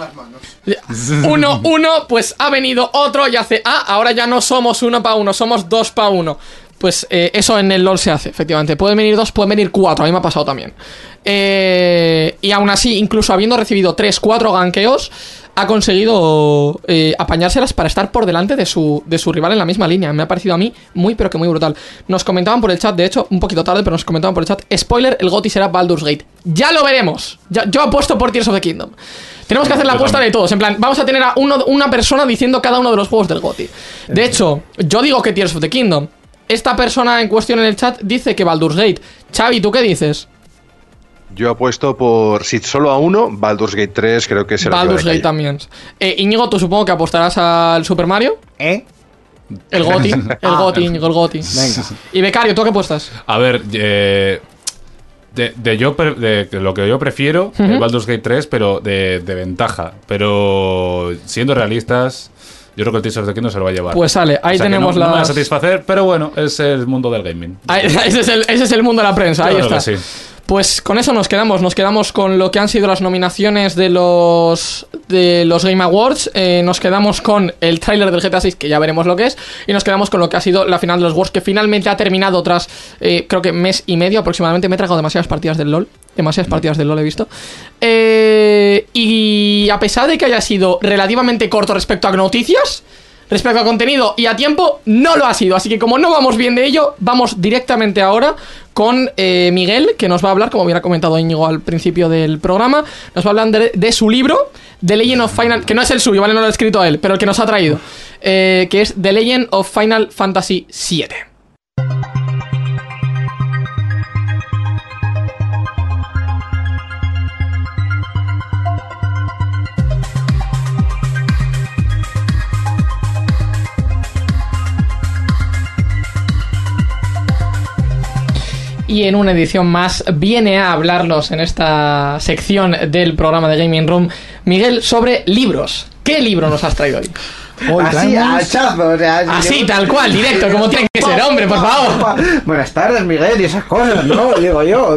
Uno, uno, pues ha venido otro y hace, ah, ahora ya no somos uno pa' uno, somos dos pa' uno. Pues eh, eso en el LoL se hace, efectivamente. Pueden venir dos, pueden venir cuatro, a mí me ha pasado también. Eh, y aún así, incluso habiendo recibido tres, cuatro gankeos, ha conseguido eh, apañárselas para estar por delante de su, de su rival en la misma línea. Me ha parecido a mí muy, pero que muy brutal. Nos comentaban por el chat, de hecho, un poquito tarde, pero nos comentaban por el chat: spoiler, el GOTY será Baldur's Gate. Ya lo veremos. Ya, yo apuesto por Tears of the Kingdom. Tenemos que hacer la apuesta de todos. En plan, vamos a tener a uno, una persona diciendo cada uno de los juegos del GOTY. De hecho, yo digo que Tears of the Kingdom. Esta persona en cuestión en el chat dice que Baldur's Gate. Xavi, ¿tú qué dices? Yo apuesto por, si solo a uno, Baldur's Gate tres, creo que será. Baldur's Gate también. Eh, Íñigo, tú supongo que apostarás al Super Mario. ¿Eh? El Goti, el Goti, Íñigo, el Goti. Venga. Y Becario, ¿tú a qué apuestas? A ver, eh, de, de, yo pre- de lo que yo prefiero, Ujú. el Baldur's Gate tres, pero de, de ventaja. Pero siendo realistas, yo creo que el Tears of the Kingdom se lo va a llevar. Pues sale, ahí O sea que tenemos no, no me va a las... satisfacer, pero bueno, es el mundo del gaming. Ahí- ese, es el, ese es el mundo de la prensa, ahí Yo creo está. que sí. Pues con eso nos quedamos, nos quedamos con lo que han sido las nominaciones de los de los Game Awards, eh, nos quedamos con el tráiler del G T A seis, que ya veremos lo que es, y nos quedamos con lo que ha sido la final de los Worlds, que finalmente ha terminado tras, eh, creo que mes y medio aproximadamente. Me he tragado demasiadas partidas del LoL, demasiadas partidas del LoL he visto. Eh, y a pesar de que haya sido relativamente corto respecto a noticias, respecto a contenido y a tiempo, no lo ha sido. Así que como no vamos bien de ello, vamos directamente ahora con eh, Miguel, que nos va a hablar, como hubiera comentado Íñigo al principio del programa, nos va a hablar de, de su libro, The Legend of Final... Que no es el suyo, ¿vale? No lo ha escrito él, pero el que nos ha traído. Eh, que es The Legend of Final Fantasy siete. Y en una edición más viene a hablarnos en esta sección del programa de Gaming Room Miguel sobre libros. ¿Qué libro nos has traído hoy? Hoy Así, traemos- hachazo, o sea, Así, yo- tal cual, directo, como tiene que ser, hombre, por favor. Buenas tardes, Miguel, y esas cosas, ¿no? Digo yo.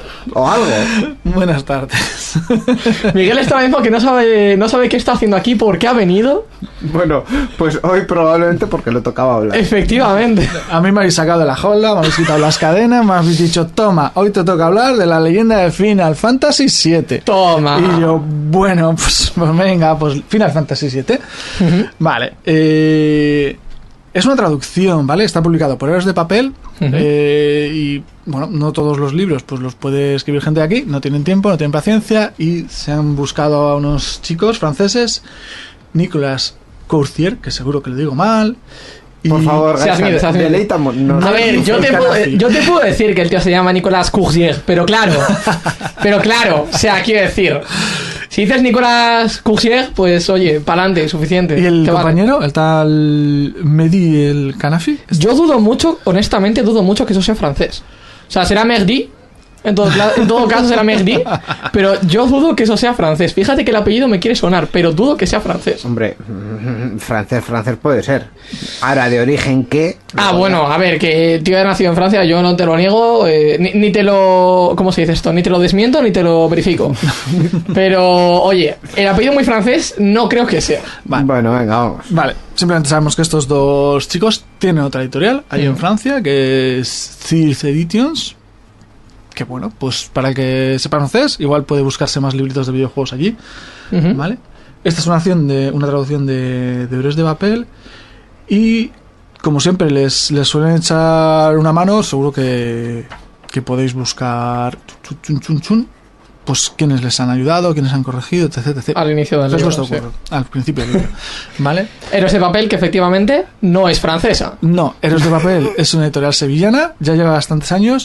O algo. Buenas tardes. Miguel está ahora mismo que no sabe, no sabe qué está haciendo aquí, por qué ha venido. Bueno, pues hoy probablemente porque le tocaba hablar. Efectivamente. A mí me habéis sacado de la jaula, me habéis quitado las cadenas, me habéis dicho, toma, hoy te toca hablar de la leyenda de Final Fantasy siete. Toma. Y yo, bueno, pues, pues venga, pues Final Fantasy siete. Vale. Eh, es una traducción, ¿vale? Está publicado por Héroes de Papel. Ujú. eh, y, bueno, no todos los libros pues los puede escribir gente de aquí. No tienen tiempo, no tienen paciencia. Y se han buscado a unos chicos franceses, Nicolas Courtier, que seguro que le digo mal. Y- Por favor, Se has Gaisa, miedo, se has miedo. deleítamo- no- A ver, yo te, puedo, yo te puedo decir que el tío se llama Nicolas Courtier, pero claro, pero claro, o sea, quiero decir, si dices Nicolas Courtier, pues oye, pa'lante, suficiente. ¿Y el te vale. compañero, el tal Mehdi el Kanafi? Yo dudo mucho, honestamente, dudo mucho que eso sea francés. O sea, será Merdi. En todo, cla- en todo caso será Merdi. Pero yo dudo que eso sea francés. Fíjate que el apellido me quiere sonar, pero dudo que sea francés. Hombre, francés, francés puede ser. Ahora, ¿de origen qué? Ah, bueno, a ver, que el tío haya nacido en Francia, yo no te lo niego, eh, ni, ni te lo... ¿Cómo se dice esto? Ni te lo desmiento, ni te lo verifico. Pero, oye, el apellido muy francés no creo que sea. Vale. Bueno, venga, vamos. Vale, simplemente sabemos que estos dos chicos tienen otra editorial ahí en Francia, que es Thieves Editions. Que bueno, pues para el que sepa francés, igual puede buscarse más libritos de videojuegos allí. Ujú. ¿Vale? Esta es una, acción de, una traducción de, de Héroes de Papel. Y como siempre les, les suelen echar una mano, seguro que, que podéis buscar chun, chun, chun, chun, pues quiénes les han ayudado, quiénes han corregido, etc, etcétera. Al inicio del Eso es libro, vuestro sí. curro, al principio del libro. ¿Vale? Héroes de Papel, que efectivamente no es francesa. No, Héroes de Papel es una editorial sevillana, ya lleva bastantes años.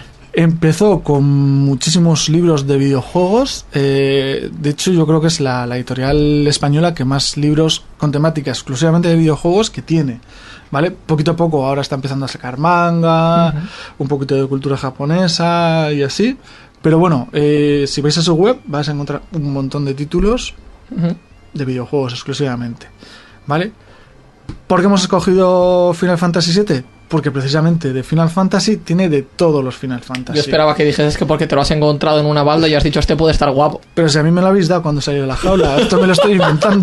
Empezó con muchísimos libros de videojuegos. eh, de hecho, yo creo que es la, la editorial española que más libros con temática exclusivamente de videojuegos que tiene. ¿Vale? Poquito a poco ahora está empezando a sacar manga, un poquito de cultura japonesa y así. Pero bueno, eh, si vais a su web vais a encontrar un montón de títulos Ujú. de videojuegos exclusivamente. ¿Vale? ¿Por qué hemos escogido Final Fantasy siete? Porque precisamente de Final Fantasy tiene de todos los Final Fantasy. Yo esperaba que dijeses que porque te lo has encontrado en una balda y has dicho, este puede estar guapo. Pero si a mí me lo habéis dado cuando salí de la jaula, esto me lo estoy inventando.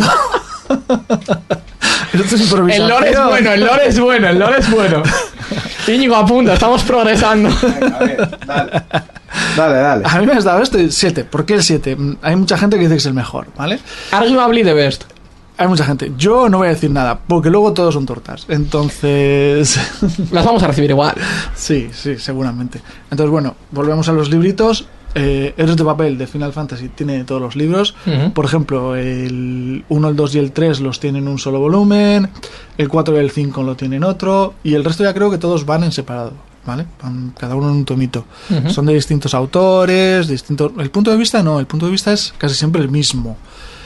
Esto es improvisación. El lore es bueno, el lore es bueno, el lore es bueno. Íñigo, apunta, estamos progresando. Dale, dale. A mí me has dado este siete. ¿Por qué el siete? Hay mucha gente que dice que es el mejor, ¿vale? Arguably the best. Hay mucha gente. Yo no voy a decir nada, porque luego todos son tortas. Entonces... Las vamos a recibir igual. sí, sí, seguramente. Entonces, bueno, volvemos a los libritos. Eh, Héroes de Papel de Final Fantasy tiene todos los libros. Ujú. Por ejemplo, el uno, el dos y el tres los tienen un solo volumen. El cuatro y el cinco lo tienen otro. Y el resto ya creo que todos van en separado. ¿vale? Van cada uno en un tomito. Ujú. Son de distintos autores, distintos... El punto de vista no, el punto de vista es casi siempre el mismo.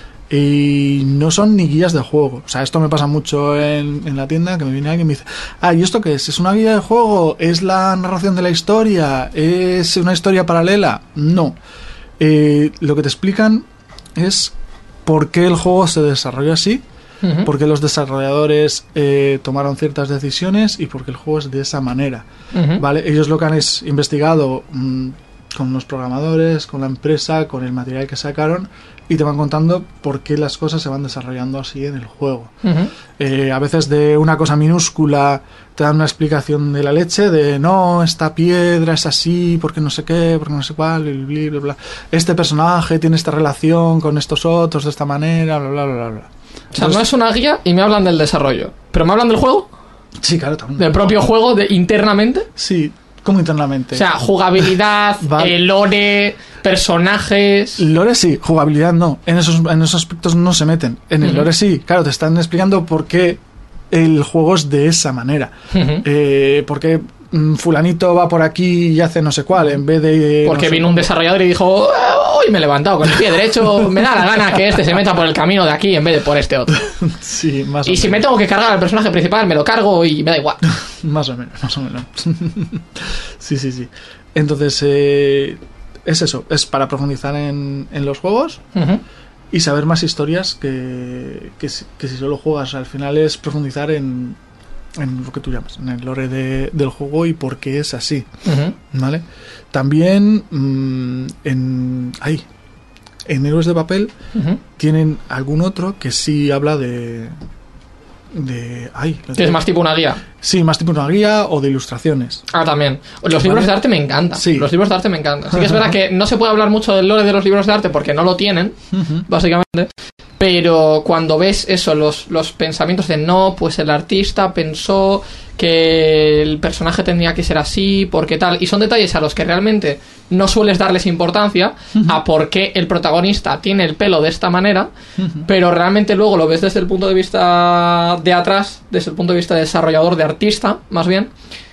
Y no son ni guías de juego. O sea, esto me pasa mucho en, en la tienda, que me viene alguien y me dice, ah, ¿y esto qué es? ¿Es una guía de juego? ¿Es la narración de la historia? ¿Es una historia paralela? No. Eh, lo que te explican es por qué el juego se desarrolla así, Ujú. por qué los desarrolladores eh, tomaron ciertas decisiones y por qué el juego es de esa manera. Ujú. ¿Vale? Ellos lo que han es investigado mmm, con los programadores, con la empresa, con el material que sacaron, y te van contando por qué las cosas se van desarrollando así en el juego. Ujú. Eh, a veces de una cosa minúscula te dan una explicación de la leche, de no, esta piedra es así, porque no sé qué, porque no sé cuál, bla, bla, bla, bla. Este personaje tiene esta relación con estos otros de esta manera, bla, bla, bla, bla. O sea, Entonces, no es una guía y me hablan del desarrollo. ¿Pero me hablan del juego? sí, claro, también. ¿Del propio juego de, internamente? Sí, como internamente. O sea, jugabilidad, Vale. eh, lore, personajes... Lore sí, jugabilidad no. En esos, en esos aspectos no se meten. En el Ujú. lore sí, claro, te están explicando por qué el juego es de esa manera. Ujú. Eh, por qué mm, fulanito va por aquí y hace no sé cuál, en vez de... Porque no sé vino un cómo. desarrollador y dijo, "Ah, hoy me he levantado con el pie derecho, me da la gana que este se meta por el camino de aquí en vez de por este otro. Sí, más o Y si me menos. tengo que cargar al personaje principal, me lo cargo y me da igual". Más o menos, más o menos. Sí, sí, sí. Entonces, eh, es eso, es para profundizar en, en los juegos Ujú. y saber más historias que, que, si, que si solo juegas. Al final es profundizar en, en lo que tú llamas, en el lore de- del juego y por qué es así, Ujú. ¿vale? También mmm, en... Ay, en Héroes de Papel Ujú. tienen algún otro que sí habla de... de ay, lo Que es tengo. más tipo una guía. Sí, más tipo una guía o de ilustraciones. Ah, también. Los Vale. libros de arte me encantan. Sí. Los libros de arte me encantan. Sí que es verdad que no se puede hablar mucho del lore de los libros de arte porque no lo tienen, Ujú. básicamente. Pero cuando ves eso, los, los pensamientos de no, pues el artista pensó que el personaje tendría que ser así, porque tal. Y son detalles a los que realmente no sueles darles importancia, a por qué el protagonista tiene el pelo de esta manera, pero realmente luego lo ves desde el punto de vista de atrás, desde el punto de vista de desarrollador, de artista, más bien.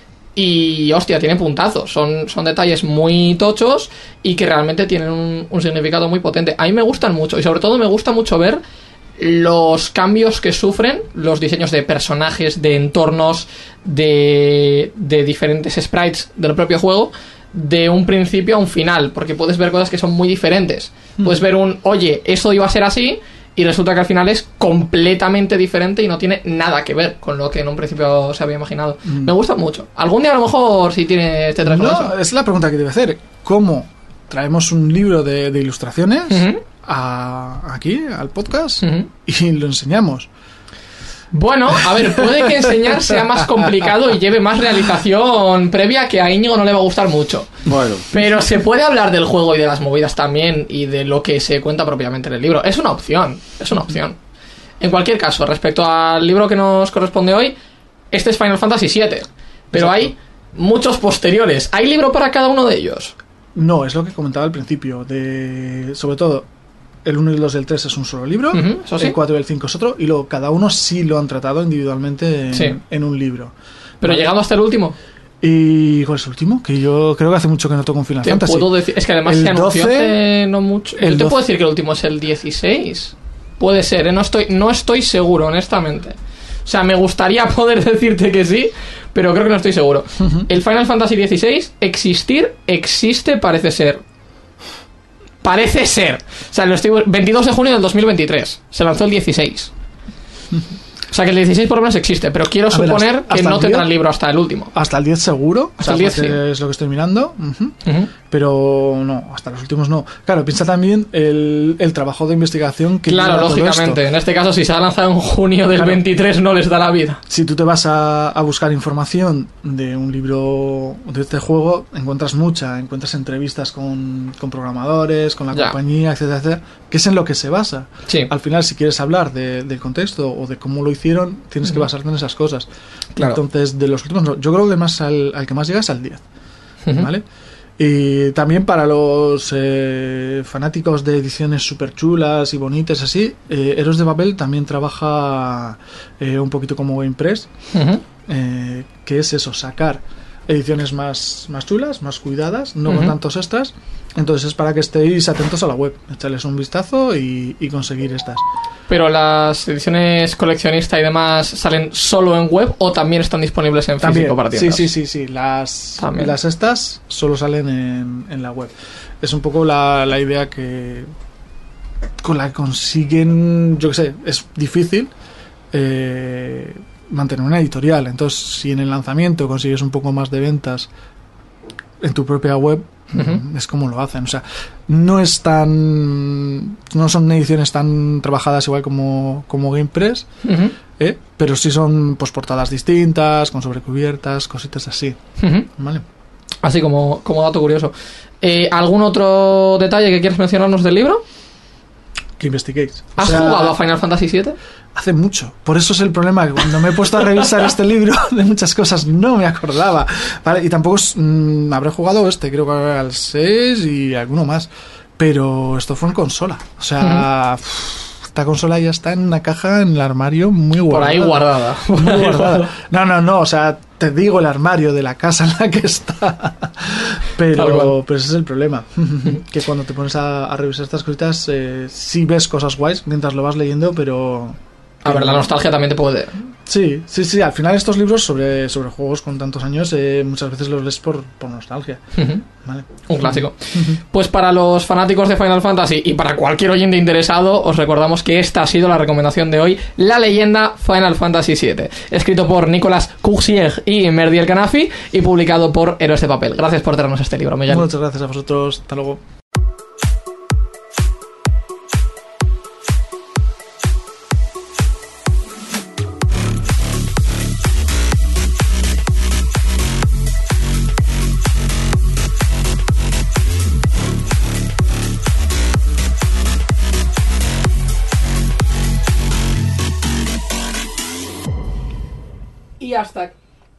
Y hostia, tiene puntazos, son, son detalles muy tochos y que realmente tienen un, un significado muy potente. A mí me gustan mucho y sobre todo me gusta mucho ver los cambios que sufren los diseños de personajes, de entornos, de, de diferentes sprites del propio juego, de un principio a un final, porque puedes ver cosas que son muy diferentes. Puedes ver un, oye, eso iba a ser así, y resulta que al final es completamente diferente y no tiene nada que ver con lo que en un principio se había imaginado. Mm. Me gusta mucho. Algún día a lo mejor si tiene este trasfondo. No, es la pregunta que debe hacer. ¿Cómo traemos un libro de, de ilustraciones Ujú. a, aquí, al podcast, Ujú. y lo enseñamos? Bueno, a ver, puede que enseñar sea más complicado y lleve más realización previa, que a Íñigo no le va a gustar mucho. Bueno, Pero se puede hablar del juego y de las movidas también y de lo que se cuenta propiamente en el libro. Es una opción, es una opción. En cualquier caso, respecto al libro que nos corresponde hoy, este es Final Fantasy siete, pero hay muchos posteriores. ¿Hay libro para cada uno de ellos? No, es lo que comentaba al principio. De, sobre todo, el uno y el dos y el tres es un solo libro, Ujú, eso sí. el cuatro y el cinco es otro, y luego cada uno sí lo han tratado individualmente en, Sí. en un libro. Pero Vale. llegando hasta el último, ¿Y cuál es el último? Que yo creo que hace mucho que no toco un Final te Fantasy. puedo decir... Es que además El se anunció doce, hace no mucho. Yo el te puedo doce. decir que el último es el dieciséis. Puede ser, ¿eh? No estoy, no estoy seguro, honestamente. O sea, me gustaría poder decirte que sí, pero creo que no estoy seguro. El Final Fantasy dieciséis, existir, existe, parece ser. Parece ser. O sea, lo estoy... veintidós de junio del dos mil veintitrés. Se lanzó el dieciséis. O sea, que el dieciséis por lo menos existe, pero quiero A ver, suponer hasta- que hasta no el tendrá el diez. libro hasta el último. Hasta el diez seguro, Hasta o sea, el diez, porque sí. es lo que estoy mirando. Ujú. Ujú. Pero no, hasta los últimos no. Claro, piensa también el, el trabajo de investigación que Claro, lleva todo lógicamente. esto. En este caso, si se ha lanzado en junio del Claro. veintitrés, no les da la vida. Si tú te vas a, a buscar información de un libro de este juego, encuentras mucha, encuentras entrevistas con, con programadores, con la Ya. compañía, etcétera, etcétera, que es en lo que se basa. Sí. Al final, si quieres hablar de- del contexto o de cómo lo hicieron, tienes que basarte en esas cosas. Claro. Entonces, de los últimos, no. Yo creo que más al, al que más llega es al diez. Ujú. ¿Vale? Y también para los eh, fanáticos de ediciones súper chulas y bonitas así, eh, Héroes de Papel también trabaja eh, un poquito como GamePress, Ujú. eh, que es eso, sacar ediciones más, más chulas, más cuidadas, no Uh-huh. con tantos extras. Entonces es para que estéis atentos a la web, echarles un vistazo y, y conseguir estas. Pero las ediciones coleccionista y demás salen solo en web o también están disponibles en También, físico para sí, tiendas. sí, sí, sí. Las, También. las estas solo salen en, en la web. Es un poco la, la idea que con la que consiguen, yo qué sé, es difícil eh, mantener una editorial. Entonces, si en el lanzamiento consigues un poco más de ventas en tu propia web, Ujú. es como lo hacen. O sea, no es tan, no son ediciones tan trabajadas igual como, como GamePress, Ujú, ¿eh? Pero sí son pues portadas distintas, con sobrecubiertas, cositas así, ujú. ¿vale? Así como, como dato curioso. Eh, ¿Algún otro detalle que quieras mencionarnos del libro? Que investiguéis. O ¿Has sea, jugado a Final Fantasy siete? Hace mucho. Por eso es el problema, que cuando me he puesto a revisar este libro, de muchas cosas no me acordaba. Vale, y tampoco es, mm, habré jugado este, creo que al seis y alguno más. Pero esto fue en consola. O sea, uff, esta consola ya está en una caja en el armario muy Por guardada. ahí guardada. Muy guardada. No, no, no, o sea, te digo el armario de la casa en la que está. Tal Pero, cual. pero ese es el problema. Que cuando te pones a, a revisar estas cositas, eh, sí ves cosas guays mientras lo vas leyendo, pero... A ver, la nostalgia también te puede... Sí, sí, sí. Al final estos libros sobre, sobre juegos con tantos años eh, muchas veces los lees por, por nostalgia. Ujú. ¿Vale? Un clásico. Pues para los fanáticos de Final Fantasy y para cualquier oyente interesado, os recordamos que esta ha sido la recomendación de hoy, La leyenda Final Fantasy siete, escrito por Nicolas Coursier y Merdi El Kanafi y publicado por Héroes de Papel. Gracias por traernos este libro, Miguel. Muchas gracias a vosotros. Hasta luego. Y hasta...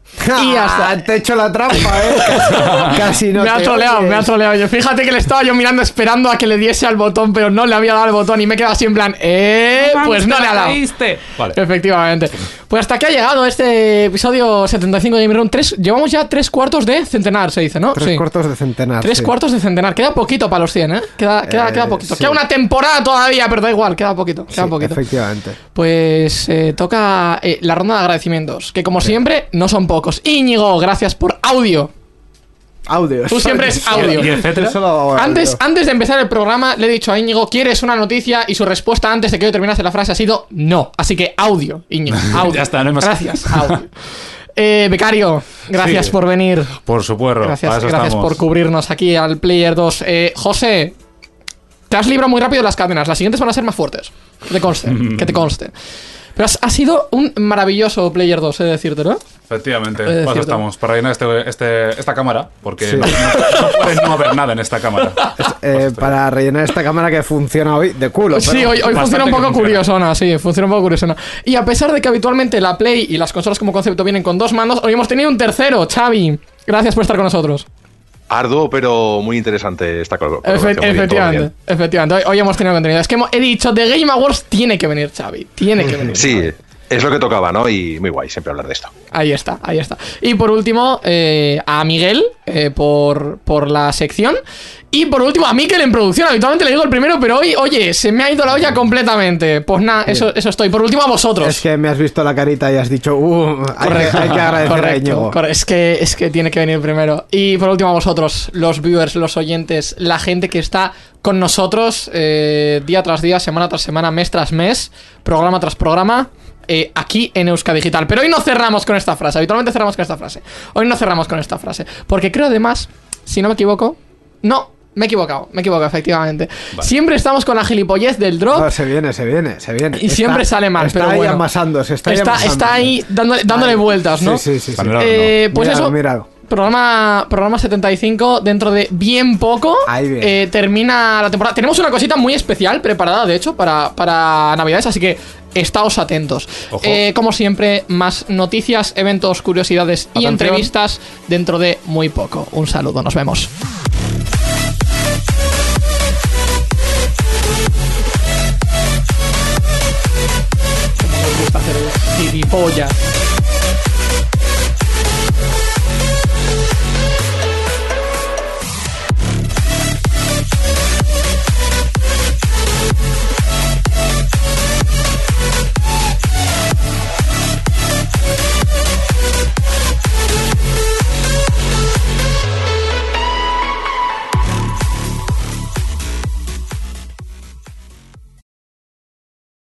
Y hasta- te he hecho la trampa, ¿eh? Casi, casi no me ha te troleado, oyes. me ha troleado. Yo, fíjate que le estaba yo mirando esperando a que le diese al botón, pero no le había dado al botón y me he quedado así en plan, eh, pues no le ha dado. Vale. Efectivamente. Pues hasta aquí ha llegado este episodio setenta y cinco de Game Room. Tres, llevamos ya tres cuartos de centenar, se dice, ¿no? Tres Sí. cuartos de centenar. Tres sí. cuartos de centenar. Queda poquito para los cien, ¿eh? Queda, queda, Eh, queda poquito. sí. Queda una temporada todavía, pero da igual, queda poquito. Queda Sí, poquito. efectivamente. Pues eh, toca eh, la ronda de agradecimientos, que como siempre no son pocos. Íñigo, gracias por audio. Audio. Tú siempre es audio. Y etcétera. Solo Antes, audio. antes de empezar el programa le he dicho a Íñigo, ¿quieres una noticia? Y su respuesta antes de que yo terminase la frase ha sido no. Así que audio, Íñigo, audio. Ya está, no hay más. Gracias, audio. Eh, becario, gracias Sí. por venir. Por su puerro. Gracias, para eso gracias estamos. por cubrirnos aquí al Player dos. Eh, José, te has librado muy rápido de las cadenas. Las siguientes van a ser más fuertes. Que te conste, que te conste. Pero has, has sido un maravilloso Player dos, he de decirte, ¿no? Efectivamente, Eh, para eso cierto. estamos, para rellenar este, este, esta cámara, porque Sí. no, no- no puede no haber nada en esta cámara. Eh, para rellenar esta cámara que funciona hoy de culo. Sí, pero- hoy, hoy bastante funciona un que poco funciona. curiosona, sí, funciona un poco curiosona. Y a pesar de que habitualmente la Play y las consolas como concepto vienen con dos mandos, hoy hemos tenido un tercero, Xavi. Gracias por estar con nosotros. Arduo, pero muy interesante esta colo- Efe- colaboración. Muy bien, todo efectivamente, bien. efectivamente. Hoy, hoy hemos tenido contenido. Es que hemos- he dicho, de Game Awards tiene que venir Xavi. Tiene que venir. Sí, Xavi. es lo que tocaba, ¿no? Y muy guay siempre hablar de esto. Ahí está, ahí está. Y por último, eh, a Miguel eh, por, por la sección. Y por último, a Mikel en producción. Habitualmente le digo el primero, pero hoy, oye, se me ha ido la olla completamente. Pues nada, eso, eso estoy. Por último, a vosotros. Es que me has visto la carita y has dicho, uh, hay, que, hay que agradecer a correcto, Íñigo. correcto. Es que, es que tiene que venir primero. Y por último a vosotros, los viewers, los oyentes, la gente que está con nosotros eh, día tras día, semana tras semana, mes tras mes, programa tras programa, eh, aquí en Euskadigital. Pero hoy no cerramos con esta frase, habitualmente cerramos con esta frase. Hoy no cerramos con esta frase, porque creo además, si no me equivoco, no... Me he equivocado, me he equivocado, efectivamente. Vale. Siempre estamos con la gilipollez del drop. No, se viene, se viene, se viene. Y siempre sale mal, está pero ahí bueno. amasando, se está ahí está, amasando. está ahí dándole, dándole Ahí. vueltas, ¿no? Sí, sí, sí. sí. Panela- Eh, pues Míralo, eso, míralo. Programa, programa setenta y cinco, dentro de bien poco Ahí viene. eh, termina la temporada. Tenemos una cosita muy especial preparada, de hecho, para, para Navidades, así que estáos atentos. Ojo. Eh, como siempre, más noticias, eventos, curiosidades y Atención. entrevistas dentro de muy poco. Un saludo, nos vemos. Como nos gusta hacer el gilipollas.